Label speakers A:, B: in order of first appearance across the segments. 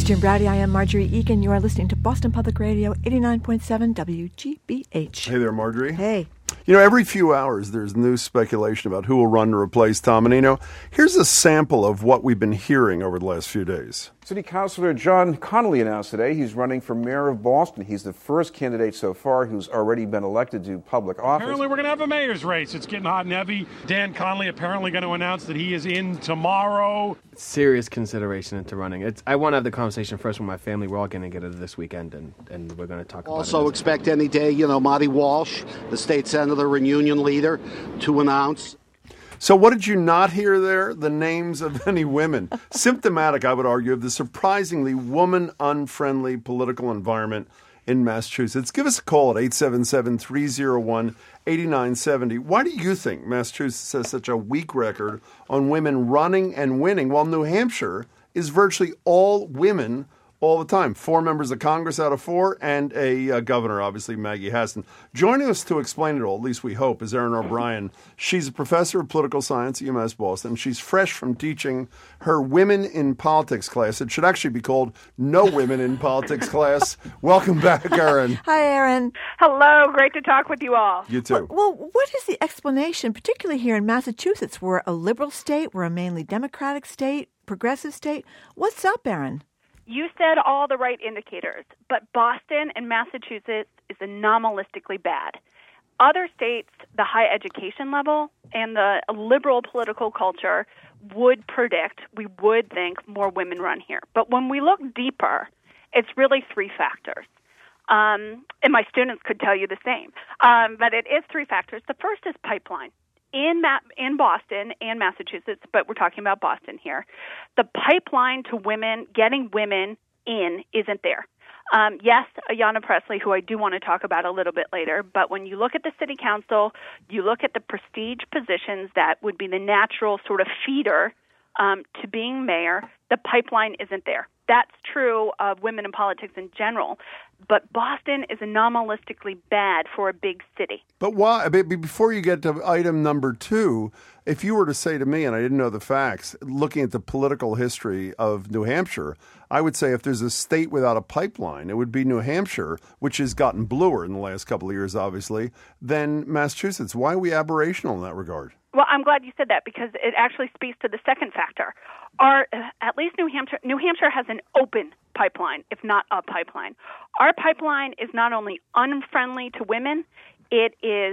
A: Jim Brady. I am Marjorie Egan. You are listening to Boston Public Radio, 89.7 WGBH.
B: Hey there, Marjorie.
A: Hey.
B: You know, every few hours there's new speculation about who will run to replace Tom Menino. Here's a sample of what we've been hearing over the last few days.
C: City Councilor John Connolly announced today he's running for mayor of Boston. He's the first candidate so far who's already been elected to public office.
D: Apparently we're going to have a mayor's race. It's getting hot and heavy. Dan Connolly apparently going to announce that he is in tomorrow.
E: Serious consideration into running. I want to have the conversation first with my family. We're all going to get it this weekend, and we're going to talk about it.
F: Also expect any day, Marty Walsh, the state senator and union leader, to announce.
B: So what did you not hear there? The names of any women. Symptomatic, I would argue, of the surprisingly woman-unfriendly political environment in Massachusetts. Give us a call at 877-301-8970. Why do you think Massachusetts has such a weak record on women running and winning, while New Hampshire is virtually all women all the time? 4 members of Congress out of 4, and a governor, obviously, Maggie Hassan. Joining us to explain it all, at least we hope, is Erin O'Brien. She's a professor of political science at UMass Boston. She's fresh from teaching her Women in Politics class. It should actually be called No Women in Politics class. Welcome back, Erin.
A: Hi, Erin.
G: Hello. Great to talk with you all.
B: You too.
A: Well, what is the explanation, particularly here in Massachusetts? We're a liberal state. We're a mainly Democratic state, progressive state. What's up, Erin?
G: You said all the right indicators, but Boston and Massachusetts is anomalistically bad. Other states, the high education level and the liberal political culture would predict, we would think, more women run here. But when we look deeper, it's really 3 factors. And my students could tell you the same. But it is 3 factors. The first is pipeline. In Boston and Massachusetts, but we're talking about Boston here, the pipeline to women, getting women in, isn't there. Yes, Ayanna Pressley, who I do want to talk about a little bit later, but when you look at the city council, you look at the prestige positions that would be the natural sort of feeder to being mayor, the pipeline isn't there. That's true of women in politics in general, but Boston is anomalistically bad for a big city.
B: But why? Before you get to item number 2, if you were to say to me, and I didn't know the facts, looking at the political history of New Hampshire, I would say if there's a state without a pipeline, it would be New Hampshire, which has gotten bluer in the last couple of years, obviously, than Massachusetts. Why are we aberrational in that regard?
G: Well, I'm glad you said that because it actually speaks to the second factor. At least New Hampshire has an open pipeline, if not a pipeline. Our pipeline is not only unfriendly to women, it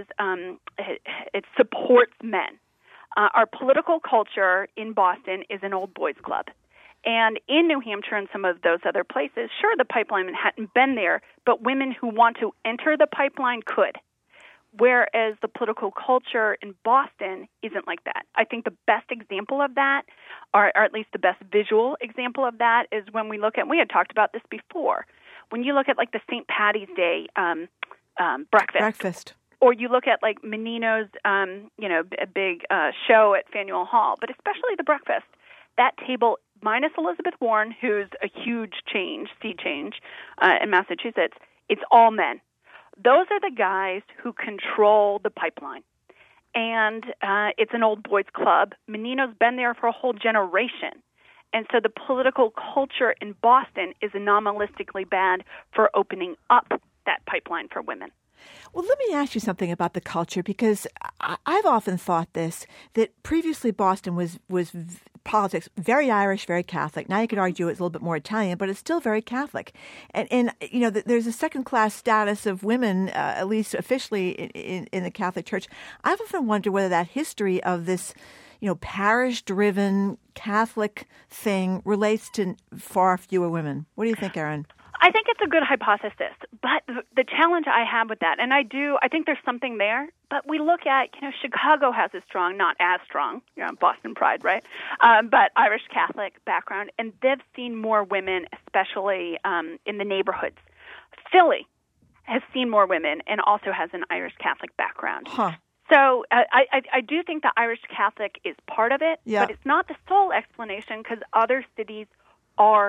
G: supports men. Our political culture in Boston is an old boys club. And in New Hampshire and some of those other places, sure, the pipeline hadn't been there, but women who want to enter the pipeline could. Whereas the political culture in Boston isn't like that. I think the best example of that, or at least the best visual example of that, is when we look at, we had talked about this before, when you look at like the St. Patty's Day breakfast. Or you look at like Menino's, a big show at Faneuil Hall, but especially the breakfast, that table, minus Elizabeth Warren, who's a huge sea change in Massachusetts, it's all men. Those are the guys who control the pipeline. And it's an old boys club. Menino's been there for a whole generation. And so the political culture in Boston is anomalistically bad for opening up that pipeline for women.
A: Well, let me ask you something about the culture, because I've often thought that previously Boston was politics very Irish, very Catholic. Now you could argue it's a little bit more Italian, but it's still very Catholic. And there's a second-class status of women, at least officially in the Catholic Church. I've often wondered whether that history of this, parish-driven Catholic thing relates to far fewer women. What do you think, Erin?
G: I think it's a good hypothesis, but the challenge I have with that, and I think there's something there, but we look at, Chicago has a strong, not as strong, Boston pride, right? But Irish Catholic background, and they've seen more women, especially in the neighborhoods. Philly has seen more women and also has an Irish Catholic background.
A: Huh.
G: So I do think the Irish Catholic is part of it, but it's not the sole explanation because other cities are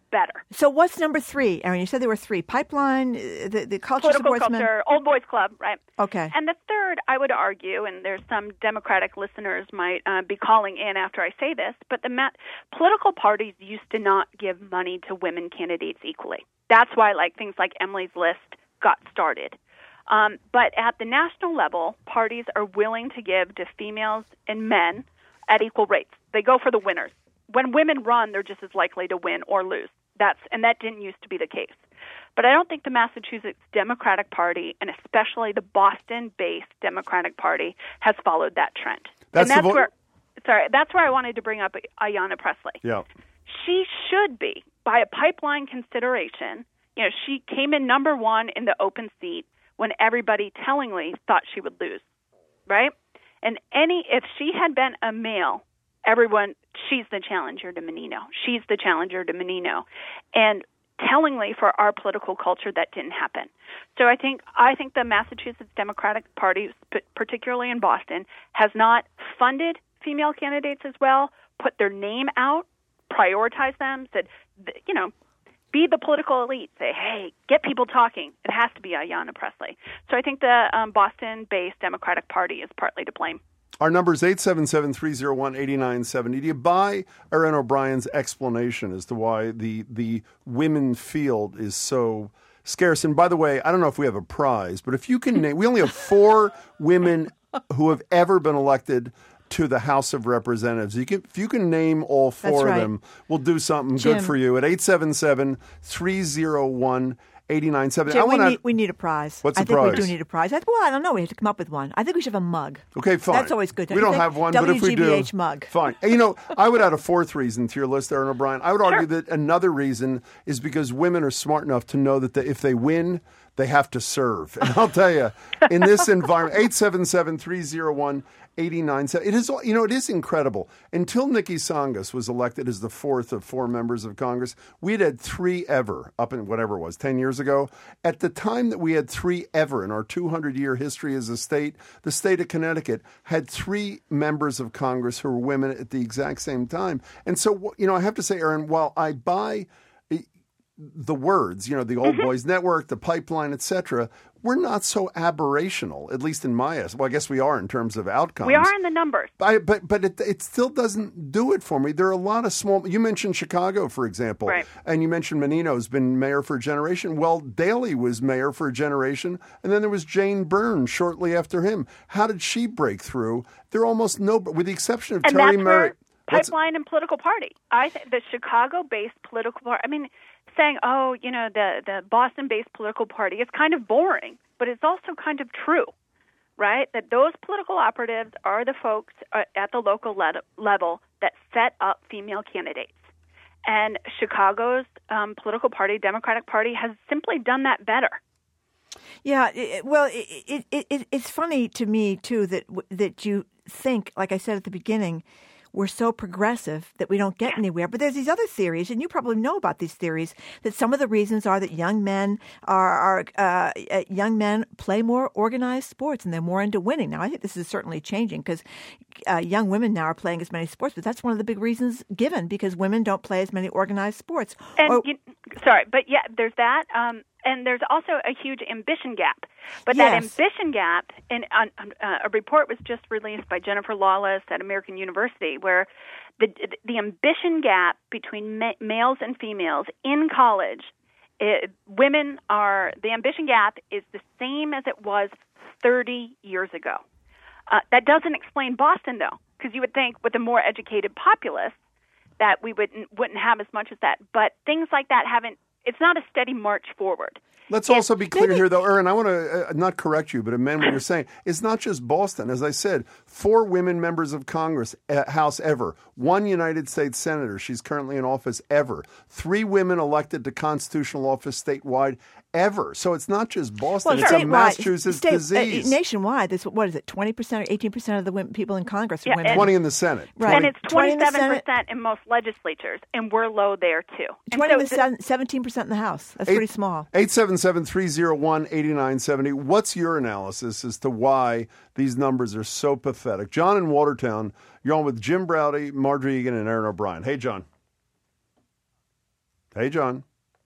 G: better.
A: So what's number 3, Erin? You said there were 3. Pipeline, the culture
G: Political
A: supports men.
G: culture, Old Boys Club, right?
A: Okay.
G: And the third, I would argue, and there's some Democratic listeners might be calling in after I say this, but political parties used to not give money to women candidates equally. That's why things like Emily's List got started. But at the national level, parties are willing to give to females and men at equal rates. They go for the winners. When women run, they're just as likely to win or lose. That didn't used to be the case. But I don't think the Massachusetts Democratic Party, and especially the Boston-based Democratic Party, has followed that trend. That's where I wanted to bring up Ayanna Pressley.
B: Yeah.
G: She should be, by a pipeline consideration, she came in number 1 in the open seat when everybody tellingly thought she would lose, right? And if she had been a male, she's the challenger to Menino. She's the challenger to Menino. And tellingly for our political culture, that didn't happen. So I think the Massachusetts Democratic Party, particularly in Boston, has not funded female candidates as well, put their name out, prioritize them, said, be the political elite. Say, hey, get people talking. It has to be Ayanna Pressley. So I think the Boston-based Democratic Party is partly to blame.
B: Our number is 877-301-8970. Do you buy Erin O'Brien's explanation as to why the women field is so scarce? And by the way, I don't know if we have a prize, but if you can name, we only have 4 women who have ever been elected to the House of Representatives. If you can name all 4 of them, we'll do something good for you at 877-301-8970.
A: Jim, we need a prize.
B: What's the
A: prize? I think we do need a prize. I don't know. We have to come up with one. I think we should have a mug.
B: Okay, fine.
A: That's always good.
B: We don't have one, but if we do,
A: WGBH mug.
B: Fine. And, I would add a 4th reason to your list, Erin O'Brien. I would argue that another reason is because women are smart enough to know that if they win, they have to serve. And I'll tell you, in this environment, 877-301-8970. It is, it is incredible. Until Nikki Tsongas was elected as the 4th of 4 members of Congress, we had 3 ever, up in whatever it was, 10 years ago. At the time that we had 3 ever in our 200-year history as a state, the state of Connecticut had 3 members of Congress who were women at the exact same time. And so, I have to say, Erin, while I buy the words, the Old Boys Network, the pipeline, etc., we're not so aberrational, at least in my estimation. Well, I guess we are in terms of outcomes.
G: We are in the numbers.
B: But it still doesn't do it for me. There are a lot of small... You mentioned Chicago, for example. Right. And you mentioned Menino's been mayor for a generation. Well, Daley was mayor for a generation, and then there was Jane Byrne shortly after him. How did she break through? There are almost no... With the exception of Terry Merritt...
G: Pipeline and political party. I think the Chicago-based political party... saying, the Boston-based political party is kind of boring, but it's also kind of true, right? That those political operatives are the folks at the local level that set up female candidates. And Chicago's political party, Democratic Party, has simply done that better.
A: Yeah, it's funny to me, too, that you think, like I said at the beginning, we're so progressive that we don't get anywhere. But there's these other theories, and you probably know about these theories, that some of the reasons are that young men play more organized sports and they're more into winning. Now, I think this is certainly changing because young women now are playing as many sports, but that's one of the big reasons given, because women don't play as many organized sports.
G: And there's that. And there's also a huge ambition gap. But that ambition gap, and a report was just released by Jennifer Lawless at American University, where the ambition gap between males and females in college, the ambition gap is the same as it was 30 years ago. That doesn't explain Boston, though, because you would think with a more educated populace that we wouldn't have as much as that. But things like that it's not a steady march forward.
B: Let's also be clear here, though, Erin, I want to not correct you, but amend what you're saying. It's not just Boston. As I said, 4 women members of Congress, House ever. 1 United States Senator, she's currently in office, ever. 3 women elected to constitutional office statewide, ever. So it's not just Boston. It's a Massachusetts disease.
A: Nationwide, what is it, 20% or 18% of the people in Congress are women?
B: 20 in the Senate.
A: Right.
G: And it's 27% in most legislatures, and we're low there, too.
A: 17% in the House. That's pretty small.
B: 877-301-8970. What's your analysis as to why these numbers are so pathetic? John in Watertown, you're on with Jim Browdy, Margery Eagan, and Erin O'Brien. Hey, John. Hey, John.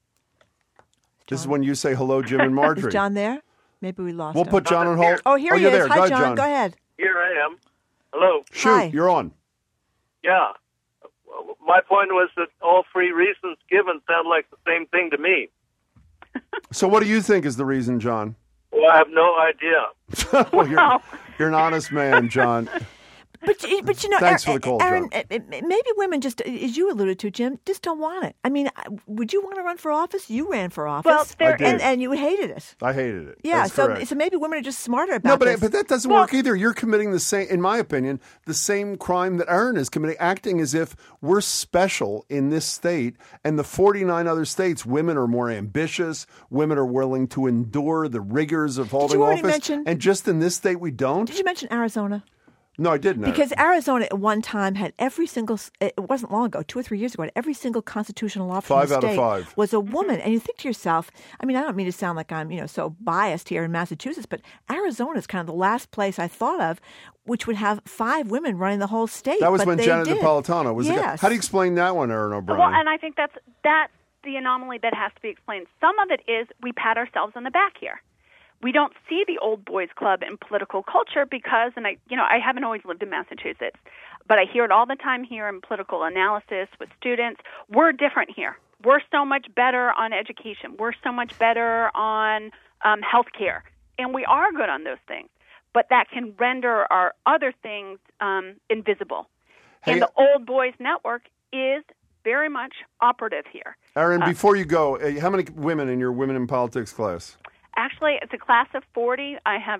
B: This is when you say hello, Jim and Marjorie.
A: Is John there? Maybe we lost
B: We'll
A: him.
B: put John on hold.
A: Oh, here he
B: you're
A: is.
B: there.
A: Hi,
B: Go ahead,
A: John. Go ahead.
H: Here I am. Hello.
B: Shoot,
A: Hi.
B: you're on.
H: Yeah. My point was that all three reasons given sound like the same thing to me.
B: So what do you think is the reason, John?
H: Well, I have no idea.
B: Well, you're an honest man, John.
A: But you know,
B: Thanks for the call,
A: Aaron,
B: John.
A: maybe women just, as you alluded to, Jim, just don't want it. I mean, would you want to run for office? You ran for office,
B: I did.
A: and you hated it.
B: I hated it.
A: Yeah,
B: That's correct.
A: so maybe women are just smarter about
B: No,
A: this.
B: but that doesn't work either. You're committing the same, in my opinion, the same crime that Aaron is committing, acting as if we're special in this state, and the 49 other states, women are more ambitious, women are willing to endure the rigors of holding office, and just in this state we don't.
A: Did you mention Arizona?
B: No, I didn't.
A: Because Arizona at one time had every single, it wasn't long ago, 2 or 3 years ago, every single constitutional officer in the state
B: 5 out of 5
A: was a woman. And you think to yourself, I mean, I don't mean to sound like I'm, so biased here in Massachusetts, but Arizona is kind of the last place I thought of which would have 5 women running the whole state.
B: That was
A: but
B: when
A: they
B: Janet
A: did.
B: Napolitano was the guy.
A: Yes.
B: How do you explain that one, Aaron O'Brien?
G: Well, and I think that's the anomaly that has to be explained. Some of it is we pat ourselves on the back here. We don't see the old boys club in political culture because, and I haven't always lived in Massachusetts, but I hear it all the time here in political analysis with students. We're different here. We're so much better on education. We're so much better on health care. And we are good on those things. But that can render our other things invisible.
B: Hey,
G: and the old boys network is very much operative here.
B: Aaron, before you go, how many women in your Women in Politics class?
G: Actually, it's a class of 40. I have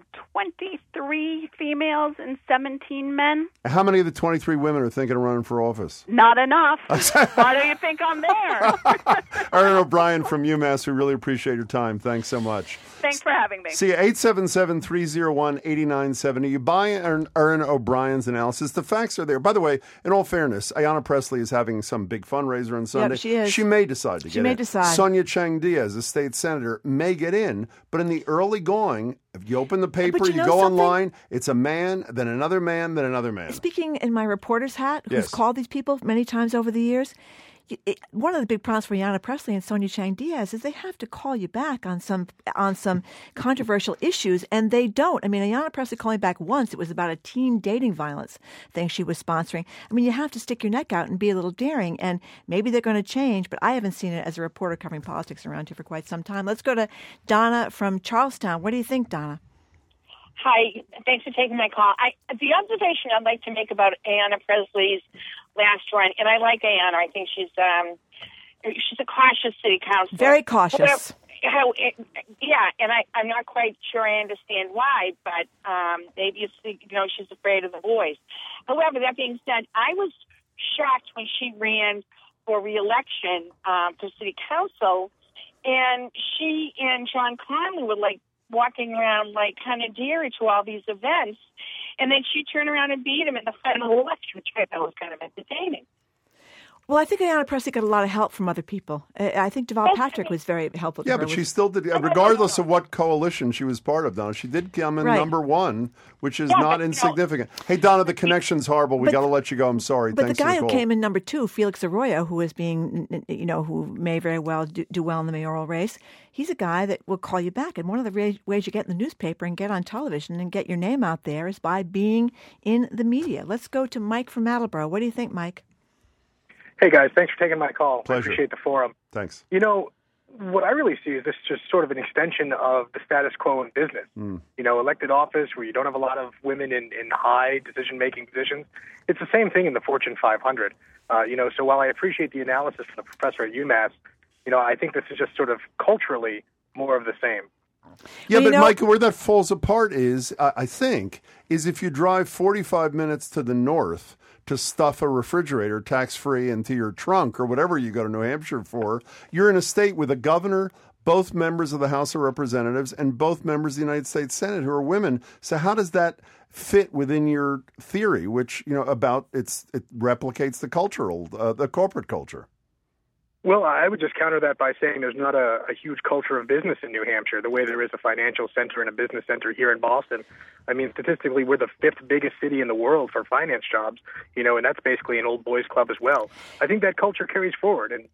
G: 23 females and 17 men.
B: How many of the 23 women are thinking of running for office?
G: Not enough. Why do you think I'm there?
B: Aaron O'Brien from UMass, we really appreciate your time. Thanks so much.
G: Thanks for having me.
B: See you, 877-301-8970. You buy Aaron O'Brien's analysis. The facts are there. By the way, in all fairness, Ayanna Pressley is having some big fundraiser on Sunday.
A: Yep, she is.
B: She may decide to get in.
A: She may decide.
B: Sonia Chang Diaz, a state senator, may get in. But in the early going, if you open the paper, you go online, it's a man, then another man, then another man.
A: Speaking in my reporter's hat, who's
B: Yes.
A: called these people many times over the years, one of the big problems for Ayanna Pressley and Sonia Chang Diaz is they have to call you back on some controversial issues, and they don't. I mean, Ayanna Pressley calling back once, it was about a teen dating violence thing she was sponsoring. I mean, you have to stick your neck out and be a little daring, and maybe they're going to change, but I haven't seen it as a reporter covering politics around here for quite some time. Let's go to Donna from Charlestown. What do you think, Donna?
I: Hi, thanks for taking my call. The observation I'd like to make about Ayanna Pressley's last run, and I like Ayanna. I think she's a cautious city councilor.
A: Very cautious.
I: And I'm not quite sure I understand why, but maybe she's afraid of the boys. However, that being said, I was shocked when she ran for re-election for city council, and she and John Connolly were walking around like kind of dear to all these events, and then she turned around and beat him in the final election, which I thought was kind of entertaining.
A: Well, I think Ayanna Pressley got a lot of help from other people. I think Deval Patrick was very helpful to her.
B: Yeah, but she still did, regardless of what coalition she was part of, Donna, she did come in number one, which is not insignificant. Hey, Donna, the connection's horrible. We got to let you go. I'm sorry.
A: But
B: Thanks
A: the guy
B: for the
A: who
B: call.
A: came in number 2, Felix Arroyo, who is who may very well do well in the mayoral race, he's a guy that will call you back. And one of the ways you get in the newspaper and get on television and get your name out there is by being in the media. Let's go to Mike from Attleboro. What do you think, Mike?
J: Hey, guys. Thanks for taking my call.
B: Pleasure.
J: I appreciate the forum.
B: Thanks.
J: What I really see is this just sort of an extension of the status quo in business. Elected office where you don't have a lot of women in high decision-making positions. It's the same thing in the Fortune 500. So while I appreciate the analysis from the professor at UMass, I think this is just sort of culturally more of the same.
B: Yeah, but Mike, where that falls apart is, I think, is if you drive 45 minutes to the north to stuff a refrigerator tax-free into your trunk or whatever you go to New Hampshire for, you're in a state with a governor, both members of the House of Representatives, and both members of the United States Senate who are women. So how does that fit within your theory, which, about it replicates the cultural, the corporate culture?
J: Well, I would just counter that by saying there's not a huge culture of business in New Hampshire the way there is a financial center and a business center here in Boston. I mean, statistically, we're the 5th biggest city in the world for finance jobs, and that's basically an old boys club as well. I think that culture carries forward, and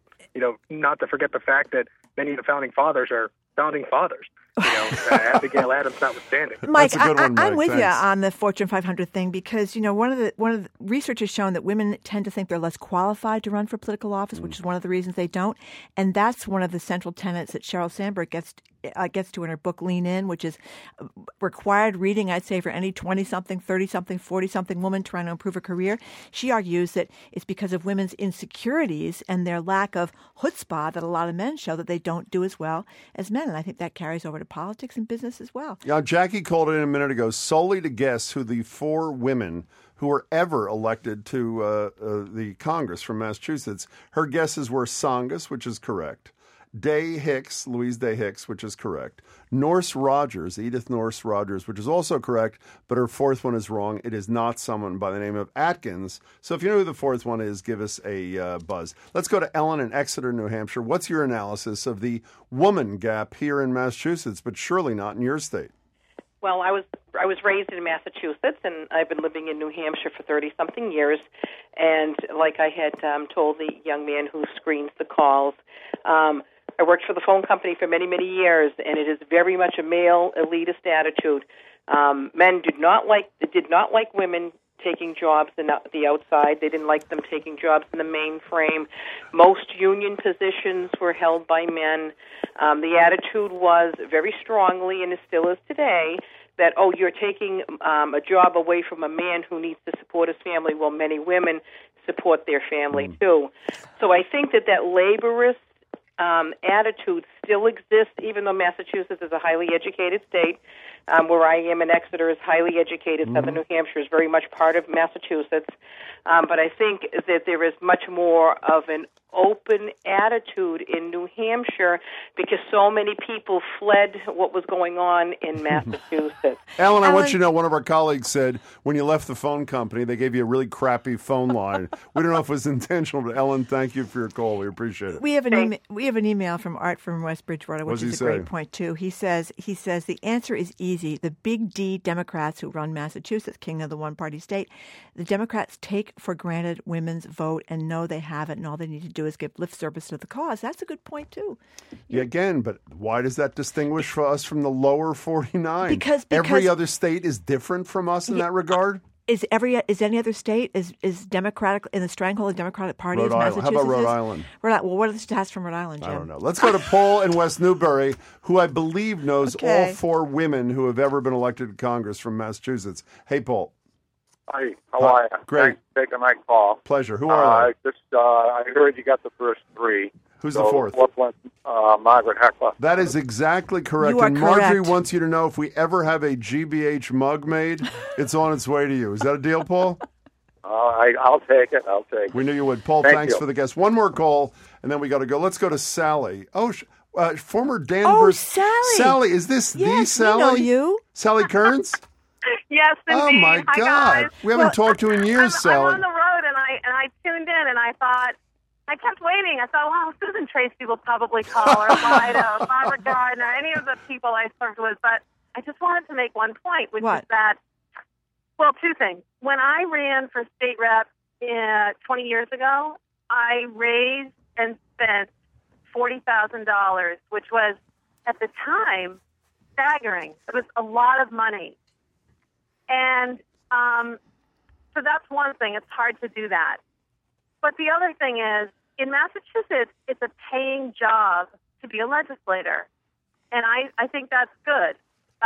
J: not to forget the fact that many of the founding fathers are founding fathers. Abigail Adams notwithstanding.
A: Mike,
B: That's a good one, Mike.
A: I'm with you
B: Thanks.
A: on the Fortune 500 thing because one of the research has shown that women tend to think they're less qualified to run for political office, which is one of the reasons they don't. And that's one of the central tenets that Sheryl Sandberg gets to in her book Lean In, which is required reading, I'd say, for any 20-something, 30-something, 40-something woman trying to improve her career. She argues that it's because of women's insecurities and their lack of chutzpah that a lot of men show that they don't do as well as men. And I think that carries over to politics and business as well.
B: Yeah, Jackie called in a minute ago solely to guess who the 4 women who were ever elected to the Congress from Massachusetts. Her guesses were Tsongas, which is correct. Louise Day Hicks, which is correct. Norse Rogers, Edith Norse Rogers, which is also correct, but her 4th one is wrong. It is not someone by the name of Atkins. So if you know who the 4th one is, give us a buzz. Let's go to Ellen in Exeter, New Hampshire. What's your analysis of the woman gap here in Massachusetts, but surely not in your state?
K: Well, I was raised in Massachusetts, and I've been living in New Hampshire for 30-something years. And like I had told the young man who screens the calls, I worked for the phone company for many, many years, and it is very much a male elitist attitude. Men did not like women taking jobs in the outside. They didn't like them taking jobs in the mainframe. Most union positions were held by men. The attitude was very strongly, and it still is today, that, you're taking a job away from a man who needs to support his family. Well, many women support their family, too. So I think that laborist attitude still exists, even though Massachusetts is a highly educated state. Where I am in Exeter is highly educated. Southern New Hampshire is very much part of Massachusetts. But I think that there is much more of an open attitude in New Hampshire because so many people fled what was going on in Massachusetts.
B: Ellen, I want you to know one of our colleagues said when you left the phone company, they gave you a really crappy phone line. We don't know if it was intentional, but Ellen, thank you for your call. We appreciate it.
A: We have an email from Art from West Bridgewater, which is a great point, too. He says the answer is easy. The big D Democrats who run Massachusetts, king of the one-party state, the Democrats take for granted women's vote and know they have it, and all they need to do is give lip service to the cause. That's a good point, too.
B: Yeah, again, but why does that distinguish for us from the lower 49?
A: Because
B: every other state is different from us in that regard?
A: Is any other state is Democratic in the stranglehold of the Democratic Party?
B: Rhode Island. How about Rhode Island?
A: Well, what are the stats from Rhode Island, Jim?
B: I don't know. Let's go to Paul in West Newbury, who I believe knows all 4 women who have ever been elected to Congress from Massachusetts. Hey, Paul.
L: Hi, how are you?
B: Great.
L: Thanks for taking my call.
B: Pleasure. Who are they?
L: I heard you got the first 3.
B: Who's the 4th?
L: Fourth one, Margaret Heckler.
B: That is exactly correct.
A: You are
B: and Marjorie
A: correct.
B: wants you to know if we ever have a GBH mug made, it's on its way to you. Is that a deal, Paul?
L: I'll take it.
B: We knew you would. Paul,
L: Thank
B: thanks
L: you.
B: for the guest. One more call, and then we got to go. Let's go to Sally. Former Dan
A: Sally.
B: Sally, is this the Sally?
A: We know you.
B: Sally Kearns?
M: Yes, indeed.
B: Oh, my
M: Hi,
B: God.
M: guys.
B: We haven't talked to you in years, Sally.
M: I'm on the road, and I tuned in, and I kept waiting. I thought, well, Susan Tracy will probably call, or Lido, Barbara Gardner, any of the people I served with. But I just wanted to make one point, which is that, well, 2 things. When I ran for state rep 20 years ago, I raised and spent $40,000, which was, at the time, staggering. It was a lot of money. And so that's one thing. It's hard to do that. But the other thing is, in Massachusetts, it's a paying job to be a legislator. And I think that's good.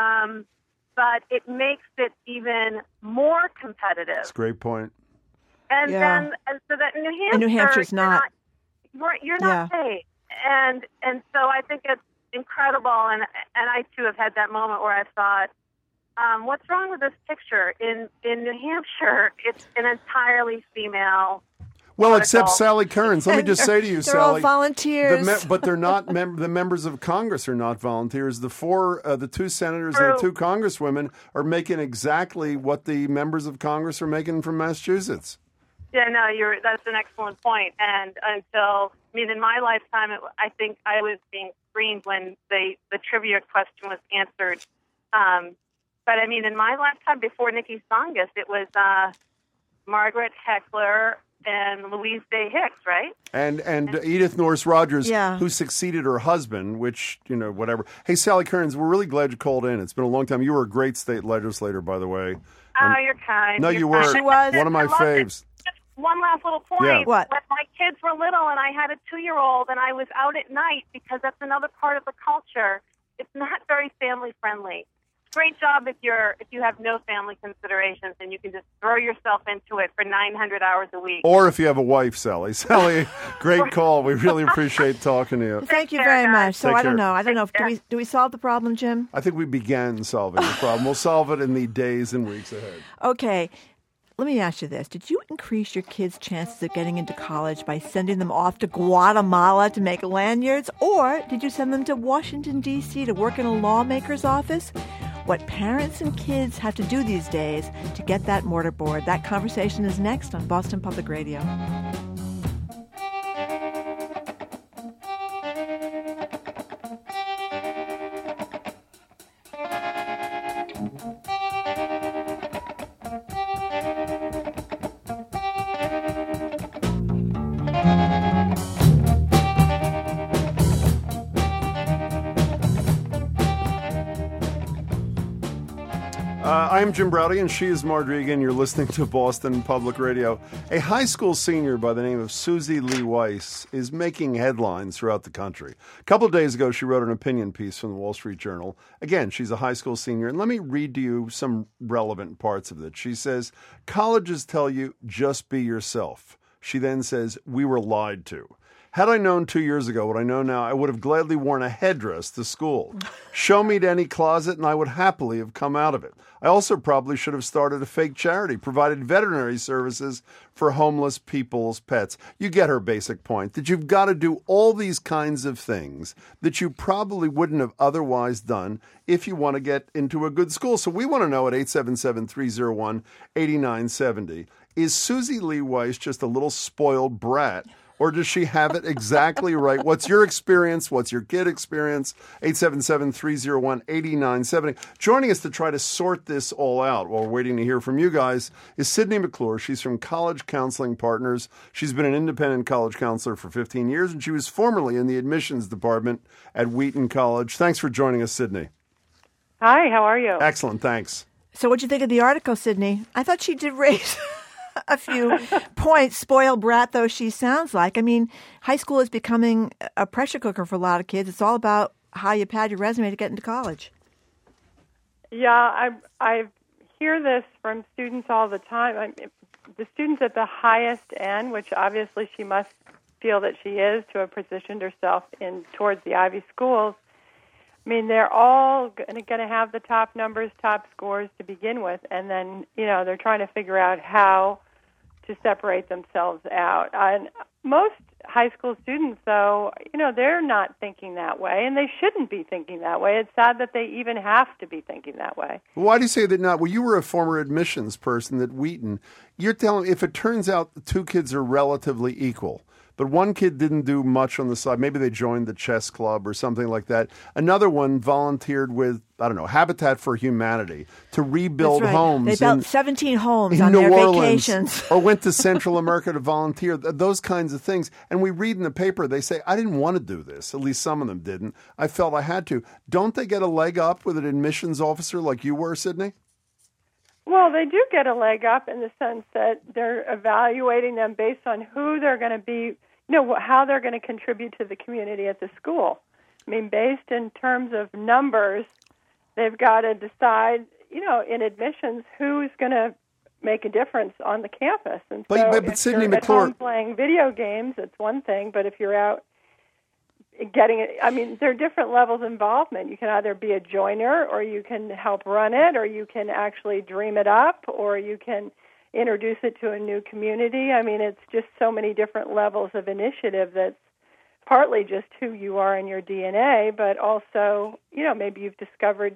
M: But it makes it even more competitive.
B: That's a great point.
M: And so that in
A: New Hampshire's not.
M: You're not paid. And so I think it's incredible. And I, too, have had that moment where I thought, what's wrong with this picture? In New Hampshire, it's an entirely female.
B: Well, except Sally Kearns. Let me just say to you,
A: they're
B: Sally.
A: all volunteers.
B: But they're not, the members of Congress are not volunteers. The 2 senators and the 2 congresswomen are making exactly what the members of Congress are making from Massachusetts.
M: Yeah, no, that's an excellent point. And in my lifetime, I think I was being screened when the trivia question was answered. But in my lifetime, before Nikki Tsongas, it was Margaret Heckler and Louise Day Hicks, right?
B: And Edith Norris Rogers,
A: Yeah.
B: who succeeded her husband, which, whatever. Hey, Sally Kearns, we're really glad you called in. It's been a long time. You were a great state legislator, by the way.
M: Oh, you're kind.
B: No,
M: You're
B: you were.
M: kind.
A: She was.
B: One of my
M: I loved it.
B: faves.
M: Just one last little point.
B: Yeah.
A: What?
M: When my kids were little and I had a 2-year-old and I was out at night, because that's another part of the culture, it's not very family friendly. Great job if you have no family considerations and you can just throw yourself into it for 900 hours a week.
B: Or if you have a wife, Sally. Sally, great call. We really appreciate talking to you.
A: Thank you very much. So
B: Take
A: I don't
B: care.
A: know. I don't know. Do we solve the problem, Jim?
B: I think we began solving the problem. We'll solve it in the days and weeks ahead.
A: Okay. Let me ask you this. Did you increase your kids' chances of getting into college by sending them off to Guatemala to make lanyards? Or did you send them to Washington, D.C. to work in a lawmaker's office? What parents and kids have to do these days to get that mortarboard. That conversation is next on Boston Public Radio.
B: I'm Jim Browdy, and she is Marge Egan. You're listening to Boston Public Radio. A high school senior by the name of Susie Lee Weiss is making headlines throughout the country. A couple of days ago, she wrote an opinion piece from the Wall Street Journal. Again, she's a high school senior, and let me read to you some relevant parts of it. She says, colleges tell you, just be yourself. She then says, we were lied to. Had I known 2 years ago what I know now, I would have gladly worn a headdress to school. Show me to any closet, and I would happily have come out of it. I also probably should have started a fake charity, provided veterinary services for homeless people's pets. You get her basic point, that you've got to do all these kinds of things that you probably wouldn't have otherwise done if you want to get into a good school. So we want to know at 877-301-8970, is Susie Lee Weiss just a little spoiled brat? Or does she have it exactly right? What's your experience? What's your kid experience? 877-301-8970. Joining us to try to sort this all out while we're waiting to hear from you guys is Sydney McClure. She's from College Counseling Partners. She's been an independent college counselor for 15 years, and she was formerly in the admissions department at Wheaton College. Thanks for joining us, Sydney.
N: Hi, how are you?
B: Excellent, thanks.
A: So what'd you think of the article, Sydney? I thought she did raise a few points, spoiled brat though she sounds like. I mean, high school is becoming a pressure cooker for a lot of kids. It's all about how you pad your resume to get into college.
N: Yeah, I hear this from students all the time. The students at the highest end, which obviously she must feel that she is to have positioned herself in towards the Ivy schools, I mean, they're all going to have the top numbers, top scores to begin with, and then, they're trying to figure out how to separate themselves out. And most high school students, though, they're not thinking that way, and they shouldn't be thinking that way. It's sad that they even have to be thinking that way.
B: Why do you say that not? Well, you were a former admissions person at Wheaton. You're telling me if it turns out the two kids are relatively equal, but one kid didn't do much on the side. Maybe they joined the chess club or something like that. Another one volunteered with, Habitat for Humanity to rebuild homes.
A: They built 17 homes
B: in
A: on
B: New
A: their
B: Orleans,
A: vacations.
B: or went to Central America to volunteer, those kinds of things. And we read in the paper, they say, I didn't want to do this. At least some of them didn't. I felt I had to. Don't they get a leg up with an admissions officer like you were, Sydney?
N: Well, they do get a leg up in the sense that they're evaluating them based on who they're going to be, how they're going to contribute to the community at the school. I mean, based in terms of numbers, they've got to decide, in admissions, who's going to make a difference on the campus. And so
B: but Sydney
N: you're at
B: McClure,
N: home playing video games, it's one thing, but if you're out getting it, there are different levels of involvement. You can either be a joiner, or you can help run it, or you can actually dream it up, or you can introduce it to a new community. It's just so many different levels of initiative that's partly just who you are in your DNA, but also, maybe you've discovered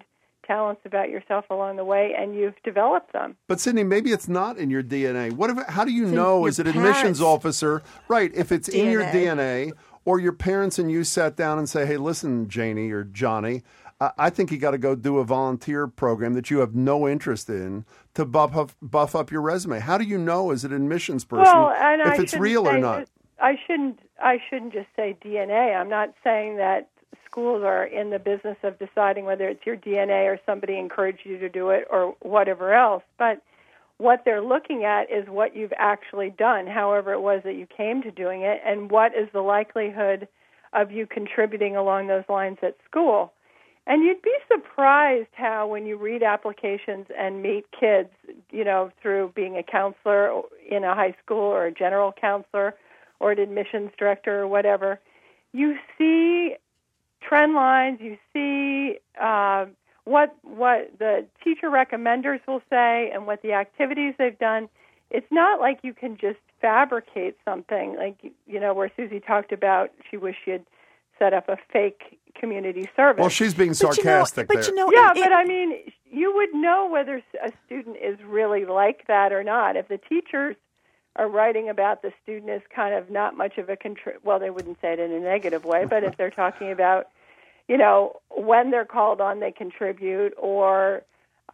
N: talents about yourself along the way, and you've developed them.
B: But Sydney, maybe it's not in your DNA. How do you know as an
A: parents'
B: admissions officer, right, if it's in your
A: DNA.
B: DNA, or your parents and you sat down and say, hey, listen, Janie or Johnny, I think you got to go do a volunteer program that you have no interest in to buff up your resume. How do you know as an admissions person if it's real or not?
N: I shouldn't just say DNA. I'm not saying that schools are in the business of deciding whether it's your DNA or somebody encouraged you to do it or whatever else. But what they're looking at is what you've actually done, however it was that you came to doing it, and what is the likelihood of you contributing along those lines at school. And you'd be surprised how when you read applications and meet kids, through being a counselor in a high school or a general counselor or an admissions director or whatever, you see trend lines, you see what the teacher recommenders will say and what the activities they've done. It's not like you can just fabricate something like, where Susie talked about she wished she had set up a fake community service.
B: Well, she's being sarcastic there.
N: But I mean, you would know whether a student is really like that or not. If the teachers are writing about the student as kind of not much of a well, they wouldn't say it in a negative way, but if they're talking about, when they're called on, they contribute, or,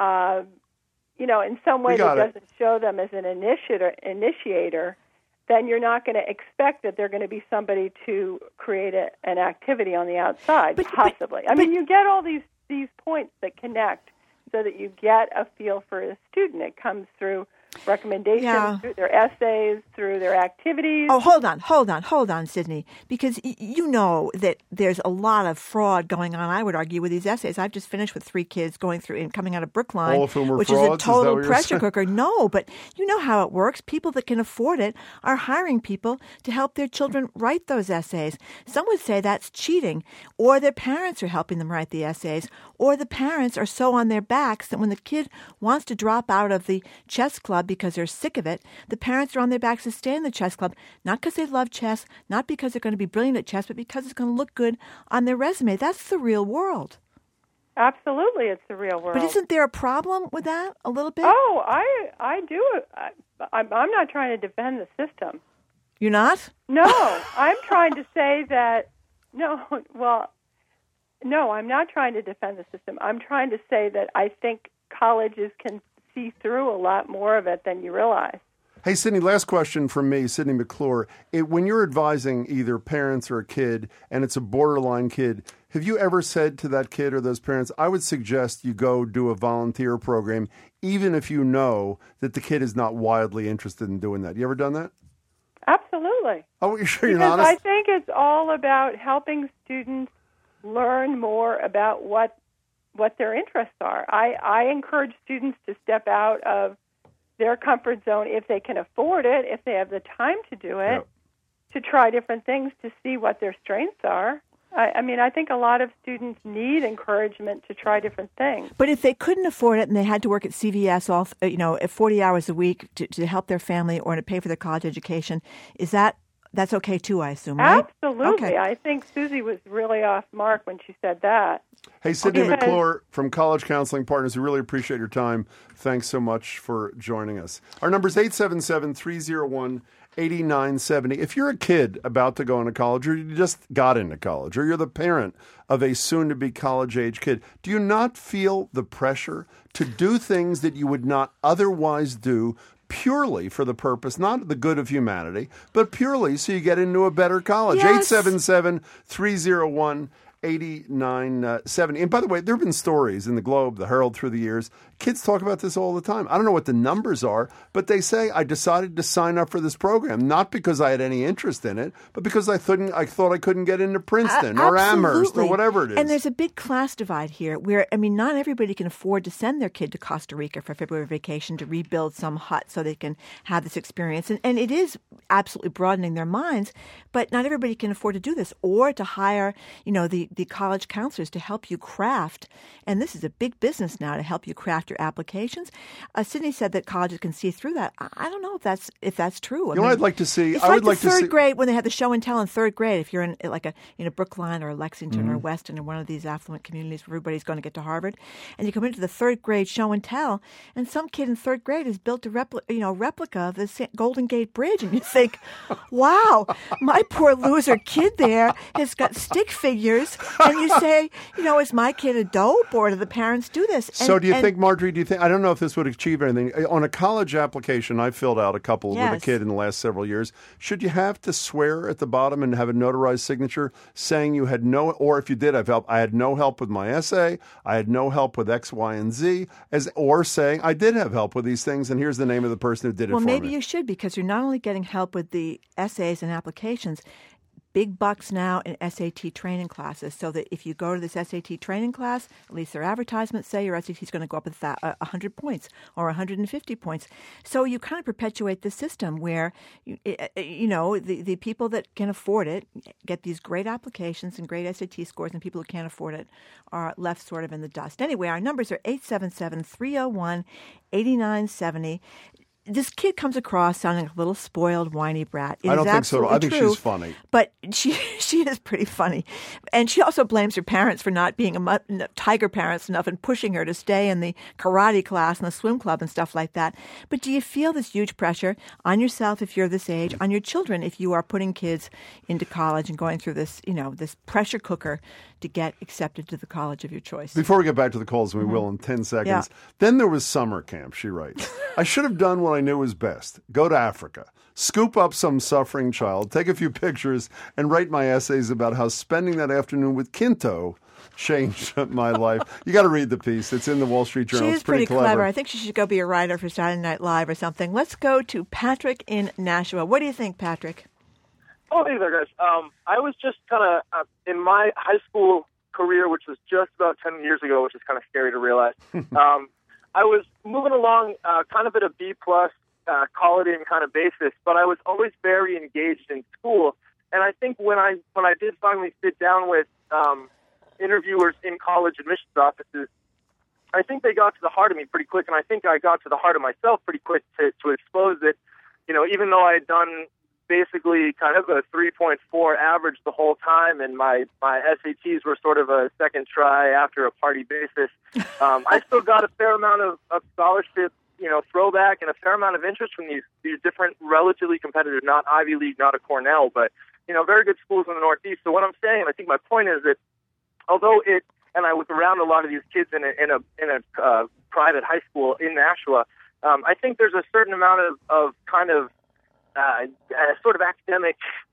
N: in some way that doesn't show them as an initiator, then you're not going to expect that they're going to be somebody to create an activity on the outside, possibly. You get all these points that connect so that you get a feel for a student. It comes through recommendations, through their essays, through their activities.
A: Oh, hold on, Sydney, because you know that there's a lot of fraud going on, I would argue, with these essays. I've just finished with 3 kids going through and coming out of Brookline,
B: all of whom were
A: which
B: frauds?
A: is a total
B: is
A: pressure cooker. No, but you know how it works. People that can afford it are hiring people to help their children write those essays. Some would say that's cheating, or their parents are helping them write the essays, or the parents are so on their backs that when the kid wants to drop out of the chess club because they're sick of it, the parents are on their backs to stay in the chess club, not because they love chess, not because they're going to be brilliant at chess, but because it's going to look good on their resume. That's the real world.
N: Absolutely, it's the real world.
A: But isn't there a problem with that a little bit?
N: Oh, I do. I'm not trying to defend the system.
A: You're not?
N: No, I'm trying to say that, no, I'm not trying to defend the system. I'm trying to say that I think colleges can see through a lot more of it than you realize.
B: Hey, Sydney, last question from me, Sydney McClure. When you're advising either parents or a kid, and it's a borderline kid, have you ever said to that kid or those parents, I would suggest you go do a volunteer program, even if you know that the kid is not wildly interested in doing that? You ever done that?
N: Absolutely.
B: Oh, you're sure you're
N: because
B: honest?
N: I think it's all about helping students learn more about what their interests are. I encourage students to step out of their comfort zone if they can afford it, if they have the time to do it, to try different things to see what their strengths are. I think a lot of students need encouragement to try different things.
A: But if they couldn't afford it and they had to work at CVS, at 40 hours a week to help their family or to pay for their college education, that's okay too, I assume, right?
N: Absolutely.
A: Okay.
N: I think Susie was really off mark when she said that.
B: Hey, Sydney McClure from College Counseling Partners, we really appreciate your time. Thanks so much for joining us. Our number is 877-301-8970. If you're a kid about to go into college, or you just got into college, or you're the parent of a soon-to-be college-age kid, do you not feel the pressure to do things that you would not otherwise do purely for the purpose, not the good of humanity, but purely so you get into a better college?
A: Yes.
B: 877-301-8970. And by the way, there have been stories in the Globe, the Herald through the years. Kids talk about this all the time. I don't know what the numbers are, but they say, I decided to sign up for this program, not because I had any interest in it, but because I thought I couldn't get into Princeton or Amherst or whatever it is.
A: And there's a big class divide here where, not everybody can afford to send their kid to Costa Rica for February vacation to rebuild some hut so they can have this experience. And it is absolutely broadening their minds. But not everybody can afford to do this, or to hire, the college counselors to help you craft. And this is a big business now, to help you craft your applications. Sydney said that colleges can see through that. I don't know if that's true.
B: I'd like to see.
A: It's like third grade when they had the show and tell in third grade. If you're in a Brookline or Lexington or Weston or one of these affluent communities where everybody's going to get to Harvard, and you come into the third grade show and tell, and some kid in third grade has built a replica of the Golden Gate Bridge, and you think, wow, my poor loser kid there has got stick figures, and you say, is my kid a dope, or do the parents do this?
B: So do you think, Marjorie, I don't know if this would achieve anything. On a college application, I filled out a couple with a kid in the last several years. Should you have to swear at the bottom and have a notarized signature saying you had no, or if you did have help, I had no help with my essay, I had no help with X, Y, and Z, or saying I did have help with these things, and here's the name of the person who did it for me?
A: Well, maybe you should, because you're not only getting help with the essays and applications, big bucks now in SAT training classes, so that if you go to this SAT training class, at least their advertisements say your SAT is going to go up 100 points or 150 points. So you kind of perpetuate the system where, the people that can afford it get these great applications and great SAT scores, and people who can't afford it are left sort of in the dust. Anyway, our numbers are 877-301-8970. This kid comes across sounding like a little spoiled, whiny brat.
B: I don't think so. I think she's funny.
A: But she is pretty funny. And she also blames her parents for not being tiger parents enough and pushing her to stay in the karate class and the swim club and stuff like that. But do you feel this huge pressure on yourself if you're this age, on your children if you are putting kids into college and going through this, this pressure cooker to get accepted to the college of your choice?
B: Before we get back to the calls, we will in 10 seconds.
A: Yeah.
B: Then there was summer camp, she writes. I should have done what I knew was best. Go to Africa. Scoop up some suffering child, take a few pictures, and write my essays about how spending that afternoon with Kinto changed my life. You got to read the piece. It's in the Wall Street Journal.
A: She is
B: it's pretty
A: clever. I think she should go be a writer for Saturday Night Live or something. Let's go to Patrick in Nashua. What do you think, Patrick?
O: Oh, hey there, guys. I was just kind of in my high school career, which was just about 10 years ago, which is kind of scary to realize. I was moving along kind of at a B-plus call-it-in kind of basis, but I was always very engaged in school. And I think when I did finally sit down with interviewers in college admissions offices, I think they got to the heart of me pretty quick, and I think I got to the heart of myself pretty quick to expose that, even though I had done basically kind of a 3.4 average the whole time, and my SATs were sort of a second try after a party basis, I still got a fair amount of scholarship, throwback, and a fair amount of interest from these different relatively competitive, not Ivy League, not a Cornell, but, very good schools in the Northeast. So what I'm saying, I think my point is that although and I was around a lot of these kids in a private high school in Nashua, I think there's a certain amount of kind of sort of academic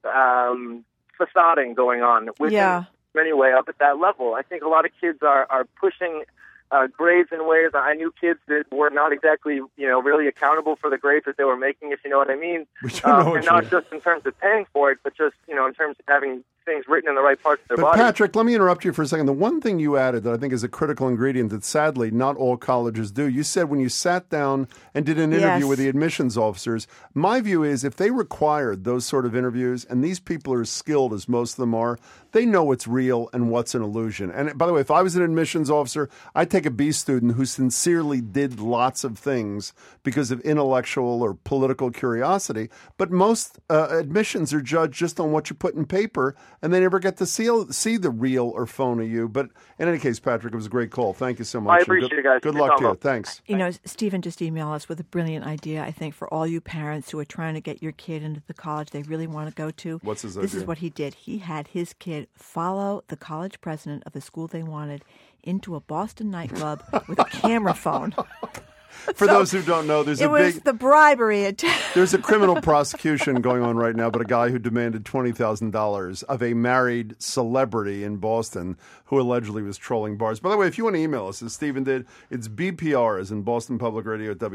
O: facading going on within anyway up at that level. I think a lot of kids are pushing grades in ways. I knew kids that were not exactly, really accountable for the grades that they were making, if you know what I mean. And not just in terms of paying for it, but just, in terms of having things written in the right parts of their body.
B: Patrick, let me interrupt you for a second. The one thing you added that I think is a critical ingredient that sadly not all colleges do, you said when you sat down and did an interview with the admissions officers, my view is if they required those sort of interviews, and these people are as skilled as most of them are, they know what's real and what's an illusion. And by the way, if I was an admissions officer, I'd take a B student who sincerely did lots of things because of intellectual or political curiosity. But most admissions are judged just on what you put in paper, and they never get to see the real or phony you. But in any case, Patrick, it was a great call. Thank you so much.
O: I appreciate it, guys.
B: Good luck to you. Thanks.
A: Stephen just emailed us with a brilliant idea, I think, for all you parents who are trying to get your kid into the college they really want to go to.
B: What's his idea?
A: This is what he did. He had his kid follow the college president of the school they wanted into a Boston nightclub with a camera phone.
B: For those who don't know, there's
A: the bribery.
B: There's a criminal prosecution going on right now, but a guy who demanded $20,000 of a married celebrity in Boston who allegedly was trolling bars. By the way, if you want to email us, as Stephen did, it's BPR, as in Boston Public Radio at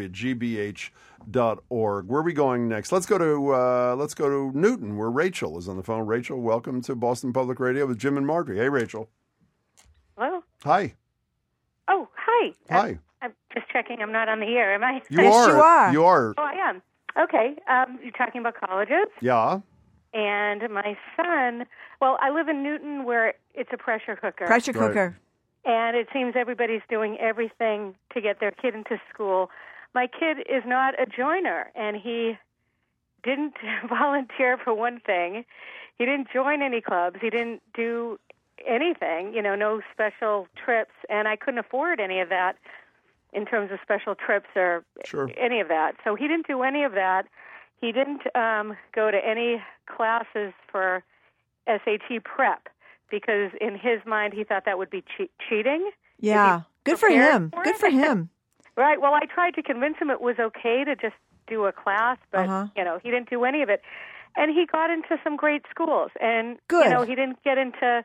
B: WGBH.org. Where are we going next? Let's go to Newton, where Rachel is on the phone. Rachel, welcome to Boston Public Radio with Jim and Marjorie. Hey, Rachel.
P: Hello.
B: Hi.
P: Oh, hi.
B: Hi.
P: I'm just checking I'm not on the air, am I?
B: You are.
A: You are.
B: You are.
P: Oh, I am. Okay, you're talking about colleges?
B: Yeah.
P: And my son, well, I live in Newton where it's a pressure cooker.
A: Pressure cooker.
P: And it seems everybody's doing everything to get their kid into school. My kid is not a joiner, and he didn't volunteer for one thing. He didn't join any clubs. He didn't do anything, no special trips, and I couldn't afford any of that in terms of special trips or any of that. So he didn't do any of that. He didn't go to any classes for SAT prep because in his mind he thought that would be cheating.
A: Yeah, good for him. Good for him.
P: Right. Well, I tried to convince him it was okay to just do a class, but he didn't do any of it. And he got into some great schools, and he didn't get into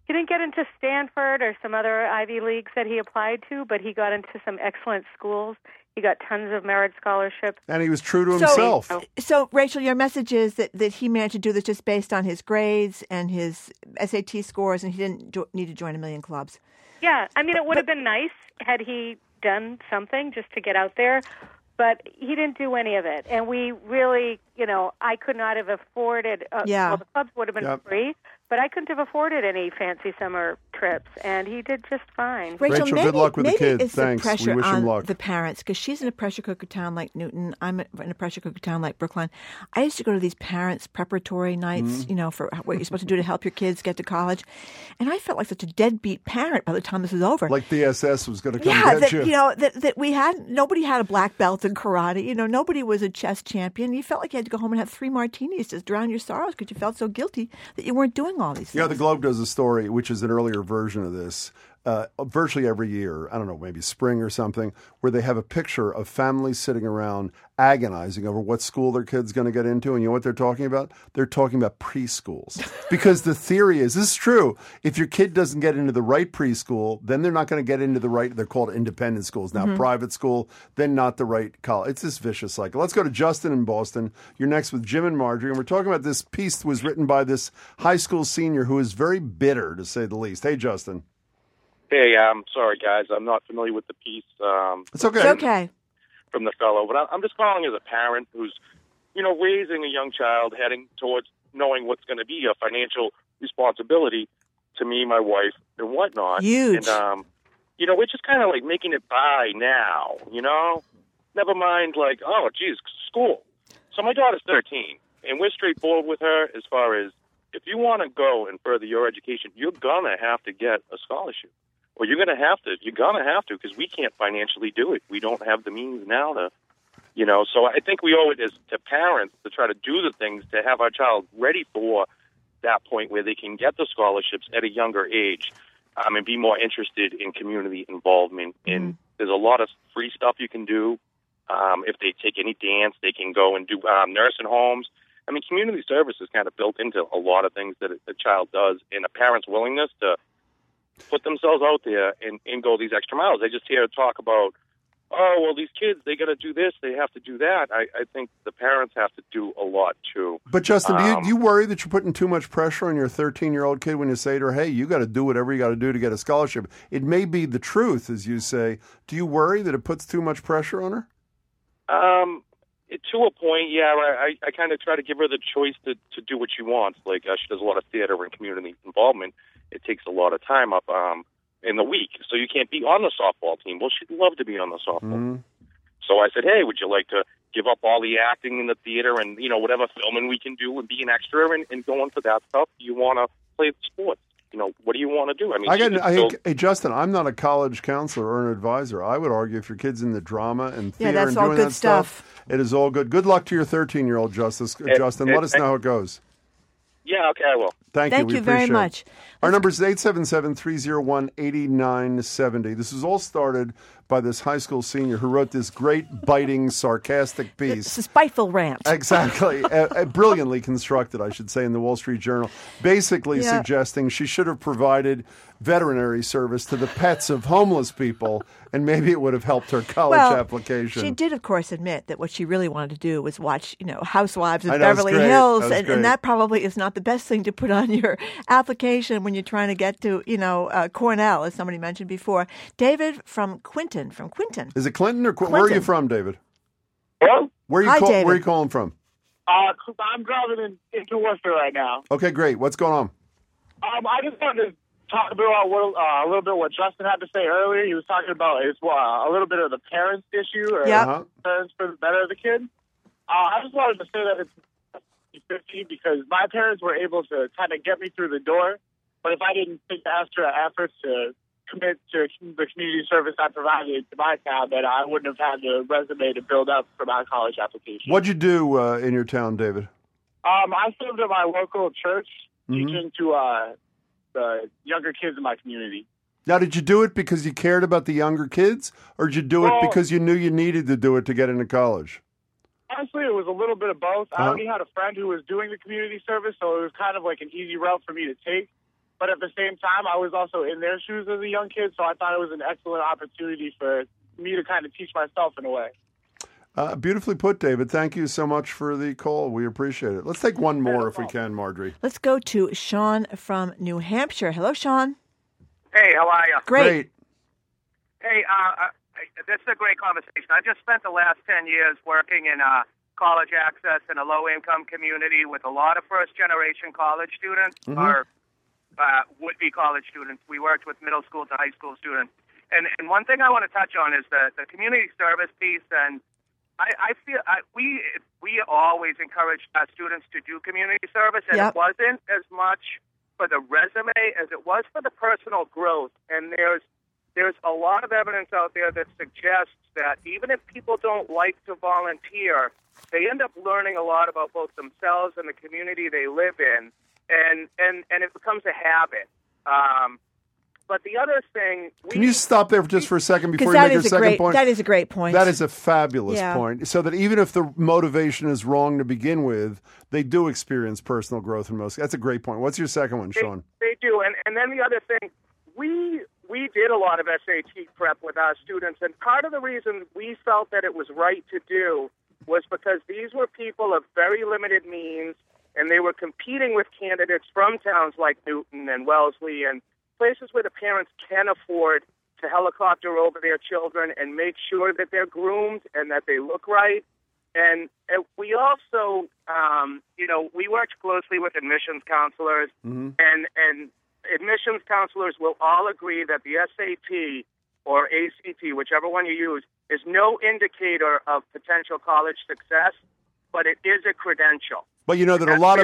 P: Stanford or some other Ivy Leagues that he applied to, but he got into some excellent schools. He got tons of merit scholarships.
B: And he was true to himself.
A: So, Rachel, your message is that he managed to do this just based on his grades and his SAT scores, and he didn't need to join a million clubs.
P: Yeah, I mean, it would have been nice had he done something just to get out there, but he didn't do any of it. And we really, I could not have afforded, well, the clubs would have been free, but I couldn't have afforded any fancy summer trips, and he did just fine.
A: Rachel, maybe,
B: good luck with the kids.
A: It's
B: Thanks.
A: The pressure
B: we wish
A: on
B: him luck.
A: The parents, because she's in a pressure cooker town like Newton. I'm in a pressure cooker town like Brookline. I used to go to these parents' preparatory nights, for what you're supposed to do to help your kids get to college, and I felt like such a deadbeat parent by the time this was over.
B: Like the SS was going to come get you.
A: That we had nobody had a black belt in karate. Nobody was a chess champion. You felt like you had to go home and have 3 martinis to drown your sorrows because you felt so guilty that you weren't doing all these things.
B: Yeah, the Globe does a story, which is an earlier version of this, virtually every year, I don't know, maybe spring or something, where they have a picture of families sitting around agonizing over what school their kid's going to get into. And you know what they're talking about? They're talking about preschools. Because the theory is, this is true, if your kid doesn't get into the right preschool, then they're not going to get into the right, they're called independent schools now, private school, then not the right college. It's this vicious cycle. Let's go to Justin in Boston. You're next with Jim and Marjorie. And we're talking about this piece that was written by this high school senior who is very bitter, to say the least. Hey, Justin.
Q: Hey, I'm sorry, guys. I'm not familiar with the piece.
B: It's okay.
A: It's okay.
Q: From the fellow, but I'm just calling as a parent who's, raising a young child heading towards knowing what's going to be a financial responsibility to me, my wife, and whatnot.
A: Huge.
Q: And, we're just kind of like making it by now, Never mind, like, oh, geez, school. So my daughter's 13, and we're straightforward with her as far as if you want to go and further your education, you're going to have to get a scholarship. Or you're going to have to, because we can't financially do it. We don't have the means now to, so I think we owe it as to parents to try to do the things to have our child ready for that point where they can get the scholarships at a younger age, and be more interested in community involvement. And there's a lot of free stuff you can do. If they take any dance, they can go and do nursing homes. I mean, community service is kind of built into a lot of things that a child does, and a parent's willingness to put themselves out there and go these extra miles. They just hear talk about, oh, well, these kids, they got to do this, they have to do that. I think the parents have to do a lot, too.
B: But, Justin, do you worry that you're putting too much pressure on your 13-year-old kid when you say to her, hey, you got to do whatever you got to do to get a scholarship? It may be the truth, as you say. Do you worry that it puts too much pressure on her?
Q: To a point, yeah. I kind of try to give her the choice to do what she wants. Like, she does a lot of theater and community involvement. It takes a lot of time up in the week, so you can't be on the softball team. Well, she'd love to be on the softball. So I said, hey, would you like to give up all the acting in the theater and, whatever filming we can do and be an extra and go into that stuff? Do you want to play sports? What do you want to do? I mean,
B: hey, Justin, I'm not a college counselor or an advisor. I would argue if your kid's in the drama and theater
A: that's
B: and
A: all
B: doing
A: good
B: that stuff, it is all good. Good luck to your 13-year-old, Justin. Let us know how it goes.
Q: Yeah, okay, I will.
B: Thank you.
A: Thank you very much.
B: Our number is 877-301-8970. This was all started by this high school senior who wrote this great, biting, sarcastic piece.
A: It's a spiteful rant.
B: Exactly. Brilliantly constructed, I should say, in the Wall Street Journal, basically suggesting she should have provided veterinary service to the pets of homeless people, and maybe it would have helped her college application.
A: She did, of course, admit that what she really wanted to do was watch, Housewives of Beverly Hills, and that probably is not the best thing to put on your application when you're trying to get to, Cornell, as somebody mentioned before. David from Quinton.
B: Is it Clinton or Quinton? Where are you from, David?
R: Hello?
A: Hi, David.
B: Where are you calling from?
O: I'm driving into Worcester right now.
B: Okay, great. What's going on?
O: I just wanted to talk about a little bit what Justin had to say earlier. He was talking about a little bit of the parents issue, or parents for the better of the kid. I just wanted to say that it's 50 because my parents were able to kind of get me through the door, but if I didn't take the extra efforts to commit to the community service I provided to my town, then I wouldn't have had the resume to build up for my college application.
B: What'd you do in your town, David?
O: I served at my local church, teaching to the younger kids in my community.
B: Now, did you do it because you cared about the younger kids, or did you do it because you knew you needed to do it to get into college?
O: Honestly, it was a little bit of both. I already had a friend who was doing the community service, so it was kind of like an easy route for me to take. But at the same time, I was also in their shoes as a young kid, so I thought it was an excellent opportunity for me to kind of teach myself in a way.
B: Beautifully put, David. Thank you so much for the call. We appreciate it. Let's take one more if we can, Marjorie.
A: Let's go to Sean from New Hampshire. Hello, Sean.
R: Hey, how are you?
A: Great.
R: Hey, this is a great conversation. I just spent the last 10 years working in college access in a low-income community with a lot of first-generation college students or would-be college students. We worked with middle school to high school students. And one thing I want to touch on is the community service piece. And I feel we always encouraged our students to do community service, and it wasn't as much for the resume as it was for the personal growth. And there's a lot of evidence out there that suggests that even if people don't like to volunteer, they end up learning a lot about both themselves and the community they live in, and it becomes a habit. But the other thing...
B: Can you stop there just for a second before you make your second point?
A: That is a great point.
B: That is a fabulous point. So that even if the motivation is wrong to begin with, they do experience personal growth in most. That's a great point. What's your second one, Sean?
R: They do. And then the other thing, we did a lot of SAT prep with our students, and part of the reason we felt that it was right to do was because these were people of very limited means, and they were competing with candidates from towns like Newton and Wellesley and places where the parents can afford to helicopter over their children and make sure that they're groomed and that they look right. And we also, we worked closely with admissions counselors, and admissions counselors will all agree that the SAT or ACT, whichever one you use, is no indicator of potential college success, but it is a credential.
B: But you know that a lot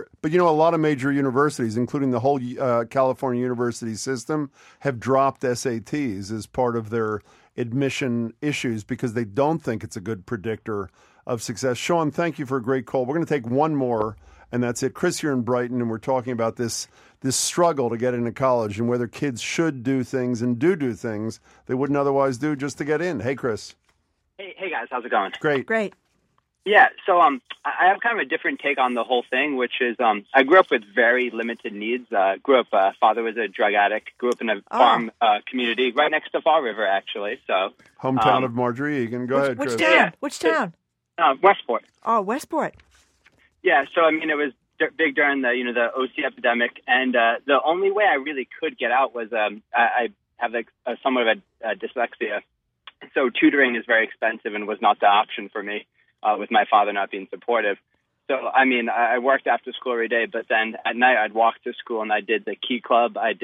B: of major universities, including the whole California university system, have dropped SATs as part of their admission issues because they don't think it's a good predictor of success. Sean, thank you for a great call. We're going to take one more, and that's it. Chris here in Brighton, and we're talking about this struggle to get into college and whether kids should do things and do things they wouldn't otherwise do just to get in. Hey, Chris.
S: Hey guys, how's it going?
B: Great.
S: Yeah, so I have kind of a different take on the whole thing, which is I grew up with very limited needs. Father was a drug addict, grew up in a farm community right next to Fall River, actually. So
B: hometown of Marjorie Egan. Go ahead, Chris.
A: Which town?
S: Westport.
A: Oh, Westport.
S: Yeah, so I mean, it was big during the OC epidemic, and the only way I really could get out was I have somewhat of a dyslexia, so tutoring is very expensive and was not the option for me. With my father not being supportive. So, I mean, I worked after school every day, but then at night I'd walk to school and I did the Key Club. I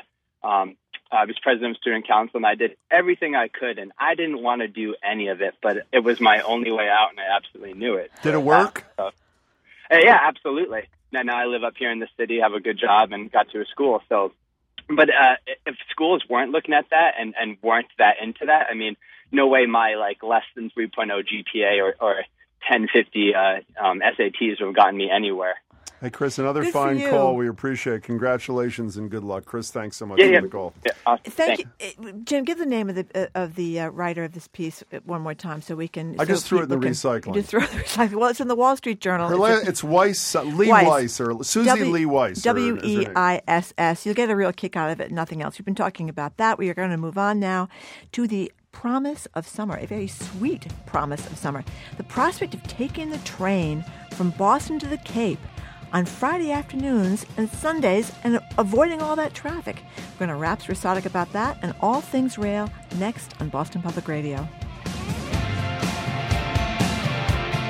S: was president of student council, and I did everything I could, and I didn't want to do any of it, but it was my only way out, and I absolutely knew it.
B: Did it work?
S: Yeah, absolutely. Now I live up here in the city, have a good job, and got to a school. So, but if schools weren't looking at that and weren't that into that, I mean, no way my less than 3.0 GPA or 1050 SATs would have gotten me anywhere.
B: Hey, Chris, another fine call. We appreciate it. Congratulations and good luck. Chris, thanks so much
S: for
B: the call.
S: Yeah, awesome.
A: Thank you. Jim, give the name of the writer of this piece one more time so we can...
B: I just threw it in the recycling.
A: You just threw it in the recycling. Well, it's in the Wall Street Journal.
B: It's Weiss, Lee Weiss, or Susie Lee Weiss.
A: Weiss. You'll get a real kick out of it and nothing else. We've been talking about that. We are going to move on now to the promise of summer, a very sweet promise of summer. The prospect of taking the train from Boston to the Cape on Friday afternoons and Sundays and avoiding all that traffic. We're going to rap Rasadic about that and all things rail next on Boston Public Radio.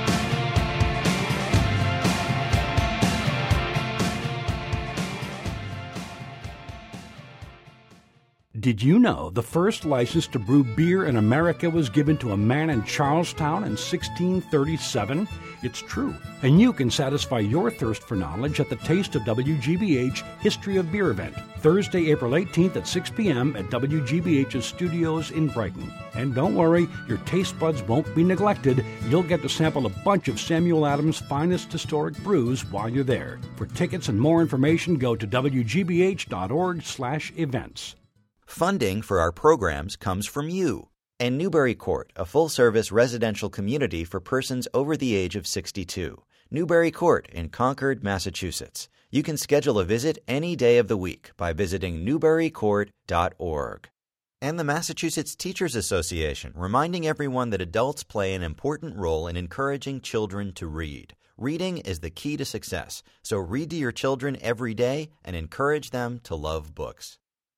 T: Did you know the first license to brew beer in America was given to a man in Charlestown in 1637? It's true. And you can satisfy your thirst for knowledge at the Taste of WGBH History of Beer event, Thursday, April 18th at 6 p.m. at WGBH's studios in Brighton. And don't worry, your taste buds won't be neglected. You'll get to sample a bunch of Samuel Adams' finest historic brews while you're there. For tickets and more information, go to wgbh.org/events.
U: Funding for our programs comes from you and Newbury Court, a full-service residential community for persons over the age of 62. Newbury Court in Concord, Massachusetts. You can schedule a visit any day of the week by visiting newburycourt.org. And the Massachusetts Teachers Association, reminding everyone that adults play an important role in encouraging children to read. Reading is the key to success, so read to your children every day and encourage them to love books.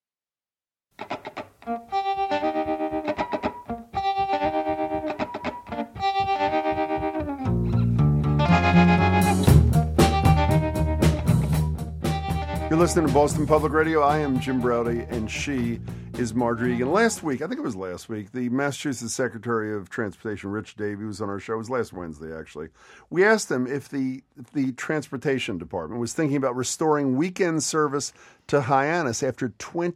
B: You're listening to Boston Public Radio. I am Jim Braude, and she is Margery Eagan. Last week, I think it was last week, the Massachusetts Secretary of Transportation, Rich Davey, was on our show. It was last Wednesday, actually. We asked him if the Transportation Department was thinking about restoring weekend service to Hyannis after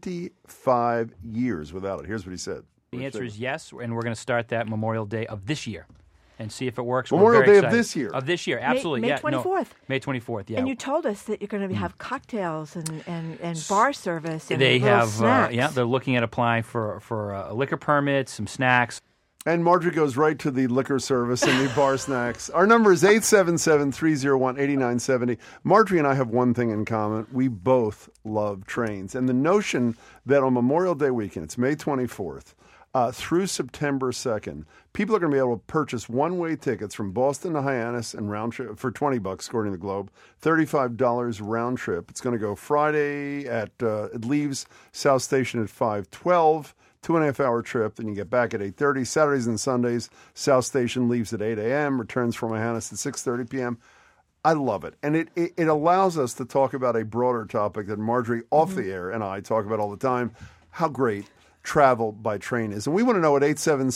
B: 25 years without it. Here's what he said.
V: The answer is yes, and we're going to start that Memorial Day of this year and see if it works.
B: Memorial Day of this year?
V: Of this year, absolutely.
A: May 24th.
V: No, May 24th, yeah.
A: And you told us that you're going to have cocktails and bar service and
V: they
A: little
V: have,
A: snacks.
V: they're looking at applying for a liquor permit, some snacks.
B: And Margery goes right to the liquor service and the bar snacks. Our number is 877-301-8970. Margery and I have one thing in common. We both love trains. And the notion that on Memorial Day weekend, it's May 24th, through September 2nd, people are going to be able to purchase one-way tickets from Boston to Hyannis and round trip for $20, according to the Globe, $35 round trip. It's going to go Friday it leaves South Station at 5:12, 2.5-hour trip. Then you get back at 8:30. Saturdays and Sundays, South Station leaves at 8 a.m., returns from Hyannis at 6:30 p.m. I love it. And it allows us to talk about a broader topic that Margery off the air and I talk about all the time, how great travel by train is. And we want to know at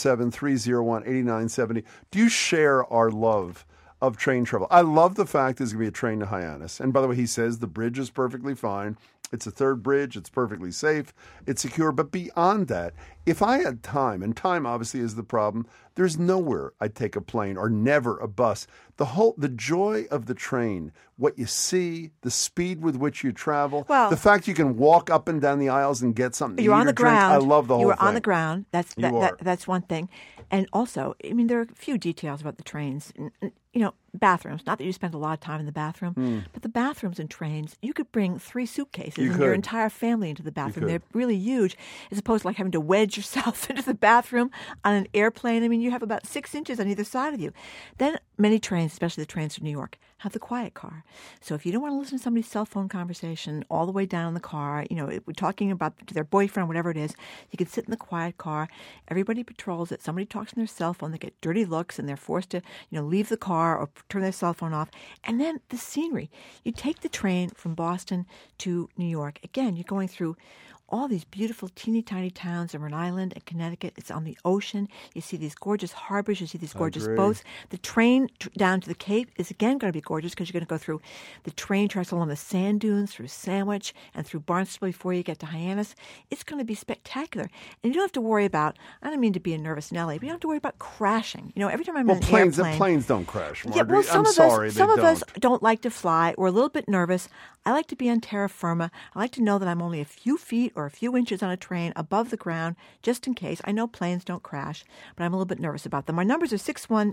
B: 877-301-8970, do you share our love of train travel? I love the fact there's going to be a train to Hyannis. And by the way, he says the bridge is perfectly fine. It's a third bridge. It's perfectly safe. It's secure. But beyond that, if I had time, and time obviously is the problem, there's nowhere I'd take a plane or never a bus. The joy of the train, what you see, the speed with which you travel, the fact you can walk up and down the aisles and get something to eat
A: on the
B: or drink.
A: ground.
B: I love the whole
A: You were
B: thing.
A: on the ground. That's one thing. And also, I mean, there are a few details about the trains. You know, bathrooms. Not that you spend a lot of time in the bathroom, but the bathrooms in trains, you could bring 3 suitcases and your entire family into the bathroom. They're really huge, as opposed to like having to wedge yourself into the bathroom on an airplane. I mean, you have about 6 inches on either side of you. Then many trains, especially the trains from New York, have the quiet car. So if you don't want to listen to somebody's cell phone conversation all the way down in the car, you know, we're talking about to their boyfriend, whatever it is, you can sit in the quiet car. Everybody patrols it. Somebody talks on their cell phone. They get dirty looks and they're forced to, you know, leave the car or turn their cell phone off. And then the scenery. You take the train from Boston to New York. Again, you're going through all these beautiful teeny tiny towns in Rhode Island and Connecticut. It's on the ocean. You see these gorgeous harbors. You see these gorgeous boats. The train down to the Cape is again going to be gorgeous because you're going to go through the train tracks along the sand dunes, through Sandwich and through Barnstable before you get to Hyannis. It's going to be spectacular. And you don't have to worry about, I don't mean to be a nervous Nelly, but you don't have to worry about crashing. You know, every time I'm in an airplane.
B: The planes don't crash, Margery.
A: Yeah, well, some
B: of
A: us don't like to fly. We're a little bit nervous. I like to be on terra firma. I like to know that I'm only a few feet or a few inches on a train above the ground, just in case. I know planes don't crash, but I'm a little bit nervous about them. My numbers are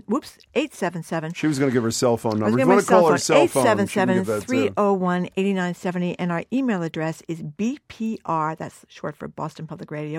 A: 877.
B: She was going to give her cell phone number. If you want to call her cell phone,
A: 877-301-8970. And our email address is BPR, that's short for Boston Public Radio,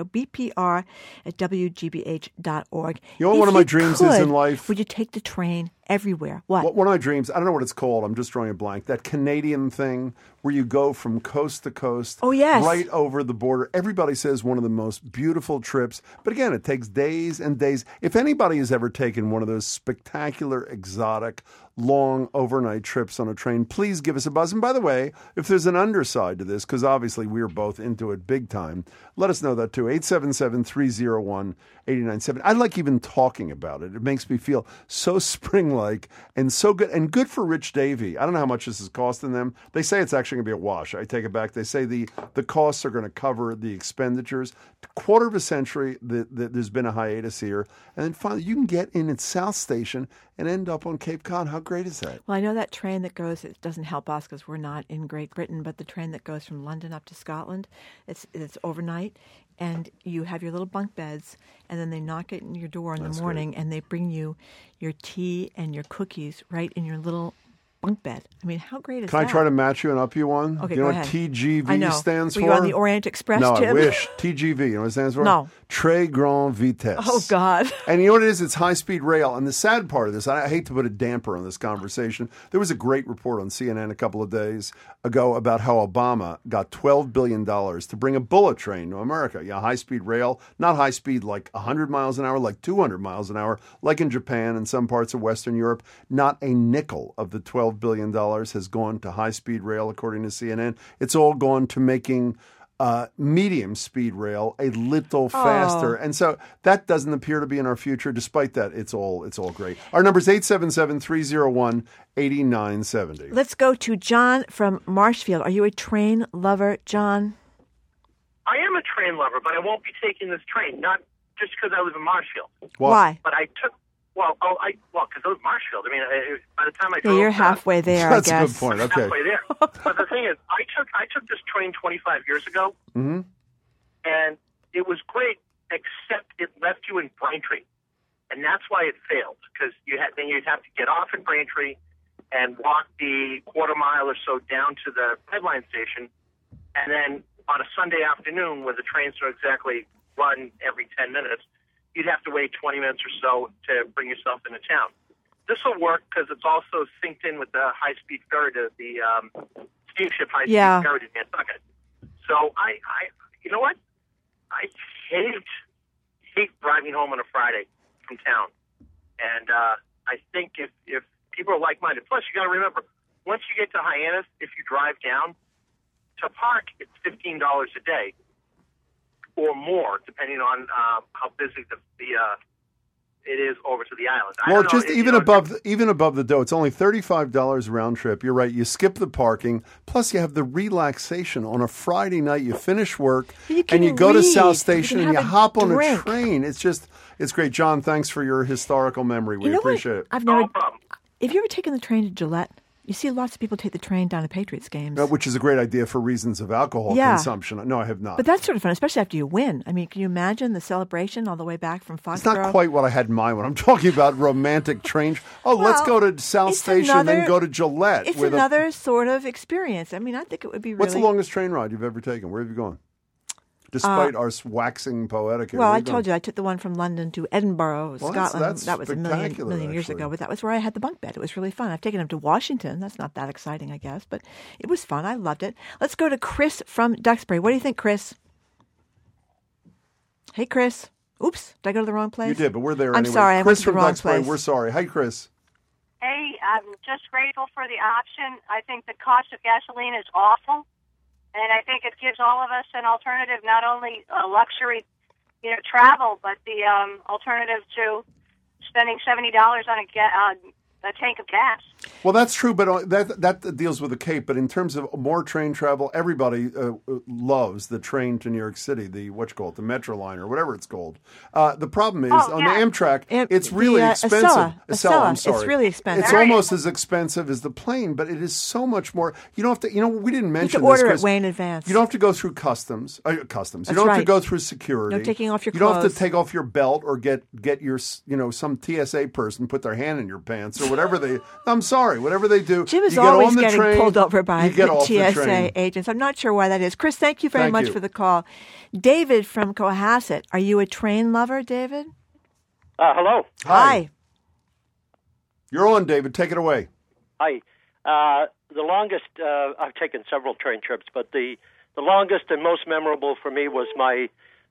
A: BPR@WGBH.org.
B: You know what one of my dreams is in life?
A: Would you take the train everywhere? What?
B: One of my dreams, I don't know what it's called. I'm just drawing a blank. That Canadian thing where you go from coast to coast.
A: Oh, yes.
B: Right over the border. Everybody says one of the most beautiful trips. But again, it takes days and days. If anybody has ever taken one of those spectacular, exotic, long overnight trips on a train, please give us a buzz. And by the way, if there's an underside to this, because obviously we're both into it big time, let us know that too. 877-301-897. I like even talking about it. It makes me feel so spring-like and so good. And good for Rich Davey. I don't know how much this is costing them. They say it's actually going to be a wash. I take it back. They say the costs are going to cover the expenditures. Quarter of a century, there's been a hiatus here. And then finally, you can get in at South Station and end up on Cape Cod. How great is that?
A: Well, I know that train that goes, it doesn't help us because we're not in Great Britain, but the train that goes from London up to Scotland, it's overnight, and you have your little bunk beds, and then they knock at your door in the morning, and they bring you your tea and your cookies right in your little bunk bed. I mean, how great is that?
B: Can I try to match you and up you one?
A: Okay,
B: you know
A: go
B: what
A: ahead.
B: TGV stands for?
A: Were you on the Orient Express,
B: No,
A: Jim?
B: I wish. TGV, you know what it stands for?
A: No.
B: Très Grande Vitesse.
A: Oh, God.
B: And you know what it is? It's high-speed rail. And the sad part of this, I hate to put a damper on this conversation, there was a great report on CNN a couple of days ago about how Obama got $12 billion to bring a bullet train to America. Yeah, high-speed rail, not high-speed like 100 miles an hour, like 200 miles an hour, like in Japan and some parts of Western Europe. Not a nickel of the $12 billion has gone to high-speed rail, according to CNN. It's all gone to making medium speed rail a little faster. And so that doesn't appear to be in our future. Despite that, it's all great. Our number is 877-301-8970.
A: Let's go to John from Marshfield. Are you a train lover, John?
C: I am a train lover, but I won't be taking this train, not just because I live in Marshfield.
A: Why?
C: But I took, because I live in Marshfield. I mean, by the time I
A: Yeah,
C: drove...
A: you're halfway there,
B: That's
A: I guess.
B: a good point. Okay.
C: Halfway there. But the thing is, I took this train 25 years ago,
B: Mm-hmm.
C: and it was great, except it left you in Braintree. And that's why it failed, because you'd have to get off in Braintree and walk the quarter mile or so down to the Red Line station, and then on a Sunday afternoon, where the trains don't exactly run every 10 minutes, you'd have to wait 20 minutes or so to bring yourself into town. This will work because it's also synced in with the high-speed ferry, the steamship high-speed ferry to Nantucket. So you know what? I hate driving home on a Friday from town. And I think if people are like-minded, plus you got to remember, once you get to Hyannis, if you drive down, to park, it's $15 a day or more, depending on how busy it is over to the island.
B: Well, just even above the dough, it's only $35 round trip. You're right. You skip the parking, plus you have the relaxation on a Friday night. You finish work and you go to South Station and you hop on a train. It's great. John, thanks for your historical memory. We appreciate it.
A: Have you ever taken the train to Gillette? You see lots of people take the train down to Patriots games.
B: Which is a great idea for reasons of alcohol consumption. No, I have not.
A: But that's sort of fun, especially after you win. I mean, can you imagine the celebration all the way back from Foxborough?
B: It's not quite what I had in mind when I'm talking about romantic train. Let's go to South Station, then go to Gillette.
A: It's another sort of experience. I mean, I think it would be really...
B: What's the longest train ride you've ever taken? Where have you gone? Despite our waxing poetic.
A: Well, I told you, I took the one from London to Edinburgh, Scotland. That was a million years ago, but that was where I had the bunk bed. It was really fun. I've taken them to Washington. That's not that exciting, I guess, but it was fun. I loved it. Let's go to Chris from Duxbury. What do you think, Chris? Hey, Chris. Oops, did I go to the wrong place?
B: You did, but we're there
A: anyway. I'm sorry, I went to the wrong
B: Duxbury,
A: place.
B: We're sorry. Hi, Chris.
D: Hey, I'm just grateful for the option. I think the cost of gasoline is awful. And I think it gives all of us an alternative, not only luxury, travel, but the alternative to spending $70 on a tank of gas.
B: Well, that's true, but that deals with the Cape. But in terms of more train travel, everybody loves the train to New York City, the Metroliner, or whatever it's called. The problem is on the Amtrak, it's really expensive.
A: Acela.
B: I'm sorry.
A: It's really expensive.
B: It's almost as expensive as the plane, but it is so much more. You don't have to. We didn't mention
A: you can order
B: this,
A: it way in advance.
B: You don't have to go through customs.
A: That's
B: you don't have to go through security.
A: No taking off your
B: You
A: clothes.
B: don't have to take off your belt or get your some TSA person put their hand in your pants or whatever they. I'm sorry, whatever they do.
A: Jim is
B: you get
A: always
B: on the
A: getting
B: train,
A: pulled over by
B: you get off the
A: TSA
B: train.
A: agents. I'm not sure why that is. Chris, thank you very
B: Thank
A: much
B: you.
A: for the call. David from Cohasset. Are you a train lover, David?
W: Hello.
A: Hi.
B: You're on, David. Take it away.
W: Hi. The longest, I've taken several train trips, but the longest and most memorable for me was my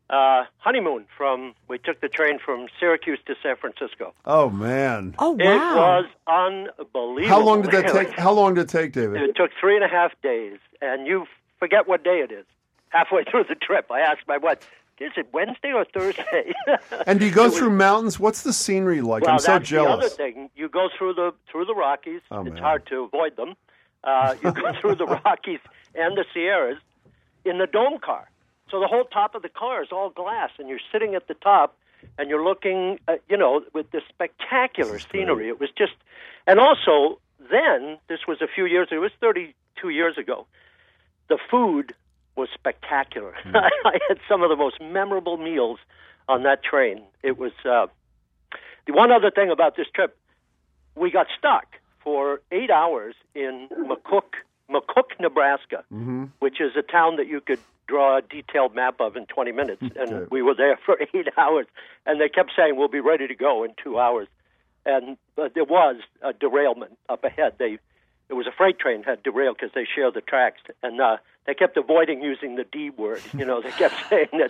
W: honeymoon we took the train from Syracuse to San Francisco.
B: Oh, man.
A: Oh,
W: It was unbelievable.
B: How long did that take? How long did it take, David?
W: It took 3.5 days, and you forget what day it is. Halfway through the trip, I asked my wife, is it Wednesday or Thursday?
B: And do you go through mountains? What's the scenery like?
W: Well,
B: I'm so
W: that's
B: jealous.
W: the other thing. You go through the Rockies. It's hard to avoid them. You go through the Rockies and the Sierras in the dome car. So the whole top of the car is all glass, and you're sitting at the top, and you're looking, with this spectacular scenery. It was just, and also then, this was a few years ago, it was 32 years ago, the food was spectacular. I had some of the most memorable meals on that train. It was, the one other thing about this trip, we got stuck for 8 hours in McCook, Nebraska, which is a town that you could draw a detailed map of in 20 minutes. And we were there for 8 hours, and they kept saying, we'll be ready to go in 2 hours. And there was a derailment up ahead. It was a freight train had derailed because they share the tracks, and they kept avoiding using the D word. They kept saying that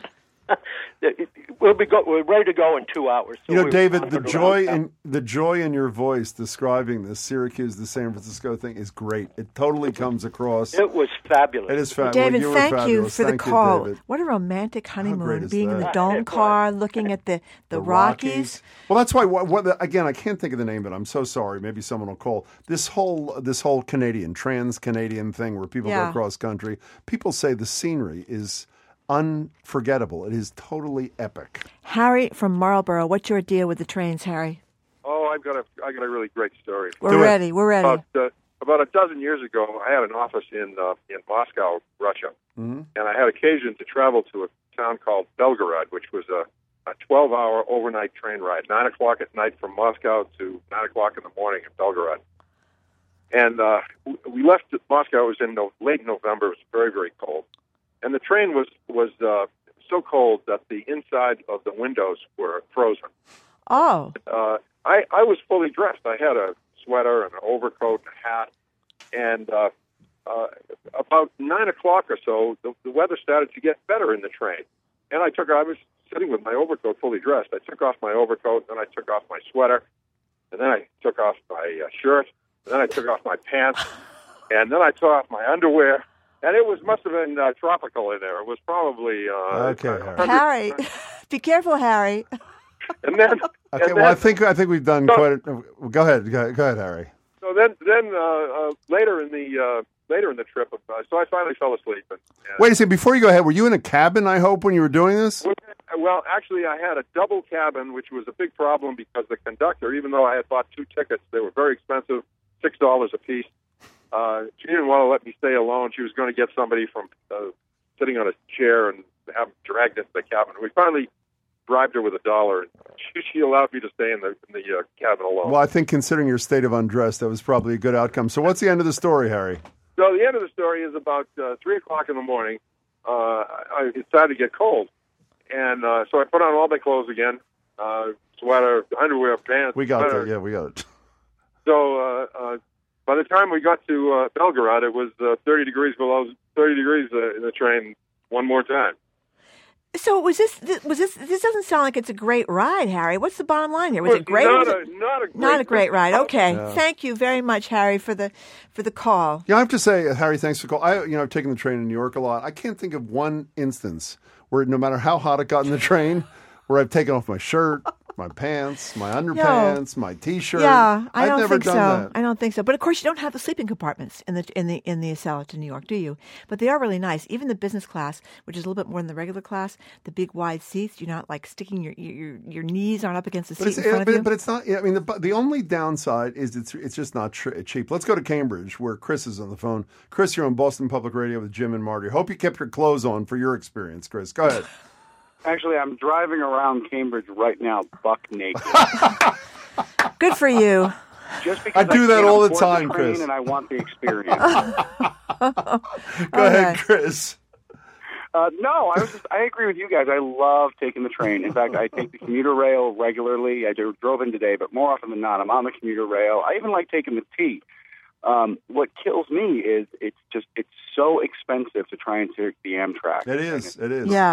W: we're ready to go in 2 hours. So
B: David, the joy in your voice describing the Syracuse to San Francisco thing is great. It totally comes across.
W: It was fabulous.
B: It is fabulous.
A: David,
B: you
A: thank you for the call.
B: David.
A: What a romantic honeymoon,
B: is
A: being in
B: that?
A: the dome car, looking at the Rockies.
B: Well, that's why. Again, I can't think of the name of it. I'm so sorry. Maybe someone will call. This whole trans-Canadian thing where people go cross country. People say the scenery is unforgettable. It is totally epic.
A: Harry from Marlborough, what's your deal with the trains, Harry?
L: Oh, I got a really great story.
A: We're ready.
L: About a dozen years ago, I had an office in Moscow, Russia, and I had occasion to travel to a town called Belgorod, which was a 12-hour overnight train ride, 9 o'clock at night from Moscow to 9 o'clock in the morning in Belgorod. And we left Moscow. It was in late November. It was very, very cold. And the train was so cold that the inside of the windows were frozen.
A: Oh.
L: I was fully dressed. I had a sweater and an overcoat and a hat. And about 9 o'clock or so, the weather started to get better in the train. And I was sitting with my overcoat fully dressed. I took off my overcoat, then I took off my sweater, and then I took off my shirt, and then I took off my pants, and then I took off my underwear. And it must have been tropical in there. It was probably
A: Harry, be careful, Harry.
L: And then,
B: I think we've done quite. Go ahead, Harry.
L: So then later in the trip, so I finally fell asleep.
B: Wait a second. Before you go ahead, were you in a cabin? I hope when you were doing this.
L: Well, actually, I had a double cabin, which was a big problem because the conductor, even though I had bought 2 tickets, they were very expensive, $6 a piece. She didn't want to let me stay alone. She was going to get somebody from sitting on a chair and have them dragged into the cabin. We finally bribed her with $1, and she allowed me to stay in the cabin alone.
B: Well, I think considering your state of undress, that was probably a good outcome. So what's the end of the story, Harry?
L: So the end of the story is about 3 o'clock in the morning. It started to get cold, and so I put on all my clothes again, sweater, underwear, pants.
B: We got that. Yeah, we got it.
L: So by the time we got to Belgorod, it was 30 degrees in the train one more time.
A: So this doesn't sound like it's a great ride, Harry. What's the bottom line here? Was it great? Not a great ride. Okay. Yeah. Thank you very much, Harry, for the call.
B: Yeah, I have to say, Harry, thanks for the call. I've taken the train in New York a lot. I can't think of one instance where no matter how hot it got in the train, where I've taken off my shirt, my pants, my underpants, my T-shirt.
A: Yeah,
B: I've never
A: think
B: done
A: so.
B: that.
A: I don't think so. But of course, you don't have the sleeping compartments in the Acela to New York, do you? But they are really nice. Even the business class, which is a little bit more than the regular class, the big wide seats. You're not like sticking your knees aren't up against the seat in front of you.
B: But it's not. I mean, the only downside is it's just not cheap. Let's go to Cambridge, where Chris is on the phone. Chris, you're on Boston Public Radio with Jim and Marty. Hope you kept your clothes on for your experience, Chris. Go ahead.
E: Actually, I'm driving around Cambridge right now, buck naked.
A: Good for you.
E: Just because
B: I do that all the time,
E: train
B: Chris.
E: And I want the experience.
B: Go ahead, Chris.
E: No, I agree with you guys. I love taking the train. In fact, I take the commuter rail regularly. I drove in today, but more often than not, I'm on the commuter rail. I even like taking the T. What kills me is it's so expensive to try and take the Amtrak.
B: It is.
A: Yeah.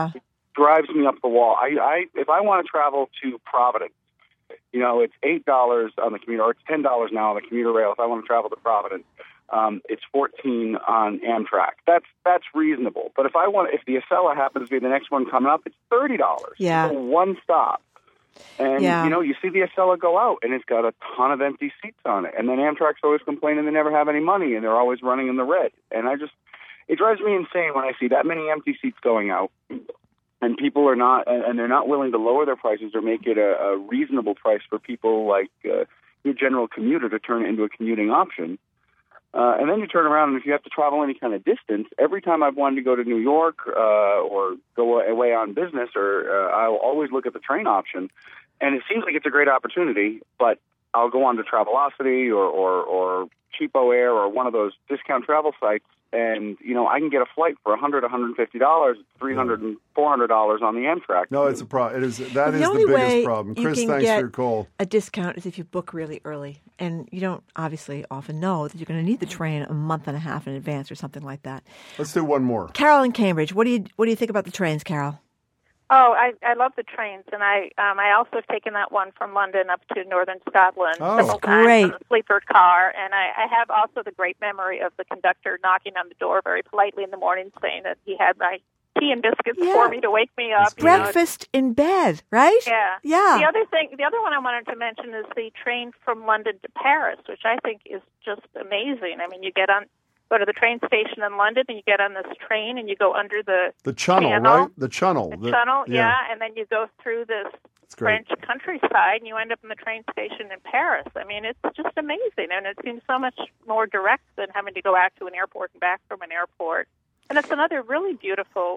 E: drives me up the wall. If I want to travel to Providence, it's $8 on the commuter, or it's $10 now on the commuter rail. If I want to travel to Providence, it's $14 on Amtrak. That's reasonable. But if the Acela happens to be the next one coming up, it's $30.
A: Yeah.
E: So one stop. And, you see the Acela go out, and it's got a ton of empty seats on it. And then Amtrak's always complaining they never have any money, and they're always running in the red. And it drives me insane when I see that many empty seats going out, and people are not, and they're not willing to lower their prices or make it a reasonable price for people like your general commuter to turn it into a commuting option. And then you turn around, and if you have to travel any kind of distance, every time I've wanted to go to New York or go away on business, I'll always look at the train option. And it seems like it's a great opportunity, but I'll go on to Travelocity or Cheapo Air or one of those discount travel sites, and I can get a flight for $100, $150, $300 and $400 on the Amtrak.
B: No, it's a problem. That is the
A: only
B: biggest
A: way
B: problem.
A: you
B: Chris,
A: can
B: thanks
A: get
B: for your call.
A: a discount is if you book really early, and you don't obviously often know that you're going to need the train a month and a half in advance or something like that.
B: Let's do one more.
A: Carol in Cambridge, what do you think about the trains, Carol?
F: Oh, I love the trains, and I also have taken that one from London up to northern Scotland several times
A: great.
F: in the sleeper car, and I have also the great memory of the conductor knocking on the door very politely in the morning saying that he had my tea and biscuits for me to wake me up.
A: Breakfast in bed, right?
F: Yeah.
A: Yeah.
F: The other one I wanted to mention is the train from London to Paris, which I think is just amazing. I mean, go to the train station in London, and you get on this train, and you go under the
B: channel,
F: channel,
B: right? The channel.
F: The channel, yeah, and then you go through this
B: great.
F: French countryside, and you end up in the train station in Paris. I mean, it's just amazing, and it seems so much more direct than having to go out to an airport and back from an airport. And it's another really beautiful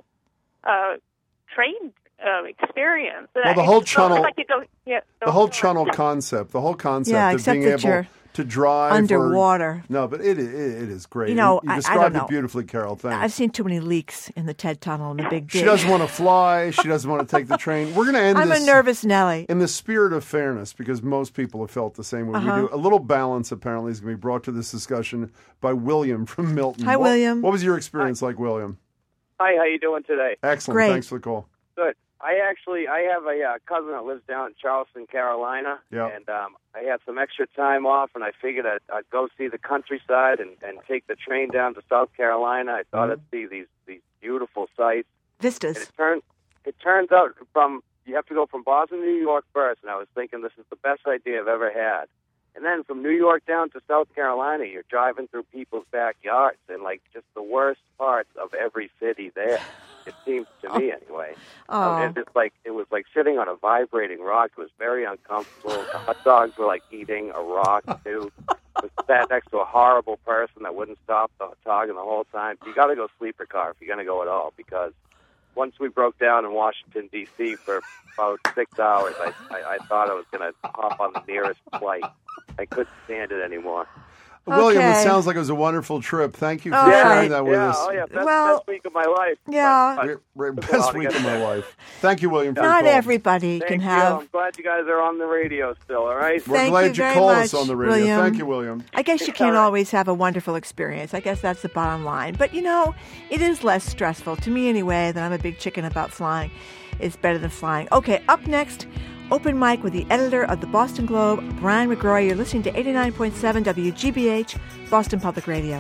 F: train experience.
B: Well, the whole channel,
F: like you go,
B: the whole channel concept, of being able to drive
A: underwater.
B: No, but it is great.
A: You
B: described it beautifully, Carol. Thanks.
A: I've seen too many leaks in the TED Tunnel and the Big Dig.
B: She doesn't want to fly. She doesn't want to take the train. We're going to end
A: I'm
B: this.
A: a nervous Nelly.
B: In the spirit of fairness, because most people have felt the same way we do. A little balance, apparently, is going to be brought to this discussion by William from Milton.
A: Hi, William.
B: What was your experience like, William?
G: Hi, how you doing today?
B: Excellent.
A: Great.
B: Thanks for the call.
G: Good. I have a cousin that lives down in Charleston, Carolina, and I had some extra time off, and I figured I'd go see the countryside and take the train down to South Carolina. I thought I'd see these beautiful sights.
A: Vistas.
G: And it turns out you have to go from Boston to New York first, and I was thinking this is the best idea I've ever had. And then from New York down to South Carolina, you're driving through people's backyards and just the worst parts of every city there. It seems to me, anyway. It was like sitting on a vibrating rock. It was very uncomfortable. The hot dogs were like eating a rock too. I sat next to a horrible person that wouldn't stop talking the whole time. You got to go sleeper car if you're going to go at all, because once we broke down in Washington, D.C. for about 6 hours, I thought I was going to hop on the nearest flight. I couldn't stand it anymore.
B: William, it sounds like it was a wonderful trip. Thank you for sharing that with us.
G: Oh, yeah. Best week of my life.
A: Yeah.
B: Best week of my life. Thank you, William, for your
A: Not
B: call.
A: everybody can have.
G: I'm glad you guys are on the radio still, all right?
B: We're glad you called us on the radio.
A: William.
B: Thank you, William.
A: I guess you can't always have a wonderful experience. I guess that's the bottom line. But, it is less stressful, to me anyway, that I'm a big chicken about flying. It's better than flying. Okay, up next, Open Mic with the editor of the Boston Globe, Brian McGrory. You're listening to 89.7 WGBH, Boston Public Radio.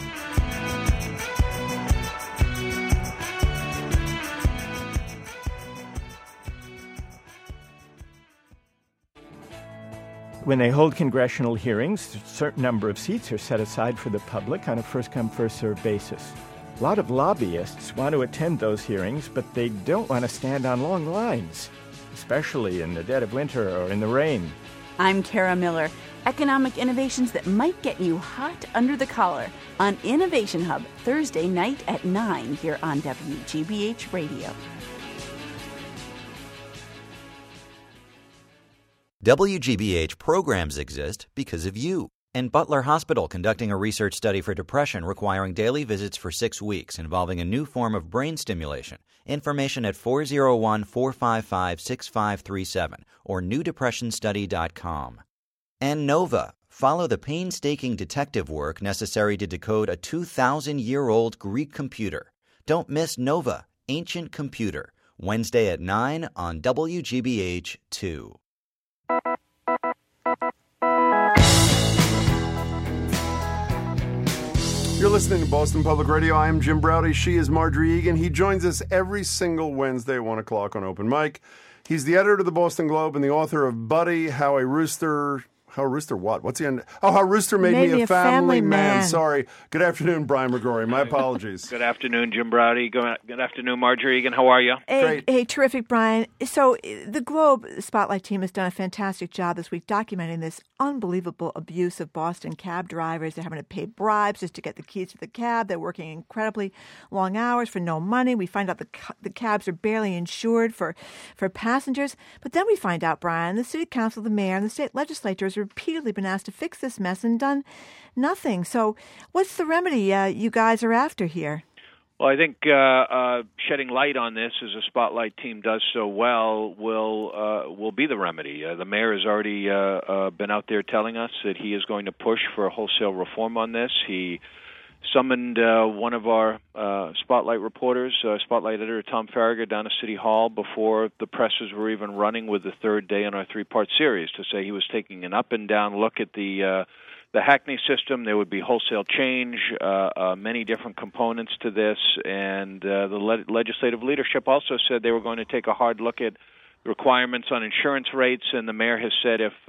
H: When they hold congressional hearings, a certain number of seats are set aside for the public on a first-come, first-served basis. A lot of lobbyists want to attend those hearings, but they don't want to stand on long lines, especially in the dead of winter or in the rain.
X: I'm Tara Miller. Economic innovations that might get you hot under the collar on Innovation Hub, Thursday night at 9 here on WGBH Radio.
U: WGBH programs exist because of you. And Butler Hospital conducting a research study for depression requiring daily visits for 6 weeks involving a new form of brain stimulation. Information at 401-455-6537 or newdepressionstudy.com. And Nova. Follow the painstaking detective work necessary to decode a 2,000-year-old Greek computer. Don't miss Nova, Ancient Computer. Wednesday at 9 on WGBH 2.
B: You're listening to Boston Public Radio. I am Jim Braude. She is Marjorie Egan. He joins us every single Wednesday at 1 o'clock on Open Mic. He's the editor of the Boston Globe and the author of Buddy, How a Rooster what? What's the end? Oh, How Rooster Made Me a Family Man. Sorry. Good afternoon, Brian McGrory. My apologies.
I: Good afternoon, Jim Braude. Good afternoon, Marjorie Egan. How are you?
A: Hey, terrific, Brian. So the Globe Spotlight team has done a fantastic job this week documenting this unbelievable abuse of Boston cab drivers. They're having to pay bribes just to get the keys to the cab. They're working incredibly long hours for no money. We find out the cabs are barely insured for passengers. But then we find out, Brian, the city council, the mayor, and the state legislatures repeatedly been asked to fix this mess and done nothing. So what's the remedy you guys are after here?
I: Well, I think shedding light on this, as a Spotlight team does so well, will be the remedy. The mayor has already been out there telling us that he is going to push for a wholesale reform on this. He summoned one of our Spotlight reporters, Spotlight editor Tom Farragher, down to City Hall before the presses were even running with the third day in our three-part series to say he was taking an up-and-down look at the Hackney system. There would be wholesale change, many different components to this, and the legislative leadership also said they were going to take a hard look at requirements on insurance rates, and the mayor has said if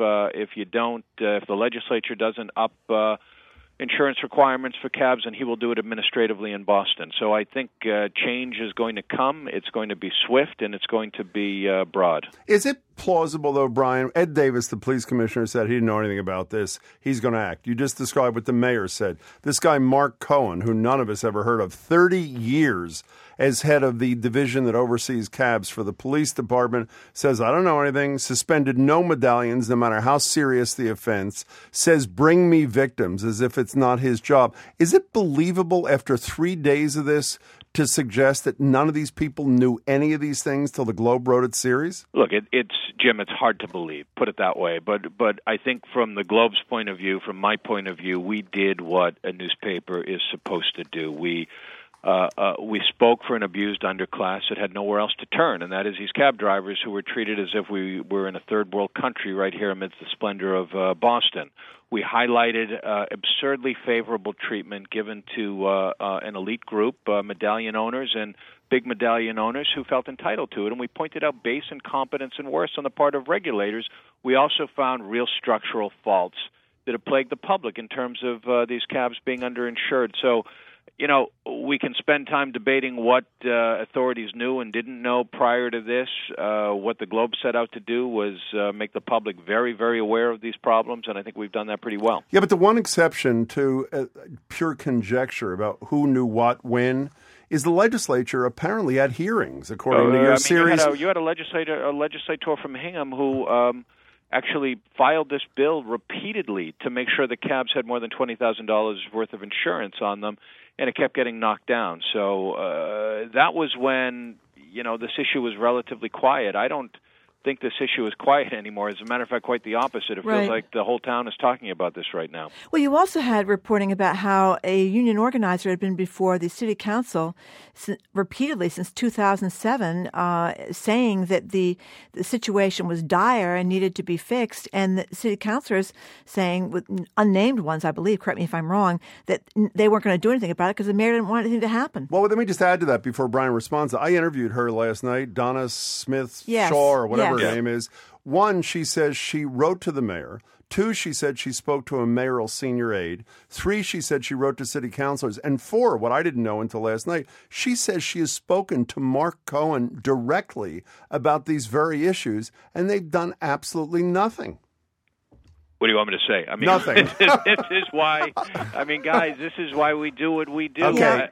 I: the legislature doesn't up insurance requirements for cabs, and he will do it administratively in Boston. So I think change is going to come. It's going to be swift, and it's going to be broad.
B: Is it plausible, though, Brian? Ed Davis, the police commissioner, said he didn't know anything about this. He's going to act. You just described what the mayor said. This guy, Mark Cohen, who none of us ever heard of, 30 years as head of the division that oversees cabs for the police department, says, I don't know anything, suspended no medallions, no matter how serious the offense, says, bring me victims, as if it's not his job. Is it believable after 3 days of this to suggest that none of these people knew any of these things till the Globe wrote its series?
I: Look, Jim, it's hard to believe, put it that way. But I think from the Globe's point of view, from my point of view, we did what a newspaper is supposed to do. We spoke for an abused underclass that had nowhere else to turn, and that is these cab drivers who were treated as if we were in a third world country right here amidst the splendor of Boston. We highlighted absurdly favorable treatment given to an elite group, medallion owners and big medallion owners who felt entitled to it, and we pointed out base incompetence and worse on the part of regulators. We also found real structural faults that have plagued the public in terms of these cabs being underinsured. So, we can spend time debating what authorities knew and didn't know prior to this. What the Globe set out to do was make the public very, very aware of these problems, and I think we've done that pretty well.
B: Yeah, but the one exception to pure conjecture about who knew what when is the legislature apparently had hearings, according to your series.
I: You had a legislator from Hingham who actually filed this bill repeatedly to make sure the cabs had more than $20,000 worth of insurance on them, and it kept getting knocked down. So that was when, this issue was relatively quiet. I don't think this issue is quiet anymore. As a matter of fact, quite the opposite. It feels like the whole town is talking about this right now.
A: Well, you also had reporting about how a union organizer had been before the city council repeatedly since 2007, saying that the situation was dire and needed to be fixed, and the city councilors saying, with unnamed ones, I believe, correct me if I'm wrong, that they weren't going to do anything about it because the mayor didn't want anything to happen.
B: Well, let me just add to that before Brian responds. I interviewed her last night, Donna Smith Shaw, or whatever her name is. One, she says she wrote to the mayor. Two, she said she spoke to a mayoral senior aide. Three, she said she wrote to city councilors. And four, what I didn't know until last night, she says she has spoken to Mark Cohen directly about these very issues, and they've done absolutely nothing.
I: What do you want me to say? I mean,
B: nothing.
I: This is why. I mean, guys, this is why we do what we do.
B: Okay.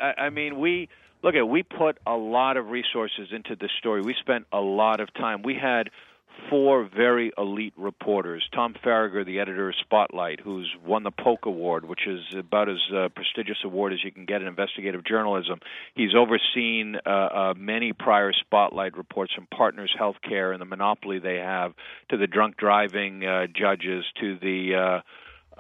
I: We put a lot of resources into this story. We spent a lot of time. We had 4 very elite reporters. Tom Farragher, the editor of Spotlight, who's won the Polk Award, which is about as prestigious award as you can get in investigative journalism. He's overseen many prior Spotlight reports, from Partners Healthcare and the monopoly they have, to the drunk driving judges, to the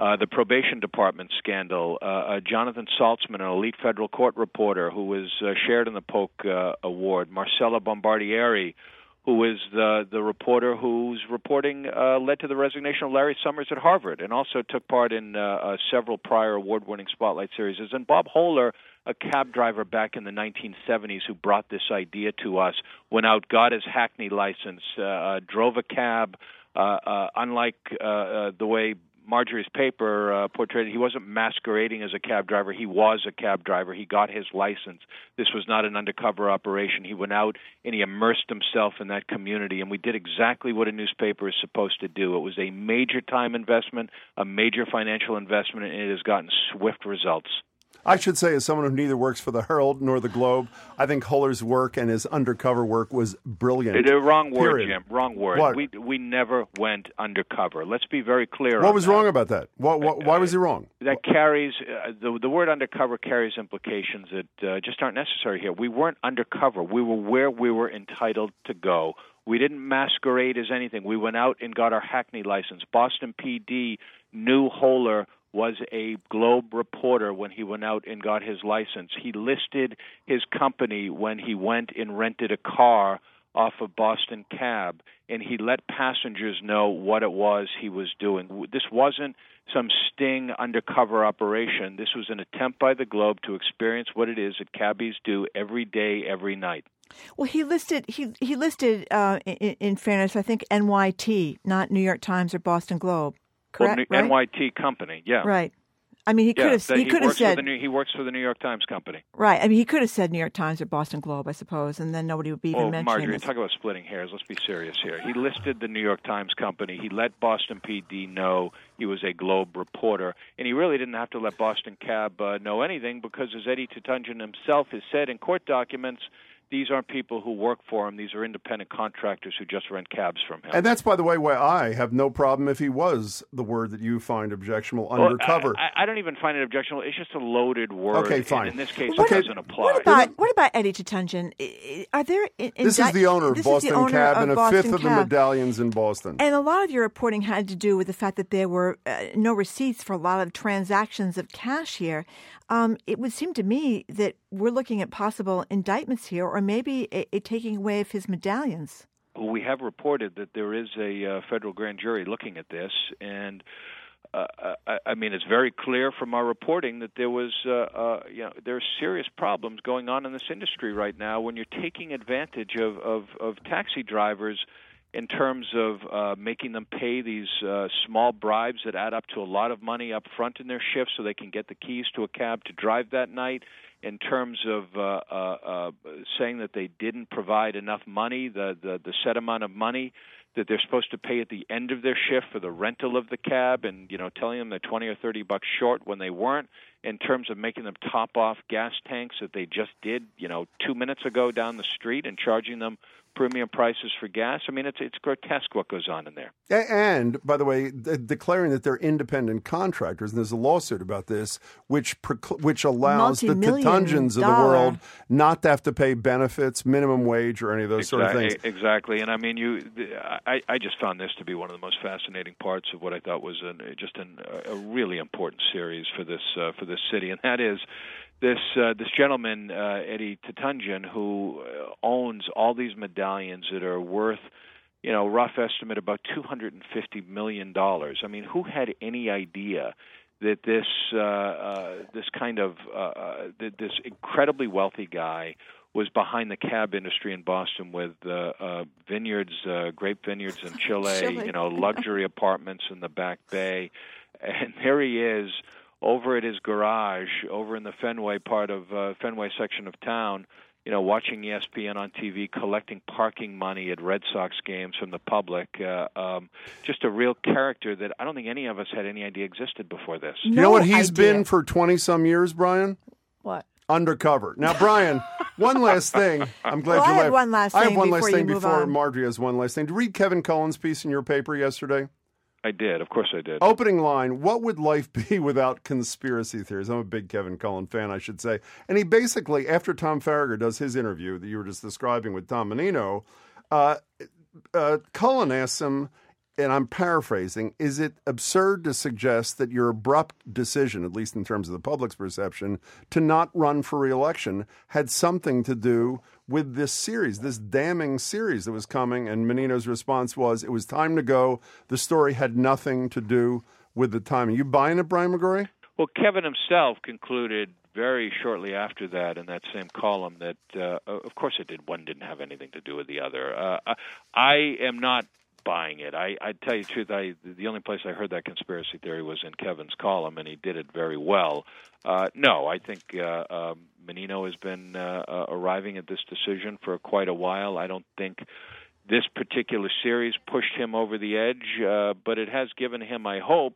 I: the probation department scandal, Jonathan Saltzman, an elite federal court reporter who was shared in the Polk Award, Marcella Bombardieri, who is the reporter whose reporting led to the resignation of Larry Summers at Harvard and also took part in several prior award-winning Spotlight series, and Bob Hohler, a cab driver back in the 1970s who brought this idea to us, went out, got his Hackney license, drove a cab, unlike the way Marjorie's paper portrayed it. He wasn't masquerading as a cab driver. He was a cab driver. He got his license. This was not an undercover operation. He went out and he immersed himself in that community, and we did exactly what a newspaper is supposed to do. It was a major time investment, a major financial investment, and it has gotten swift results.
B: I should say, as someone who neither works for the Herald nor the Globe, I think Hohler's work and his undercover work was brilliant.
I: Wrong word,
B: Period.
I: Jim. Wrong word.
B: What?
I: We never went undercover. Let's be very clear.
B: What was wrong about that? Why was he wrong?
I: That carries the word undercover carries implications that just aren't necessary here. We weren't undercover. We were where we were entitled to go. We didn't masquerade as anything. We went out and got our Hackney license. Boston PD knew Hohler was a Globe reporter when he went out and got his license. He listed his company when he went and rented a car off of Boston Cab, and he let passengers know what it was he was doing. This wasn't some sting undercover operation. This was an attempt by the Globe to experience what it is that cabbies do every day, every night.
A: Well, he listed in fairness, I think NYT, not New York Times or Boston Globe. Correct,
I: well,
A: right?
I: NYT company, yeah.
A: Right. I mean, he could have said
I: he works for the New York Times company.
A: Right. I mean, he could have said New York Times or Boston Globe, I suppose, and then nobody would be even mentioning
I: Marjorie,
A: this.
I: talk about splitting hairs. Let's be serious here. He listed the New York Times company. He let Boston PD know he was a Globe reporter, and he really didn't have to let Boston Cab know anything because, as Eddie Tutunjan himself has said in court documents, these aren't people who work for him. These are independent contractors who just rent cabs from him.
B: And that's, by the way, why I have no problem if he was the word that you find objectionable, undercover.
I: I don't even find it objectionable. It's just a loaded word.
B: Okay, fine.
I: And in this case, it doesn't apply.
A: What about Eddie Tutunjan? Are there?
B: This is the owner of Boston Cab and a fifth of the medallions in Boston.
A: And a lot of your reporting had to do with the fact that there were no receipts for a lot of transactions of cash here. It would seem to me that we're looking at possible indictments here, or maybe a taking away of his medallions.
I: We have reported that there is a federal grand jury looking at this, and I mean, it's very clear from our reporting that there was, there are serious problems going on in this industry right now when you're taking advantage of taxi drivers in terms of making them pay these small bribes that add up to a lot of money up front in their shift so they can get the keys to a cab to drive that night, in terms of saying that they didn't provide enough money, the set amount of money that they're supposed to pay at the end of their shift for the rental of the cab, and telling them they're $20 or $30 short when they weren't, in terms of making them top off gas tanks that they just did 2 minutes ago down the street and charging them premium prices for gas. I mean, it's grotesque what goes on in there.
B: And, by the way, declaring that they're independent contractors, and there's a lawsuit about this, which allows the Tutunjans of the world not to have to pay benefits, minimum wage, or any of those sort of things.
I: Exactly. And, I mean, I just found this to be one of the most fascinating parts of what I thought was a really important series for this city, and that is this gentleman, Eddie Tutunjan, who owns all these medallions that are worth, rough estimate about $250 million. I mean, who had any idea that this incredibly wealthy guy was behind the cab industry in Boston with vineyards, grape vineyards in Chile, luxury apartments in the Back Bay, and there he is, over at his garage, over in the Fenway part of Fenway section of town, watching ESPN on TV, collecting parking money at Red Sox games from the public. Just a real character that I don't think any of us had any idea existed before this.
B: You know what he's been for 20-some years, Brian?
A: What?
B: Undercover. Now, Brian, one last thing. I'm glad you
A: I have one last thing.
B: I have one last thing
A: before
B: Marjorie has one last thing. Did you read Kevin Cullen's piece in your paper yesterday?
I: I did. Of course I did.
B: Opening line, what would life be without conspiracy theories? I'm a big Kevin Cullen fan, I should say. And he basically, after Tom Farragher does his interview that you were just describing with Tom Menino, Cullen asks him, and I'm paraphrasing, is it absurd to suggest that your abrupt decision, at least in terms of the public's perception, to not run for re-election had something to do with this series, this damning series that was coming? And Menino's response was, it was time to go. The story had nothing to do with the timing. You buying it, Brian McGrory?
I: Well, Kevin himself concluded very shortly after that in that same column that, of course it did. One didn't have anything to do with the other. I am not buying it. I tell you the truth, the only place I heard that conspiracy theory was in Kevin's column, and he did it very well. No, I think Menino has been arriving at this decision for quite a while. I don't think this particular series pushed him over the edge, but it has given him, I hope,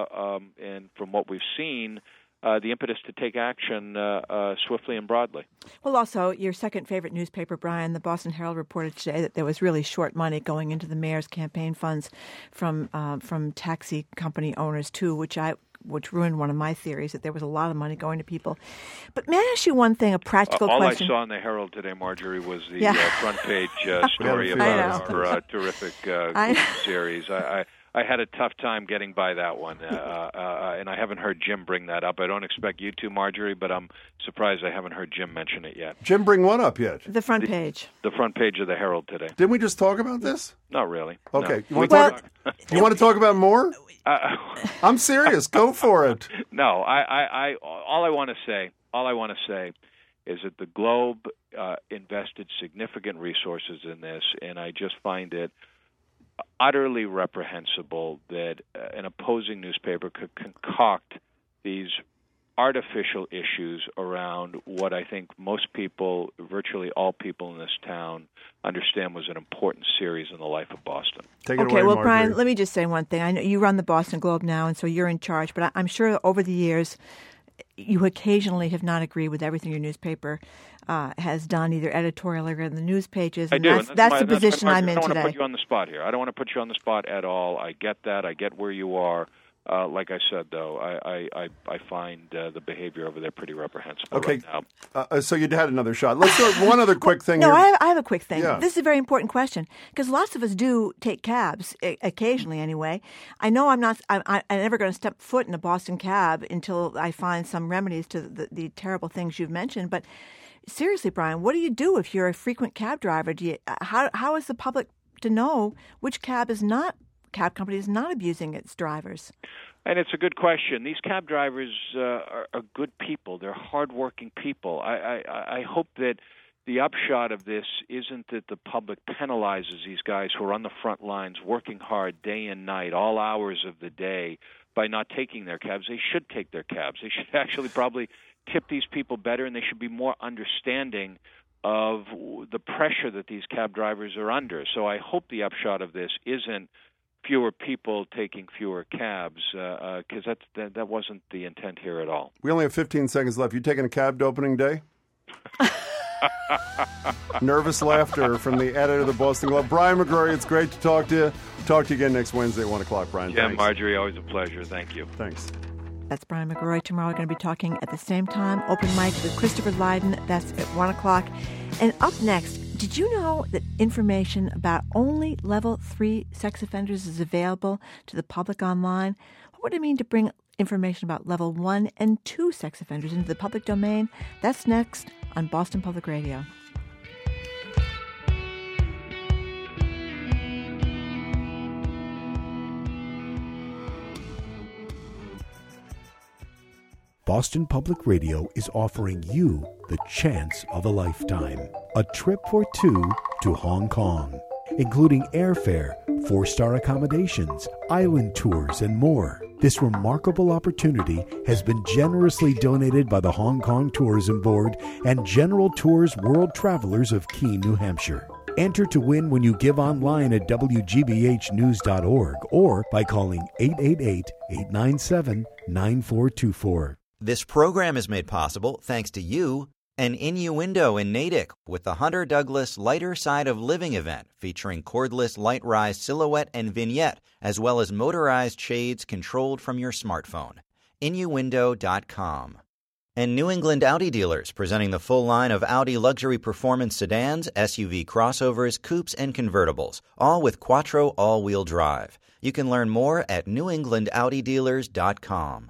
I: and from what we've seen, the impetus to take action swiftly and broadly.
A: Well, also, your second favorite newspaper, Brian, the Boston Herald, reported today that there was really short money going into the mayor's campaign funds from taxi company owners, too, which ruined one of my theories, that there was a lot of money going to people. But may I ask you one thing, a practical question?
I: All I saw in the Herald today, Marjorie, was the front page story about our terrific series. I had a tough time getting by that one, and I haven't heard Jim bring that up. I don't expect you to, Marjorie, but I'm surprised I haven't heard Jim mention it yet.
B: Jim, bring what up yet?
A: The front page.
I: The front page of the Herald today.
B: Didn't we just talk about this?
I: Not really.
B: Okay.
I: No.
B: You want to talk about more? I'm serious. Go for it.
I: No, all I want to say is that the Globe invested significant resources in this, and I just find it utterly reprehensible that an opposing newspaper could concoct these artificial issues around what I think most people, virtually all people in this town, understand was an important series in the life of Boston.
B: Take it away,
A: well,
B: Marjorie.
A: Brian, let me just say one thing. I know you run the Boston Globe now, and so you're in charge, but I'm sure over the years you occasionally have not agreed with everything your newspaper has done, either editorial or in the news pages. And that's the position I'm in today.
I: I don't want to put you on the spot here. I don't want to put you on the spot at all. I get that. I get where you are. Like I said, though, I find the behavior over there pretty reprehensible right now.
B: So you had another shot. Let's do one other quick thing.
A: No,
B: here.
A: I have a quick thing.
B: Yeah.
A: This is a very important question because lots of us do take cabs, occasionally anyway. I know I'm never going to step foot in a Boston cab until I find some remedies to the terrible things you've mentioned. But seriously, Brian, what do you do if you're a frequent cab driver? How is the public to know which cab company is not abusing its drivers?
I: And it's a good question. These cab drivers are good people. They're hardworking people. I hope that the upshot of this isn't that the public penalizes these guys who are on the front lines working hard day and night, all hours of the day, by not taking their cabs. They should take their cabs. They should actually probably tip these people better, and they should be more understanding of the pressure that these cab drivers are under. So I hope the upshot of this isn't fewer people taking fewer cabs, because that wasn't the intent here at all.
B: We only have 15 seconds left. You taking a cab to opening day? Nervous laughter from the editor of the Boston Globe. Brian McGrory, it's great to talk to you. Talk to you again next Wednesday at 1 o'clock, Brian.
I: Yeah,
B: thanks.
I: Marjorie, always a pleasure. Thank you.
B: Thanks.
A: That's Brian McGrory. Tomorrow we're going to be talking at the same time. Open mic with Christopher Lydon. That's at 1 o'clock. And up next, did you know that information about only Level 3 sex offenders is available to the public online? What would it mean to bring information about Level 1 and 2 sex offenders into the public domain? That's next on Boston Public Radio.
J: Boston Public Radio is offering you the chance of a lifetime. A trip for two to Hong Kong, including airfare, 4-star accommodations, island tours, and more. This remarkable opportunity has been generously donated by the Hong Kong Tourism Board and General Tours World Travelers of Keene, New Hampshire. Enter to win when you give online at WGBHnews.org or by calling 888-897-9424.
U: This program is made possible thanks to you and Innuendo in Natick with the Hunter Douglas Lighter Side of Living event featuring cordless light rise silhouette and vignette, as well as motorized shades controlled from your smartphone. Innuendo.com. And New England Audi dealers, presenting the full line of Audi luxury performance sedans, SUV crossovers, coupes, and convertibles, all with Quattro all-wheel drive. You can learn more at newenglandaudidealers.com.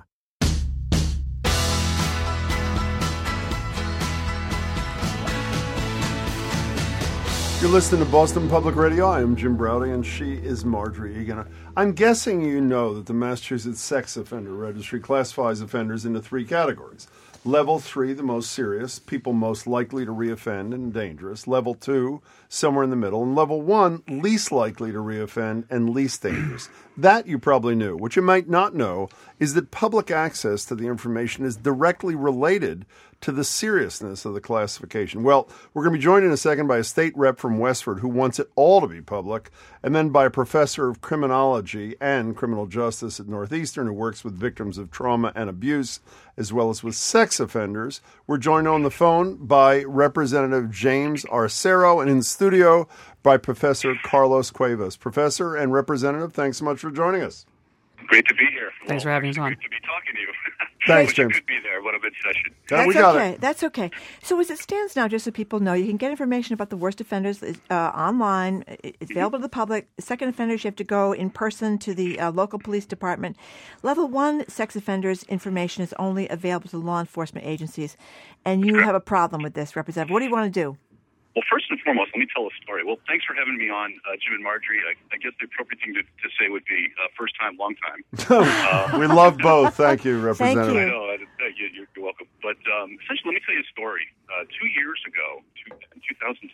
B: You're listening to Boston Public Radio. I am Jim Browdy, and she is Marjorie Egan. I'm guessing you know that the Massachusetts Sex Offender Registry classifies offenders into 3 categories. Level 3, the most serious, people most likely to reoffend and dangerous. Level 2, somewhere in the middle. And Level 1, least likely to reoffend and least dangerous. That you probably knew. What you might not know is that public access to the information is directly related to the seriousness of the classification. Well, we're going to be joined in a second by a state rep from Westford who wants it all to be public, and then by a professor of criminology and criminal justice at Northeastern who works with victims of trauma and abuse, as well as with sex offenders. We're joined on the phone by Representative James Arcero, and in the studio by Professor Carlos Cuevas. Professor and Representative, thanks so much for joining us.
K: Great to be here.
V: Thanks for having us on.
K: Great to be talking to you.
B: Thanks, James.
K: Could be there. What a good session.
A: That's okay. That's okay. So as it stands now, just so people know, you can get information about the worst offenders online. It's available to the public. Second offenders, you have to go in person to the local police department. Level 1 sex offenders information is only available to law enforcement agencies. And you have a problem with this, Representative. What do you want to do?
K: Well, first and foremost, let me tell a story. Well, thanks for having me on, Jim and Marjorie. I guess the appropriate thing to say would be first time, long time.
B: We love both. Thank you, Representative.
K: Thank you. I know. You're welcome. But essentially, let me tell you a story. 2 years ago, in 2010,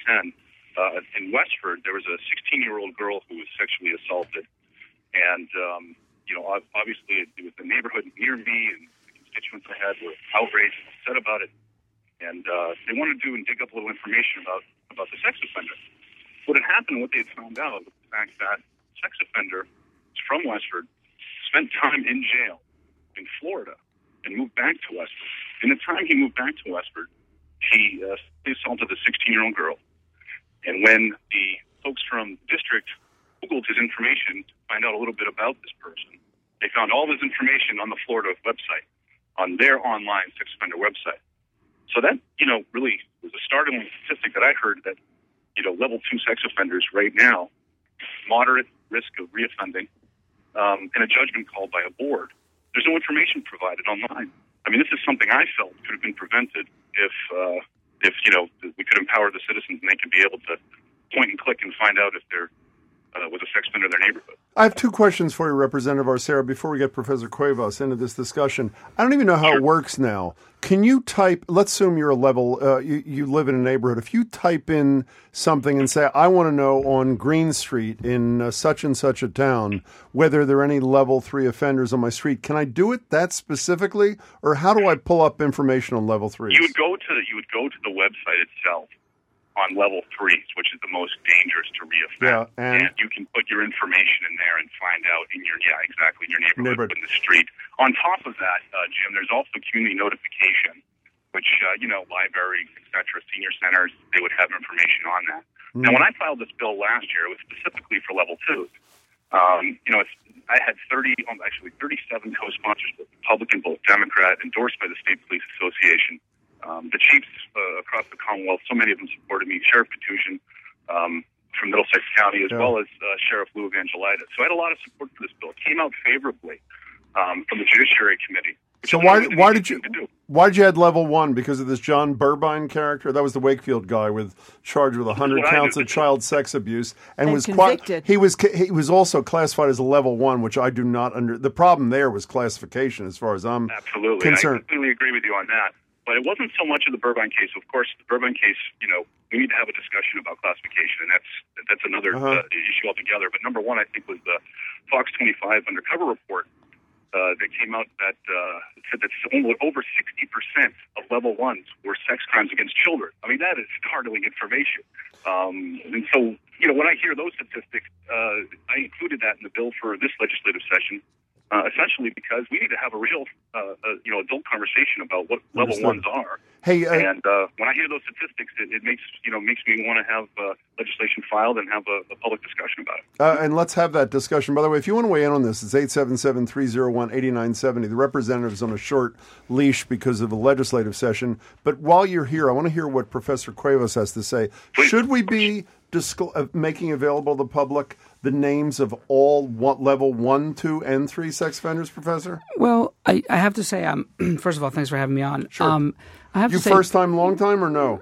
K: in Westford, there was a 16-year-old girl who was sexually assaulted. And, obviously, it was the neighborhood near me, and the constituents I had were outraged and upset about it. And they wanted to dig up a little information about the sex offender. What had happened, what they had found out, was the fact that the sex offender was from Westford, spent time in jail in Florida, and moved back to Westford. In the time he moved back to Westford, he assaulted a 16-year-old girl. And when the folks from the district Googled his information to find out a little bit about this person, they found all his information on the Florida website, on their online sex offender website. So that, really was a startling statistic that I heard that, level 2 sex offenders right now, moderate risk of reoffending, and a judgment called by a board. There's no information provided online. I mean, this is something I felt could have been prevented if we could empower the citizens and they could be able to point and click and find out if there was a sex offender in their neighborhood.
B: I have 2 questions for you, Representative Arcero, before we get Professor Cuevas into this discussion. I don't even know how it works now. Can you type, let's assume you're a level, you live in a neighborhood. If you type in something and say, I want to know on Green Street in such and such a town, whether there are any level 3 offenders on my street, can I do it that specifically? Or how do I pull up information on level 3s?
K: You would go to the website itself on level 3s, which is the most dangerous to reoffend.
B: Yeah, and
K: you can put your information in there and find out in your neighborhood, in the street. On top of that, Jim, there's also community notification, which, libraries, et cetera, senior centers, they would have information on that. Now, when I filed this bill last year, it was specifically for level 2s. I had 37 co-sponsors, both Republican, both Democrat, endorsed by the State Police Association. The chiefs across the Commonwealth, so many of them supported me. Sheriff Petrusian from Middlesex County, as well as Sheriff Lou Evangelitis. So I had a lot of support for this bill. It came out favorably from the Judiciary Committee.
B: So why did you add level 1? Because of this John Burbine character? That was the Wakefield guy charged with 100 counts of child sex abuse and was
A: convicted.
B: He was also classified as a level 1, which I do not the problem there was classification, as far as I'm concerned.
K: I completely agree with you on that. But it wasn't so much of the Burbine case. Of course, the Burbine case, we need to have a discussion about classification, and that's another issue altogether. But number one, I think, was the Fox 25 undercover report that came out that said that over 60% of level 1s were sex crimes against children. I mean, that is startling information. And so, when I hear those statistics, I included that in the bill for this legislative session. Essentially because we need to have a real, adult conversation about what level 1s are.
B: Hey,
K: and when I hear those statistics, it makes me want to have legislation filed and have a public discussion about it.
B: And let's have that discussion. By the way, if you want to weigh in on this, it's 877-301-8970. The representative is on a short leash because of a legislative session. But while you're here, I want to hear what Professor Cuevas has to say. Please. Should we be making available to the public the names of all level 1, 2, and 3 sex offenders, Professor?
M: Well, I have to say, first of all, thanks for having me on.
B: Sure.
M: I have
B: you
M: to say,
B: first time, long time, or no?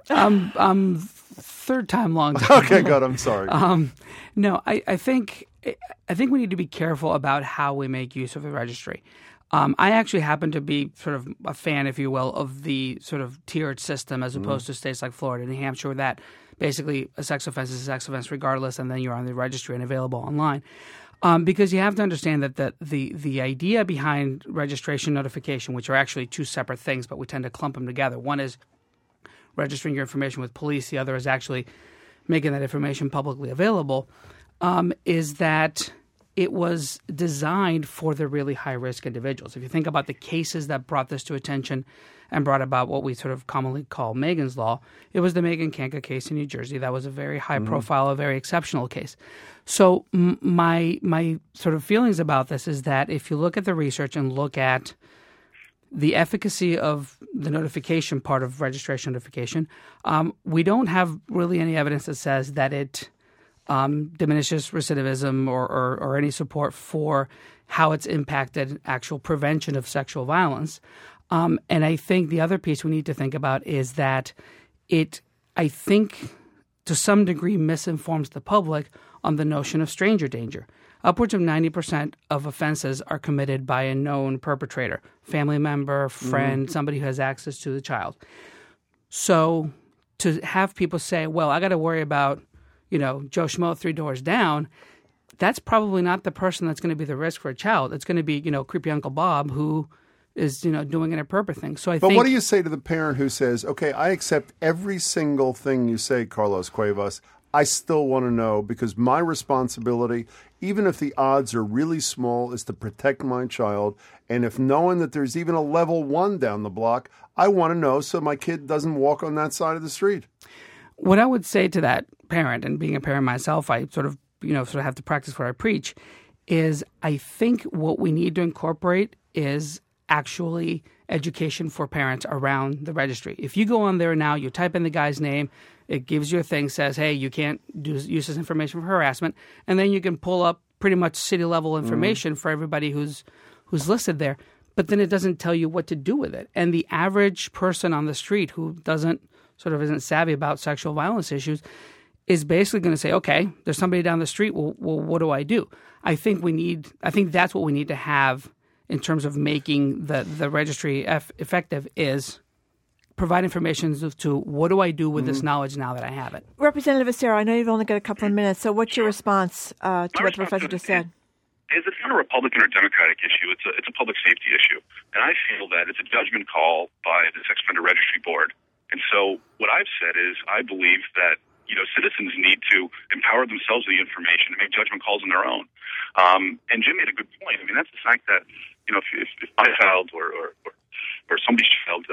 M: Third time, long time.
B: Okay, good. I'm sorry.
M: No, I think we need to be careful about how we make use of the registry. I actually happen to be sort of a fan, if you will, of the sort of tiered system as opposed to states like Florida and New Hampshire, where that basically a sex offense is a sex offense regardless, and then you're on the registry and available online. Because you have to understand that the idea behind registration notification, which are actually two separate things, but we tend to clump them together. One is registering your information with police. The other is actually making that information publicly available, is that it was designed for the really high-risk individuals. If you think about the cases that brought this to attention and brought about what we sort of commonly call Megan's Law, it was the Megan Kanka case in New Jersey. That was a very high-profile, a very exceptional case. So my sort of feelings about this is that if you look at the research and look at the efficacy of the notification part of registration notification, we don't have really any evidence that says that it diminishes recidivism or any support for how it's impacted actual prevention of sexual violence. And I think the other piece we need to think about is that it, I think, to some degree misinforms the public on the notion of stranger danger. Upwards of 90% of offenses are committed by a known perpetrator, family member, friend, somebody who has access to the child. So to have people say, well, I got to worry about, Joe Schmo 3 doors down, that's probably not the person that's going to be the risk for a child. It's going to be, creepy Uncle Bob who is, doing an inappropriate thing. So
B: But what do you say to the parent who says, okay, I accept every single thing you say, Carlos Cuevas, I still want to know because my responsibility, even if the odds are really small, is to protect my child. And if knowing that there's even a level 1 down the block, I want to know so my kid doesn't walk on that side of the street.
M: What I would say to that parent, and being a parent myself, I sort of have to practice what I preach, is I think what we need to incorporate is actually education for parents around the registry. If you go on there now, you type in the guy's name, it gives you a thing, says, hey, you can't use this information for harassment, and then you can pull up pretty much city-level information for everybody who's listed there, but then it doesn't tell you what to do with it. And the average person on the street who isn't savvy about sexual violence issues is basically going to say, okay, there's somebody down the street, well, what do I do? I think that's what we need to have in terms of making the registry effective is provide information to what do I do with this knowledge now that I have it.
A: Representative Acero, I know you've only got a couple of minutes, so what's your response to what the professor just said?
K: It's not a Republican or Democratic issue. It's a public safety issue. And I feel that it's a judgment call by the Sex Offender Registry Board. And so what I've said is I believe that citizens need to empower themselves with the information and make judgment calls on their own. And Jim made a good point. I mean, that's the fact that, if my child or somebody's child,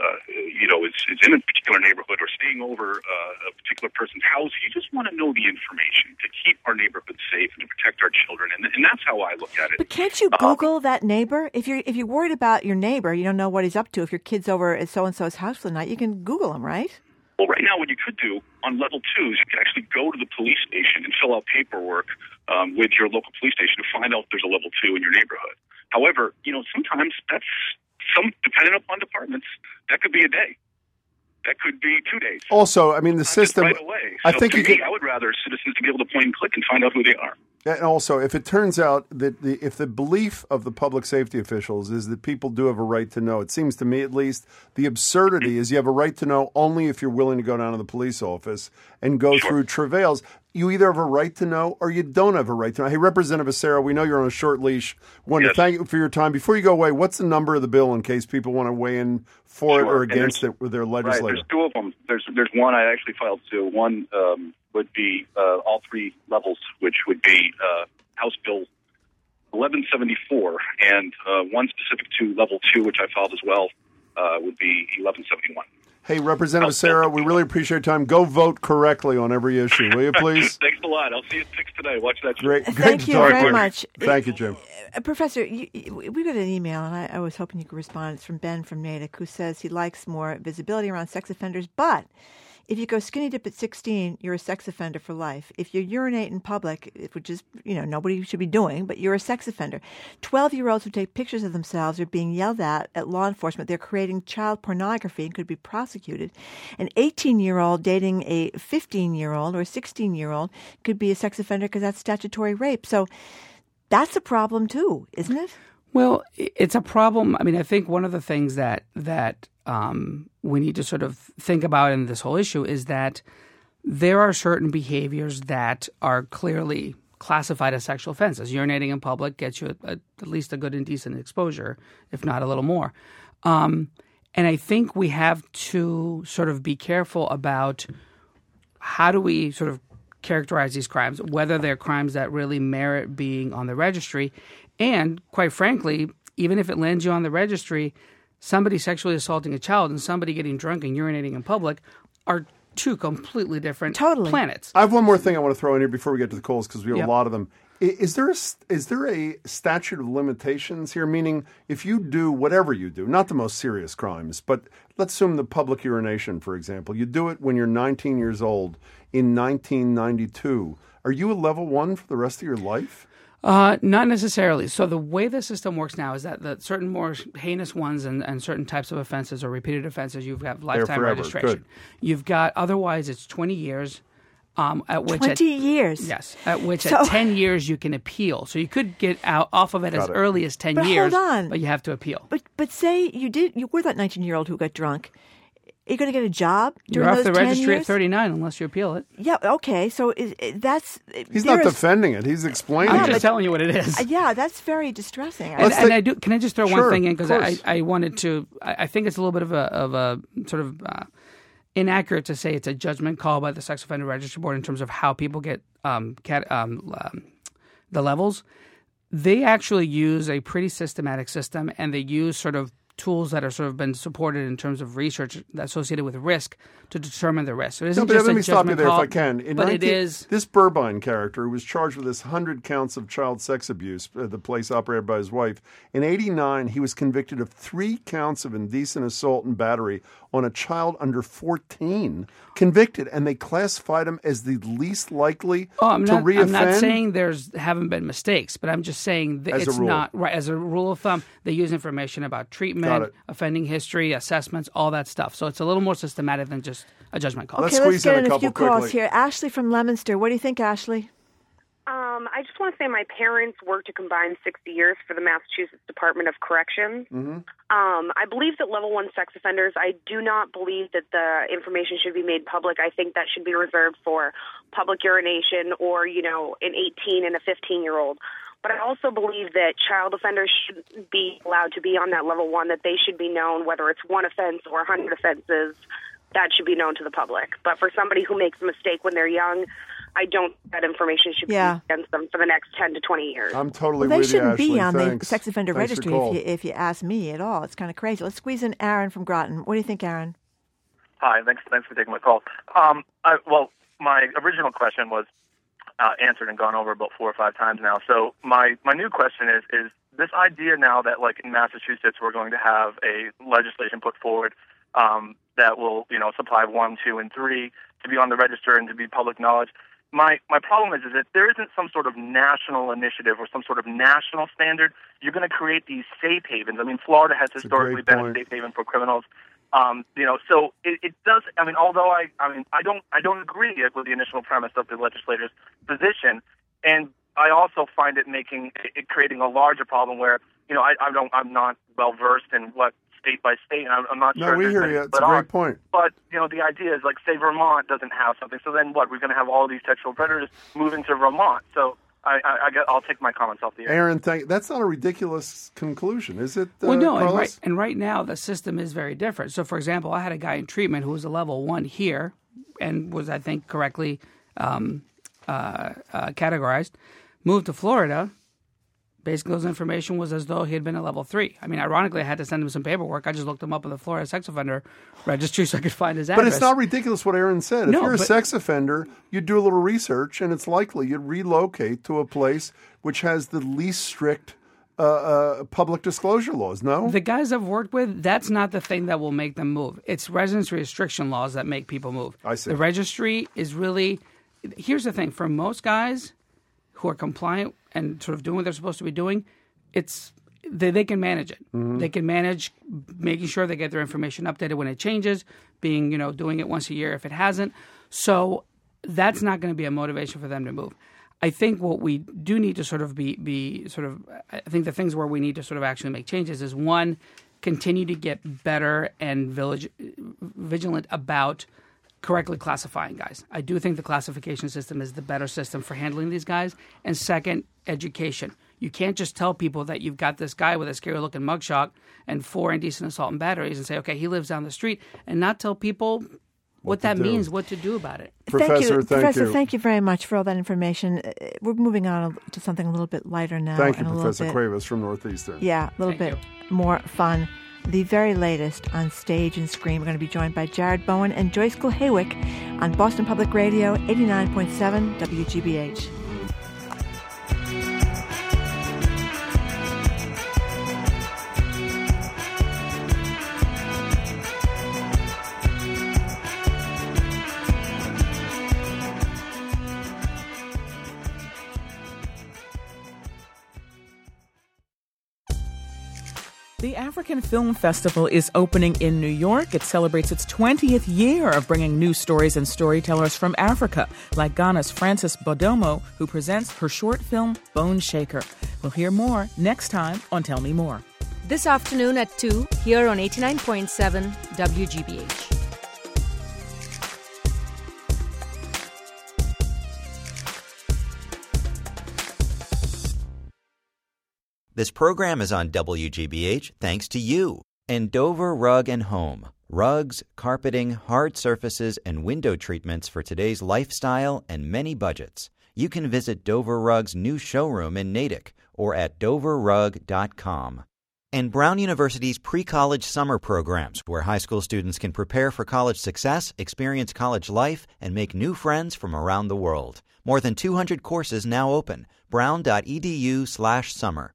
K: is in a particular neighborhood or staying over a particular person's house, you just want to know the information to keep our neighborhood safe and to protect our children. And that's how I look at it.
A: But can't you Google that neighbor? If you're worried about your neighbor, you don't know what he's up to. If your kid's over at so-and-so's house for the night, you can Google him, right?
K: Well, right now, what you could do on level 2 is you can actually go to the police station and fill out paperwork with your local police station to find out if there's a level 2 in your neighborhood. However, sometimes that's depending upon departments, that could be a day. That could be 2 days.
B: Also, I mean, the system.
K: Right away.
B: I think
K: I would rather citizens to be able to point and click and find out who they are.
B: And also, if it turns out that if the belief of the public safety officials is that people do have a right to know, it seems to me at least, the absurdity is you have a right to know only if you're willing to go down to the police office and go through travails. You either have a right to know or you don't have a right to know. Hey, Representative Acero, we know you're on a short leash. I want to thank you for your time. Before you go away, what's the number of the bill in case people want to weigh in for it or against it with their legislator?
K: Right, there's 2 of them. There's one I actually filed 2. One would be all 3 levels, which would be House Bill 1174, and one specific to level 2, which I filed as well, would be 1171.
B: Hey, Representative Sarah, we really appreciate your time. Go vote correctly on every issue, will you, please?
K: Thanks a lot. I'll see you at 6 today. Watch that show.
B: Great
A: Thank
B: to
A: you
B: talk
A: very
B: to you.
A: much.
B: Thank you, Jim.
A: Professor, we got an email, and I was hoping you could respond. It's from Ben from Natick, who says he likes more visibility around sex offenders, but if you go skinny dip at 16, you're a sex offender for life. If you urinate in public, which is, nobody should be doing, but you're a sex offender. 12-year-olds who take pictures of themselves are being yelled at law enforcement. They're creating child pornography and could be prosecuted. An 18-year-old dating a 15-year-old or a 16-year-old could be a sex offender because that's statutory rape. So that's a problem too, isn't it?
M: Well, it's a problem. I mean, I think one of the things that we need to sort of think about in this whole issue is that there are certain behaviors that are clearly classified as sexual offenses. Urinating in public gets you at least a good and decent exposure, if not a little more. And I think we have to sort of be careful about how do we sort of characterize these crimes, whether they're crimes that really merit being on the registry. And quite frankly, even if it lands you on the registry, somebody sexually assaulting a child and somebody getting drunk and urinating in public are two completely different planets.
B: I have one more thing I want to throw in here before we get to the calls because we have
M: Yep.
B: a lot of them. Is there a statute of limitations here? Meaning, if you do whatever you do, not the most serious crimes, but let's assume the public urination, for example, you do it when you're 19 years old in 1992. Are you a level 1 for the rest of your life?
M: Not necessarily. So the way the system works now is that the certain more heinous ones and certain types of offenses or repeated offenses, you've got lifetime
B: forever.
M: registration.
B: Good.
M: You've got, otherwise it's 20 years. At which
A: 20 years?
M: Yes. At which at 10 years you can appeal. So you could get out off of it as early as 10 years.
A: Hold on.
M: But you have to appeal.
A: But say you were that 19-year-old who got drunk. Are you going to get a job during
M: You're off
A: those
M: the
A: 10
M: registry
A: years?
M: at 39 unless you appeal it.
A: Yeah, okay. So that's...
B: He's not defending it. He's explaining
M: I'm
B: it.
M: just telling you what it is.
A: Yeah, that's very distressing.
M: And can I just throw
B: Sure,
M: one thing in? Because
B: of course.
M: I wanted to... I think it's a little bit of a sort of... inaccurate to say it's a judgment call by the Sex Offender Registry Board in terms of how people get the levels. They actually use a pretty systematic system, and they use sort of tools that are sort of been supported in terms of research associated with risk to determine the risk. So it isn't just
B: let
M: a
B: me stop you
M: judgment
B: there
M: call,
B: if I can.
M: it is...
B: This Burbine character who was charged with this 100 counts of child sex abuse at the place operated by his wife. In 1989, he was convicted of 3 counts of indecent assault and battery on a child under 14. Convicted, and they classified him as the least likely to reoffend.
M: I'm not saying haven't been mistakes, but I'm just saying that
B: As a
M: it's
B: rule.
M: not right. As a rule of thumb, they use information about
B: Got
M: treatment,
B: it.
M: offending history, assessments, all that stuff. So it's a little more systematic than just a judgment call.
A: Okay, let's get in a few calls here. Ashley from Leominster. What do you think, Ashley?
N: I just want to say my parents worked a combined 60 years for the Massachusetts Department of Corrections.
B: Mm-hmm.
N: I believe that level 1 sex offenders, I do not believe that the information should be made public. I think that should be reserved for public urination or, an 18 and a 15-year-old. But I also believe that child offenders should be allowed to be on that level 1, that they should be known, whether it's 1 offense or 100 offenses, that should be known to the public. But for somebody who makes a mistake when they're young, I don't think that information should be against them for the next 10 to 20 years.
B: I'm totally
A: They
B: with you,
A: shouldn't
B: Ashley.
A: be on
B: Thanks.
A: the sex offender
B: Thanks for
A: registry
B: your call.
A: if you ask me at all. It's kind of crazy. Let's squeeze in Aaron from Groton. What do you think, Aaron?
O: Hi, thanks for taking my call. Well, my original question was answered and gone over about 4 or 5 times now. So my new question is this idea now that, like, in Massachusetts we're going to have a legislation put forward that will, supply 1, 2, and 3 to be on the register and to be public knowledge. My problem is that there isn't some sort of national initiative or some sort of national standard. You're going to create these safe havens. I mean, Florida has historically been a safe haven for criminals. So it does. I mean, although I don't agree with the initial premise of the legislators' position, and I also find it creating a larger problem where I'm not well versed in what state by state, and I'm not sure.
B: No, we hear you. It's a great point.
O: But the idea is, like, say Vermont doesn't have something, so then what? We're going to have all these sexual predators moving to Vermont. So I'll take my comments off the air.
B: Aaron, that's not a ridiculous conclusion, is it?
M: Well, no,
B: Carlos?
M: and right now the system is very different. So, for example, I had a guy in treatment who was a level 1 here and was, I think, correctly categorized, moved to Florida, Basically, those information was as though he had been at level 3. I mean, ironically, I had to send him some paperwork. I just looked him up in the Florida sex offender registry so I could find his address.
B: But it's not ridiculous what Aaron said. If
M: No,
B: you're a
M: but-
B: sex offender, you do a little research, and it's likely you'd relocate to a place which has the least strict public disclosure laws, no?
M: The guys I've worked with, that's not the thing that will make them move. It's residency restriction laws that make people move.
B: I see.
M: The registry is really... Here's the thing. For most guys who are compliant and sort of doing what they're supposed to be doing, they can manage it.
B: Mm-hmm.
M: They can manage making sure they get their information updated when it changes, doing it once a year if it hasn't. So that's not going to be a motivation for them to move. I think what we do need to sort of I think the things where we need to sort of actually make changes is, one, continue to get better and vigilant about correctly classifying guys. I do think the classification system is the better system for handling these guys. And second, education. You can't just tell people that you've got this guy with a scary-looking mugshot and 4 indecent assault and batteries and say, okay, he lives down the street, and not tell people what that means, what to do about it.
B: Professor,
A: thank you very much for all that information. We're moving on to something a little bit lighter now.
B: Thank you,
A: and
B: Professor Cuevas from Northeastern.
A: Yeah, a little bit more fun. The very latest on stage and screen. We're going to be joined by Jared Bowen and Joyce Kulhawick on Boston Public Radio, 89.7 WGBH.
P: The African Film Festival is opening in New York. It celebrates its 20th year of bringing new stories and storytellers from Africa, like Ghana's Frances Bodomo, who presents her short film, Bone Shaker. We'll hear more next time on Tell Me More.
Q: This afternoon at 2, here on 89.7 WGBH.
U: This program is on WGBH thanks to you and Dover Rug and Home. Rugs, carpeting, hard surfaces, and window treatments for today's lifestyle and many budgets. You can visit Dover Rug's new showroom in Natick or at doverrug.com. And Brown University's pre-college summer programs, where high school students can prepare for college success, experience college life, and make new friends from around the world. More than 200 courses now open. brown.edu/summer.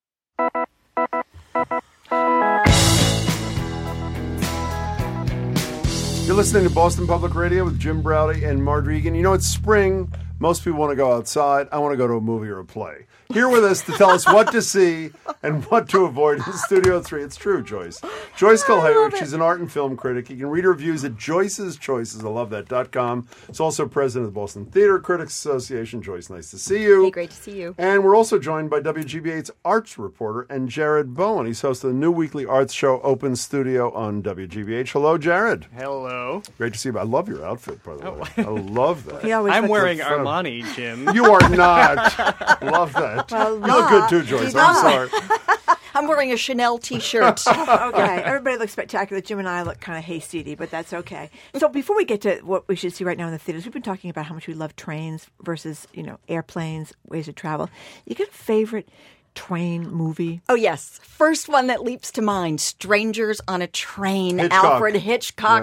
B: You're listening to Boston Public Radio with Jim Browdy and Margery Egan. You know, it's spring. Most people want to go outside. I want to go to a movie or a play. Here with us to tell us what to see and what to avoid in Studio 3. It's true, Joyce. Joyce Kulhawick, she's an art and film critic. You can read her reviews at Joyce's Choices, I love that.com. It's also president of the Boston Theater Critics Association. Joyce, nice to see you.
R: Hey, great to see you.
B: And we're also joined by WGBH's arts reporter and Jared Bowen. He's host of the new weekly arts show, Open Studio, on WGBH. Hello, Jared.
S: Hello.
B: Great to see you. I love your outfit, by the way. I love that.
S: I'm wearing Armani, Jim.
B: You are not. Love that.
R: Well,
B: you look good too, Joyce. I'm sorry.
R: I'm wearing a Chanel T-shirt.
A: Okay, everybody looks spectacular. Jim and I look kind of hayseedy, but that's okay. So before we get to what we should see right now in the theaters, we've been talking about how much we love trains versus, airplanes, ways of travel. You got a favorite train movie?
R: Oh, yes. First one that leaps to mind, Strangers on a Train.
A: Hitchcock.
R: Alfred Hitchcock,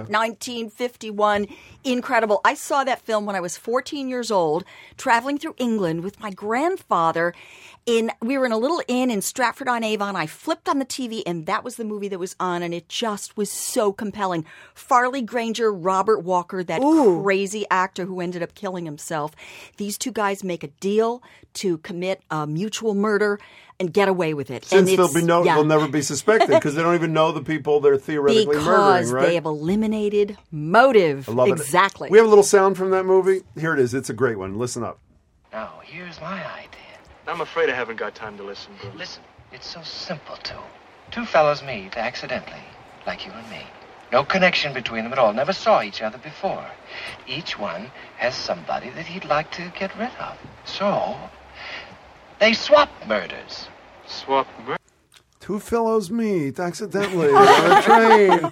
R: 1951. Incredible. I saw that film when I was 14 years old, traveling through England with my grandfather. We were in a little inn in Stratford-on-Avon. I flipped on the TV, and that was the movie that was on, and it just was so compelling. Farley Granger, Robert Walker, that crazy actor who ended up killing himself. These two guys make a deal to commit a mutual murder and get away with it.
B: Since they'll never be suspected because they don't even know the people they're theoretically murdering, right?
R: Because they have eliminated motive.
B: I love
R: exactly.
B: it. We have a little sound from that movie. Here it is. It's a great one. Listen up.
Y: Now, here's my idea. I'm afraid I haven't got time to listen, Bruce. Listen, it's so simple, too. Two fellows meet accidentally, like you and me. No connection between them at all. Never saw each other before. Each one has somebody that he'd like to get rid of. So, they swap murders. Swap murders?
B: Two fellows meet accidentally on a train.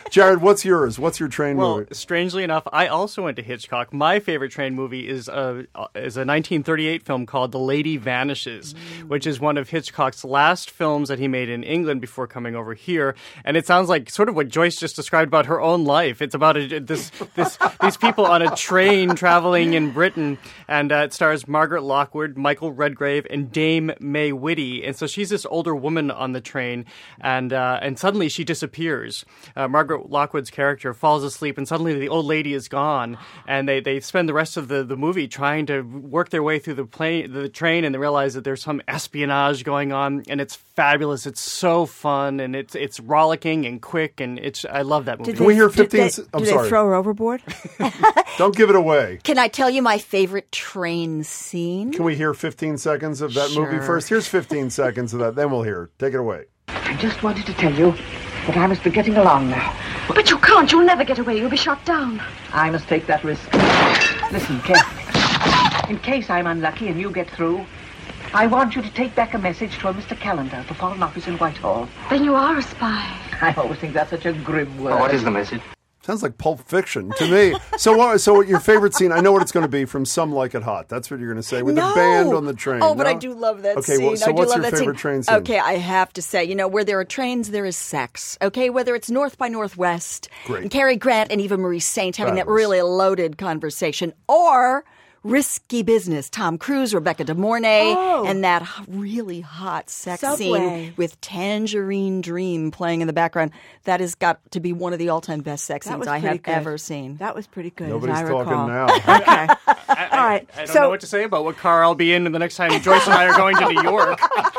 B: Jared, what's yours? What's your train
S: Well,
B: movie?
S: strangely enough, I also went to Hitchcock. My favorite train movie is a 1938 film called The Lady Vanishes, which is one of Hitchcock's last films that he made in England before coming over here. And it sounds like sort of what Joyce just described about her own life. It's about these people on a train traveling in Britain, and it stars Margaret Lockwood, Michael Redgrave, and Dame May Whitty. And so she's this older woman on the train, and suddenly she disappears. Margaret Lockwood's character falls asleep, and suddenly the old lady is gone. And they spend the rest of the movie trying to work their way through the train, and they realize that there's some espionage going on, and it's fabulous. It's so fun, and it's rollicking and quick, and I love that movie.
B: Can we hear 15?
A: Did they throw her overboard?
B: Don't give it away.
R: Can I tell you my favorite train scene?
B: Can we hear 15 seconds of that movie
R: Sure.
B: first? Here's 15 seconds of that. Then we'll hear it. Take it away.
C: I just wanted to tell you that I must be getting along now.
D: But you can't. You'll never get away. You'll be shot down.
C: I must take that risk. Listen carefully. In case I'm unlucky and you get through, I want you to take back a message to a Mr. Callender at the Foreign Office in Whitehall.
D: Then you are a spy.
C: I always think that's such a grim word.
Y: What is the message?
B: Sounds like Pulp Fiction to me. So your favorite scene, I know what it's going to be from Some Like It Hot. That's what you're going to say with the band on the train.
R: Oh, but
B: no?
R: I do love that
B: okay,
R: scene.
B: Well, so
R: I do
B: what's
R: love
B: your
R: that
B: favorite train scene?
R: Okay, I have to say, where there are trains, there is sex. Okay, whether it's North by Northwest,
B: Great.
R: and Cary Grant and Eva Marie Saint having that
B: Fabulous.
R: really loaded conversation, or Risky Business, Tom Cruise, Rebecca De Mornay, and that really hot sex
A: Subway.
R: scene with Tangerine Dream playing in the background. That has got to be one of the all-time best sex
A: That
R: scenes
A: was
R: I
A: pretty
R: have
A: good.
R: ever seen.
A: That was pretty good.
B: Nobody's
A: as I
B: talking
A: recall.
B: now.
A: Okay. All right.
S: I don't know what to say about what car I'll be in the next time Joyce and I are going to New York.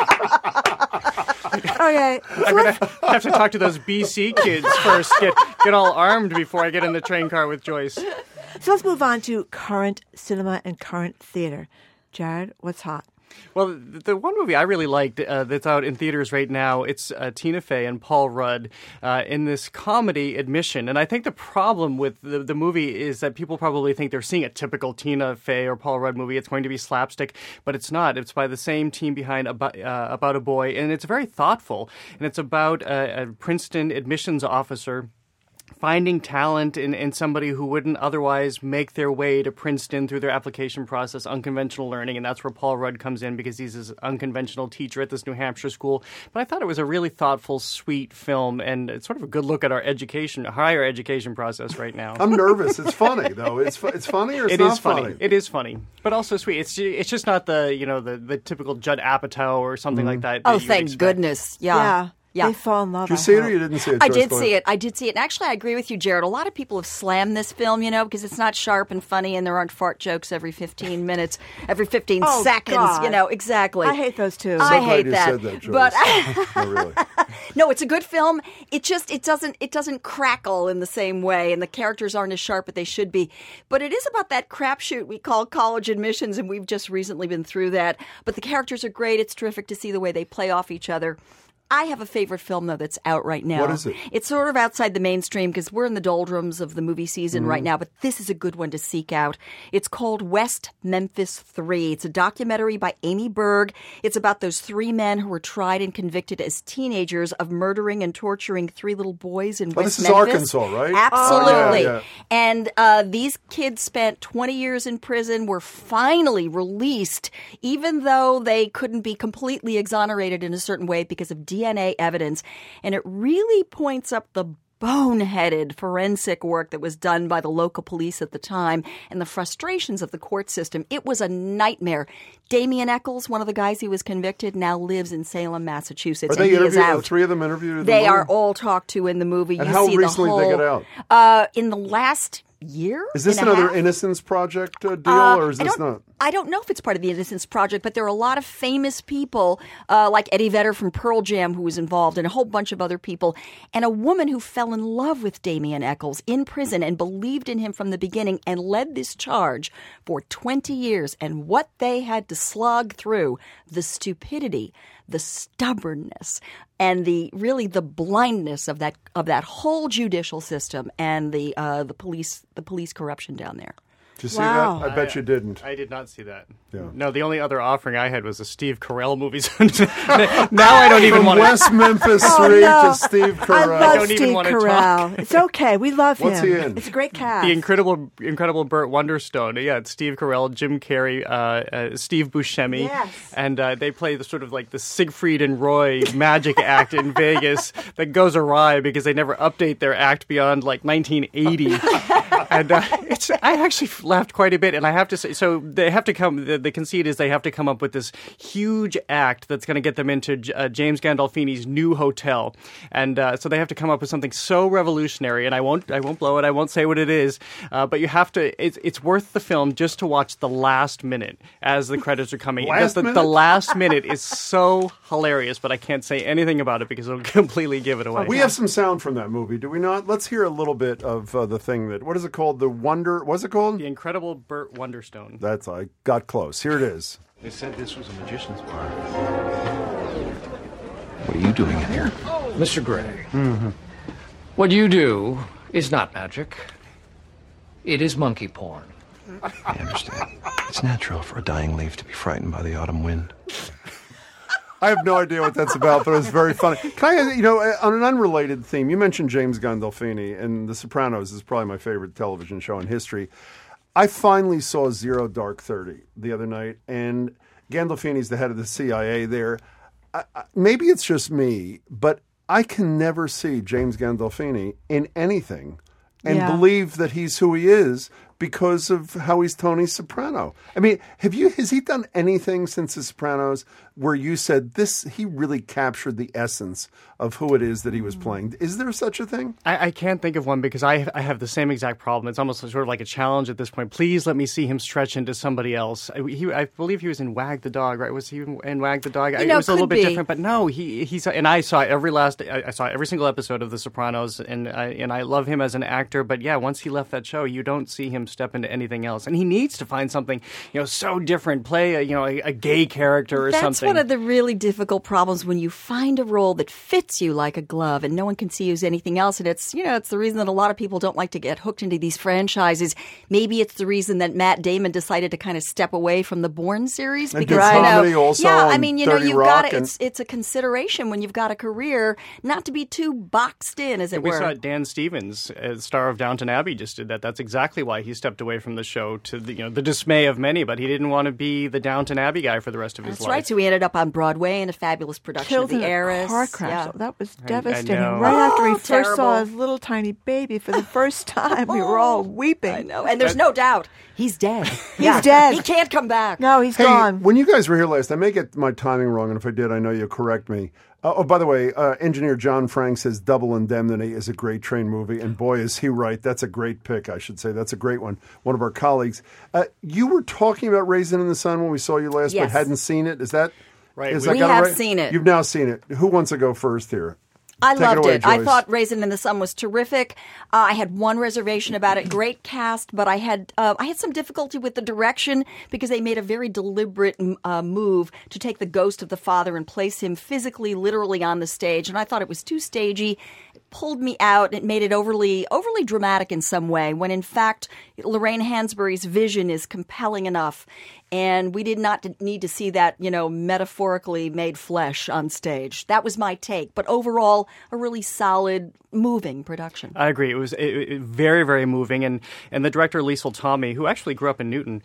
A: Okay.
S: I'm going to have to talk to those BC kids first, get all armed before I get in the train car with Joyce.
A: So let's move on to current cinema and current theater. Jared, what's hot?
S: Well, the one movie I really liked that's out in theaters right now, it's Tina Fey and Paul Rudd in this comedy Admission. And I think the problem with the movie is that people probably think they're seeing a typical Tina Fey or Paul Rudd movie. It's going to be slapstick, but it's not. It's by the same team behind About a Boy, and it's very thoughtful. And it's about a Princeton admissions officer finding talent in somebody who wouldn't otherwise make their way to Princeton through their application process, unconventional learning, and that's where Paul Rudd comes in because he's this unconventional teacher at this New Hampshire school. But I thought it was a really thoughtful, sweet film, and it's sort of a good look at our higher education process right now.
B: I'm nervous. It's funny though. It's funny or it's not funny.
S: It is funny, but also sweet. It's just not the typical Judd Apatow or something like that.
R: Oh,
S: you would
R: thank
S: expect.
R: goodness. Yeah.
A: They fall in love.
B: Did you see it or you didn't see it?
R: I
B: Joyce?
R: did
B: Go
R: see
B: ahead.
R: it. I did see it. And actually, I agree with you, Jared. A lot of people have slammed this film, because it's not sharp and funny and there aren't fart jokes every 15 minutes, every 15
A: Oh,
R: seconds,
A: God.
R: Exactly.
A: I hate those too.
R: I
B: So
R: hate
B: glad you
R: that.
B: said that, Joyce.
R: But
B: No, really.
R: no, it's a good film. It doesn't crackle in the same way, and the characters aren't as sharp as they should be. But it is about that crapshoot we call college admissions, and we've just recently been through that. But the characters are great. It's terrific to see the way they play off each other. I have a favorite film, though, that's out right now.
B: What is it?
R: It's sort of outside the mainstream because we're in the doldrums of the movie season
B: Mm-hmm.
R: right now, but this is a good one to seek out. It's called West Memphis 3. It's a documentary by Amy Berg. It's about those three men who were tried and convicted as teenagers of murdering and torturing three little boys in West
B: This is
R: Memphis.
B: Arkansas, right?
R: Absolutely.
B: Oh, yeah.
R: And these kids spent 20 years in prison, were finally released, even though they couldn't be completely exonerated in a certain way because of DNA evidence. And it really points up the boneheaded forensic work that was done by the local police at the time and the frustrations of the court system. It was a nightmare. Damien Eccles, one of the guys who was convicted, now lives in Salem, Massachusetts.
B: Are they
R: and he is
B: interviewed?
R: out.
B: The three of them interviewed? in the
R: They
B: movie?
R: are all talked to in the movie.
B: And
R: you
B: how
R: see
B: recently
R: the whole,
B: did they get out?
R: In the last year.
B: Is this
R: and a
B: another
R: half?
B: Innocence Project deal, or is this not?
R: I don't know if it's part of the Innocence Project, but there are a lot of famous people like Eddie Vedder from Pearl Jam who was involved and a whole bunch of other people. And a woman who fell in love with Damien Eccles in prison and believed in him from the beginning and led this charge for 20 years. And what they had to slog through, the stupidity, the stubbornness, and the blindness of that whole judicial system and the police corruption down there.
B: Did you see that? I bet you didn't.
S: I did not see that.
B: Yeah.
S: No, the only other offering I had was a Steve Carell movie. Now I don't even
B: From
S: want to.
B: West Memphis 3 to Steve Carell.
A: I love
S: don't
A: Steve
S: even want to
A: Carell.
S: talk.
A: It's okay. We love him.
B: What's he in?
A: It's a great cast.
S: The incredible Burt Wonderstone. Yeah, it's Steve Carell, Jim Carrey, Steve Buscemi,
A: Yes.
S: and they play the sort of like the Siegfried and Roy magic act in Vegas that goes awry because they never update their act beyond like 1980. And I actually laughed quite a bit, and I have to say, so they have to come. The conceit is they have to come up with this huge act that's going to get them into James Gandolfini's new hotel, and so they have to come up with something so revolutionary. And I won't blow it. I won't say what it is, but you have to. It's worth the film just to watch the last minute as the credits are coming. The last minute is so hilarious, but I can't say anything about it because it'll completely give it away.
B: We have some sound from that movie, do we not? Let's hear a little bit of the thing that. What is it called? What's it called?
S: The Incredible Burt Wonderstone.
B: I got close. Here it is.
E: They said this was a magician's bar. What are you doing in here?
F: Mr. Gray, what you do is not magic. It is monkey porn.
E: I understand. It's natural for a dying leaf to be frightened by the autumn wind.
B: I have no idea what that's about, but it was very funny. Can I, on an unrelated theme, you mentioned James Gandolfini, and The Sopranos is probably my favorite television show in history. I finally saw Zero Dark 30 the other night, and Gandolfini's the head of the CIA there. Maybe it's just me, but I can never see James Gandolfini in anything and believe that he's who he is because of how he's Tony Soprano. I mean, has he done anything since The Sopranos where you said he really captured the essence of who it is that he was playing? Is there such a thing?
S: I can't think of one because I have the same exact problem. It's almost sort of like a challenge at this point. Please let me see him stretch into somebody else. I believe he was in Wag the Dog, right? Was he in Wag the Dog? It was a little bit different, but no, he's and I saw I saw every single episode of The Sopranos, and I love him as an actor. But yeah, once he left that show, you don't see him step into anything else, and he needs to find something so different. Play a gay character or something.
R: That's one of the really difficult problems when you find a role that fits you like a glove and no one can see you as anything else. And it's the reason that a lot of people don't like to get hooked into these franchises. Maybe it's the reason that Matt Damon decided to kind of step away from the Bourne series
B: because comedy also.
R: Yeah,
B: I
R: mean, you've got to. It's a consideration when you've got a career not to be too boxed in, as it were.
S: We saw Dan Stevens, star of Downton Abbey, just did that. That's exactly why he stepped away from the show, to the dismay of many. But he didn't want to be the Downton Abbey guy for the rest of his life.
R: That's right. So he ended up on Broadway in a fabulous production
A: Killed
R: of The
A: in
R: Heiress.
A: A car crash.
R: Yeah.
A: That was devastating.
S: I know.
A: Right after he
R: terrible.
A: first saw his little tiny baby for the first time, we were all weeping.
R: I know. And there's no doubt he's dead.
A: He's dead.
R: He can't come back.
A: No, he's gone.
B: When you guys were here last, I may get my timing wrong, and if I did, I know you'll correct me. By the way, engineer John Frank says Double Indemnity is a great train movie, and boy, is he right. That's a great pick, I should say. That's a great one. One of our colleagues. You were talking about Raisin in the Sun when we saw you last, but hadn't seen it. Is that
S: right?
B: Is
R: we
B: that
R: have
B: right?
R: seen it.
B: You've now seen it. Who wants to go first here?
R: I
B: Take
R: loved
B: it away,
R: it. I
B: Joyce.
R: thought Raisin in the Sun was terrific. I had one reservation about it. Great cast, but I had some difficulty with the direction because they made a very deliberate move to take the ghost of the father and place him physically, literally on the stage. And I thought it was too stagey. It pulled me out. It made it overly dramatic in some way, when in fact Lorraine Hansberry's vision is compelling enough. And we did not need to see that, metaphorically made flesh on stage. That was my take. But overall, a really solid, moving production.
S: I agree. It was very, very moving. And the director, Liesl Tommy, who actually grew up in Newton,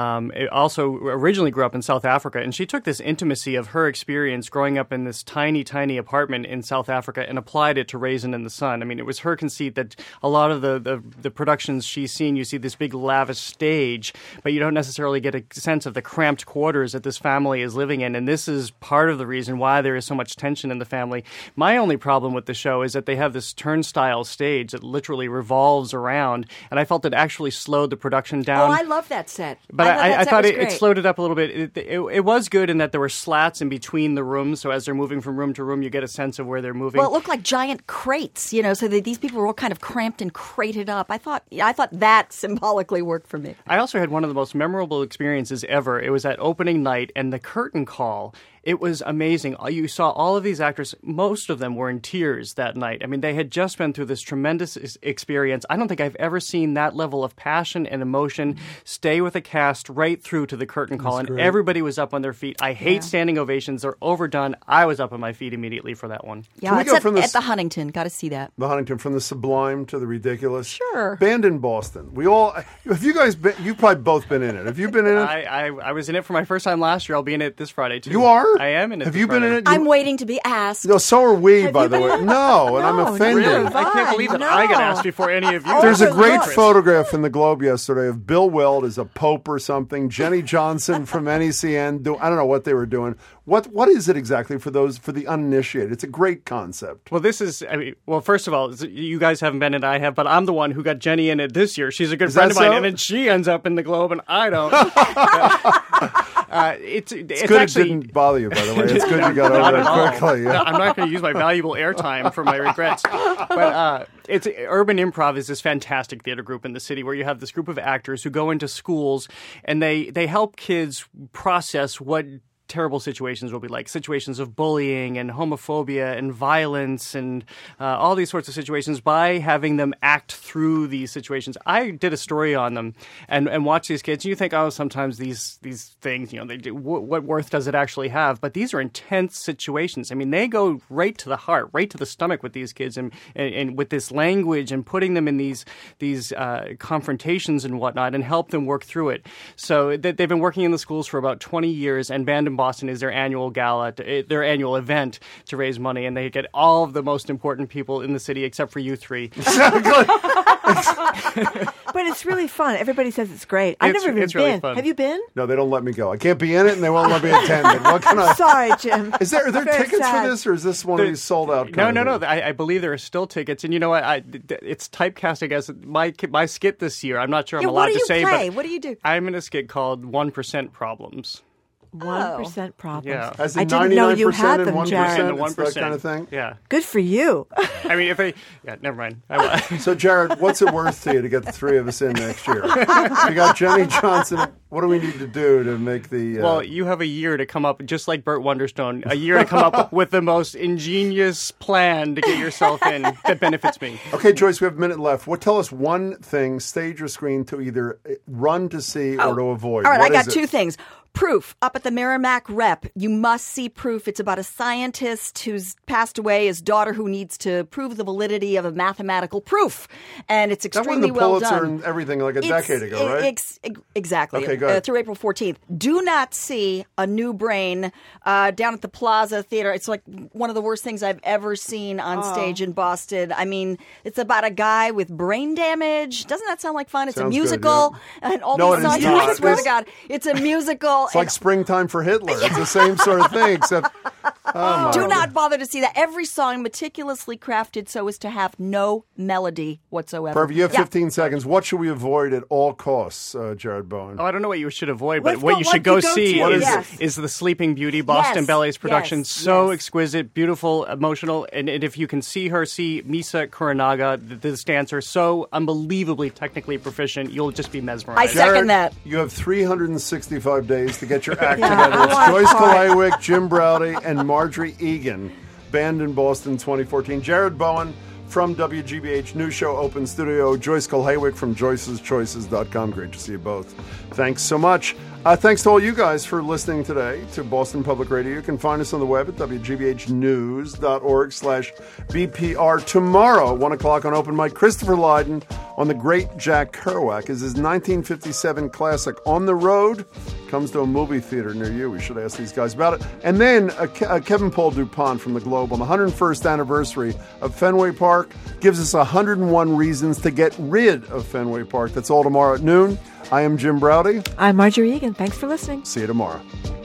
S: also originally grew up in South Africa. And she took this intimacy of her experience growing up in this tiny, tiny apartment in South Africa and applied it to Raisin in the Sun. I mean, it was her conceit that a lot of the productions she's seen, you see this big lavish stage, but you don't necessarily get a sense of the cramped quarters that this family is living in, and this is part of the reason why there is so much tension in the family. My only problem with the show is that they have this turnstile stage that literally revolves around, and I felt it actually slowed the production down.
R: Oh, I love that set.
S: But I thought
R: it
S: it slowed it up a little bit. It was good in that there were slats in between the rooms, so as they're moving from room to room, you get a sense of where they're moving.
R: Well, it looked like giant crates, so that these people were all kind of cramped and crated up. I thought that symbolically worked for me.
S: I also had one of the most memorable experiences ever. It was at opening night, and the curtain call It was amazing. You saw all of these actors, most of them were in tears that night. I mean, they had just been through this tremendous experience. I don't think I've ever seen that level of passion and emotion stay with a cast right through to the curtain call, and everybody was up on their feet. I hate standing ovations. They're overdone. I was up on my feet immediately for that one.
R: Yeah, it's at the Huntington. Got to see that.
B: The Huntington, from the sublime to the ridiculous.
R: Sure.
B: Band in Boston. Have you guys been, you've probably both been in it. Have you been in it?
S: I was in it for my first time last year. I'll be in it this Friday, too.
B: You are?
S: I am in it.
B: Have you been in it?
R: I'm waiting to be asked.
B: No, so are we, by the way. No, and I'm offended.
S: Really? I can't believe that I got asked before any of you.
B: There's a great photograph in the Globe yesterday of Bill Weld as a pope or something, Jenny Johnson from NECN. I don't know what they were doing. What is it exactly for the uninitiated? It's a great concept.
S: Well, first of all, you guys haven't been in it, I have, but I'm the one who got Jenny in it this year. She's a good friend of mine, and then she ends up in the Globe, and I don't. It's
B: good
S: actually,
B: it didn't bother you, by the way. It's good you got over it quickly. Yeah.
S: No, I'm not going to use my valuable airtime for my regrets. But Urban Improv is this fantastic theater group in the city where you have this group of actors who go into schools and they help kids process what terrible situations will be like, situations of bullying and homophobia and violence and all these sorts of situations, by having them act through these situations. I did a story on them and watch these kids, and you think, oh, sometimes these things, they do, what worth does it actually have? But these are intense situations. I mean, they go right to the heart, right to the stomach with these kids, and with this language and putting them in these confrontations and whatnot, and help them work through it. So they've been working in the schools for about 20 years, and Band in Boston is their annual gala, their annual event to raise money, and they get all of the most important people in the city except for you three.
A: But it's really fun. Everybody says it's great. I've never even been.
S: Really fun.
A: Have you been?
B: No, they don't let me go. I can't be in it, and they won't let me attend it. What can I?
A: Sorry, Jim.
B: Are there
A: Very
B: tickets
A: sad.
B: for this, or is this one of these sold out?
S: No. I believe there are still tickets, and you know what? It's typecasting as my skit this year. I'm not sure I'm allowed to say, but
R: what do you do?
S: I'm in a skit called 1% Problems.
A: 1% problems.
S: Yeah.
B: As
A: I
B: in
A: didn't know you
B: 99%
A: had
B: and
A: them,
B: 1%,
A: Jared.
B: it's that kind of thing?
S: Yeah.
A: Good for you.
S: I mean, never mind.
B: So, Jared, what's it worth to you to get the three of us in next year? You got Jenny Johnson. What do we need to do to make the...
S: Well, you have a year to come up, just like Burt Wonderstone, a year to come up with the most ingenious plan to get yourself in that benefits me.
B: Okay, Joyce, we have a minute left. Tell us one thing, stage or screen, to either run to see or to avoid.
R: All right,
B: What
R: I got
B: is
R: two
B: it?
R: things. Proof, up at the Merrimack Rep. You must see Proof. It's about a scientist who's passed away, his daughter who needs to prove the validity of a mathematical proof. And it's
B: That won
R: extremely
B: the
R: well
B: Pulitzer
R: done.
B: and everything like a decade ago, right?
R: Exactly.
B: Okay, go ahead.
R: Through April 14th. Do not see A New Brain down at the Plaza Theater. It's like one of the worst things I've ever seen on stage in Boston. I mean, it's about a guy with brain damage. Doesn't that sound like fun? It's
B: Sounds
R: a
B: good,
R: musical.
B: yeah.
R: And all
B: No,
R: these
B: it is
R: songs.
B: not.
R: I swear to
B: It's-
R: God, it's a musical.
B: It's like Springtime for Hitler. It's the same sort of thing, except...
R: Do not bother to see that. Every song meticulously crafted so as to have no melody whatsoever.
B: Perfect. You have 15 seconds. What should we avoid at all costs, Jared Bowen?
S: Oh, I don't know what you should avoid, but
R: Let's
S: what
R: go-
S: you
R: what
S: should go
R: to go
S: see
R: to.
S: is the Sleeping Beauty Boston
R: Yes,
S: Ballet's production.
R: yes,
S: So
R: yes.
S: exquisite, beautiful, emotional, and if you can see her, see Misa Kuranaga, this dancer, so unbelievably technically proficient, you'll just be mesmerized.
R: I second
B: Jared,
R: that.
B: You have 365 days to get your act
A: Yeah,
B: together.
A: I
B: It's
A: want
B: Joyce
A: part.
B: Kalaiwick, Jim Browdy, and Marjorie Egan. Band in Boston 2014. Jared Bowen from WGBH News Show Open Studio. Joyce Kalaiwick from joyceschoices.com. Great to see you both. Thanks so much. Thanks to all you guys for listening today to Boston Public Radio. You can find us on the web at wgbhnews.org/BPR. Tomorrow, 1 o'clock on Open Mic, Christopher Lydon on the great Jack Kerouac is his 1957 classic On the Road. Comes to a movie theater near you. We should ask these guys about it. And then Kevin Paul DuPont from the Globe on the 101st anniversary of Fenway Park gives us 101 reasons to get rid of Fenway Park. That's all tomorrow at noon. I am Jim Browdy.
A: I'm Marjorie Egan. Thanks for listening.
B: See you tomorrow.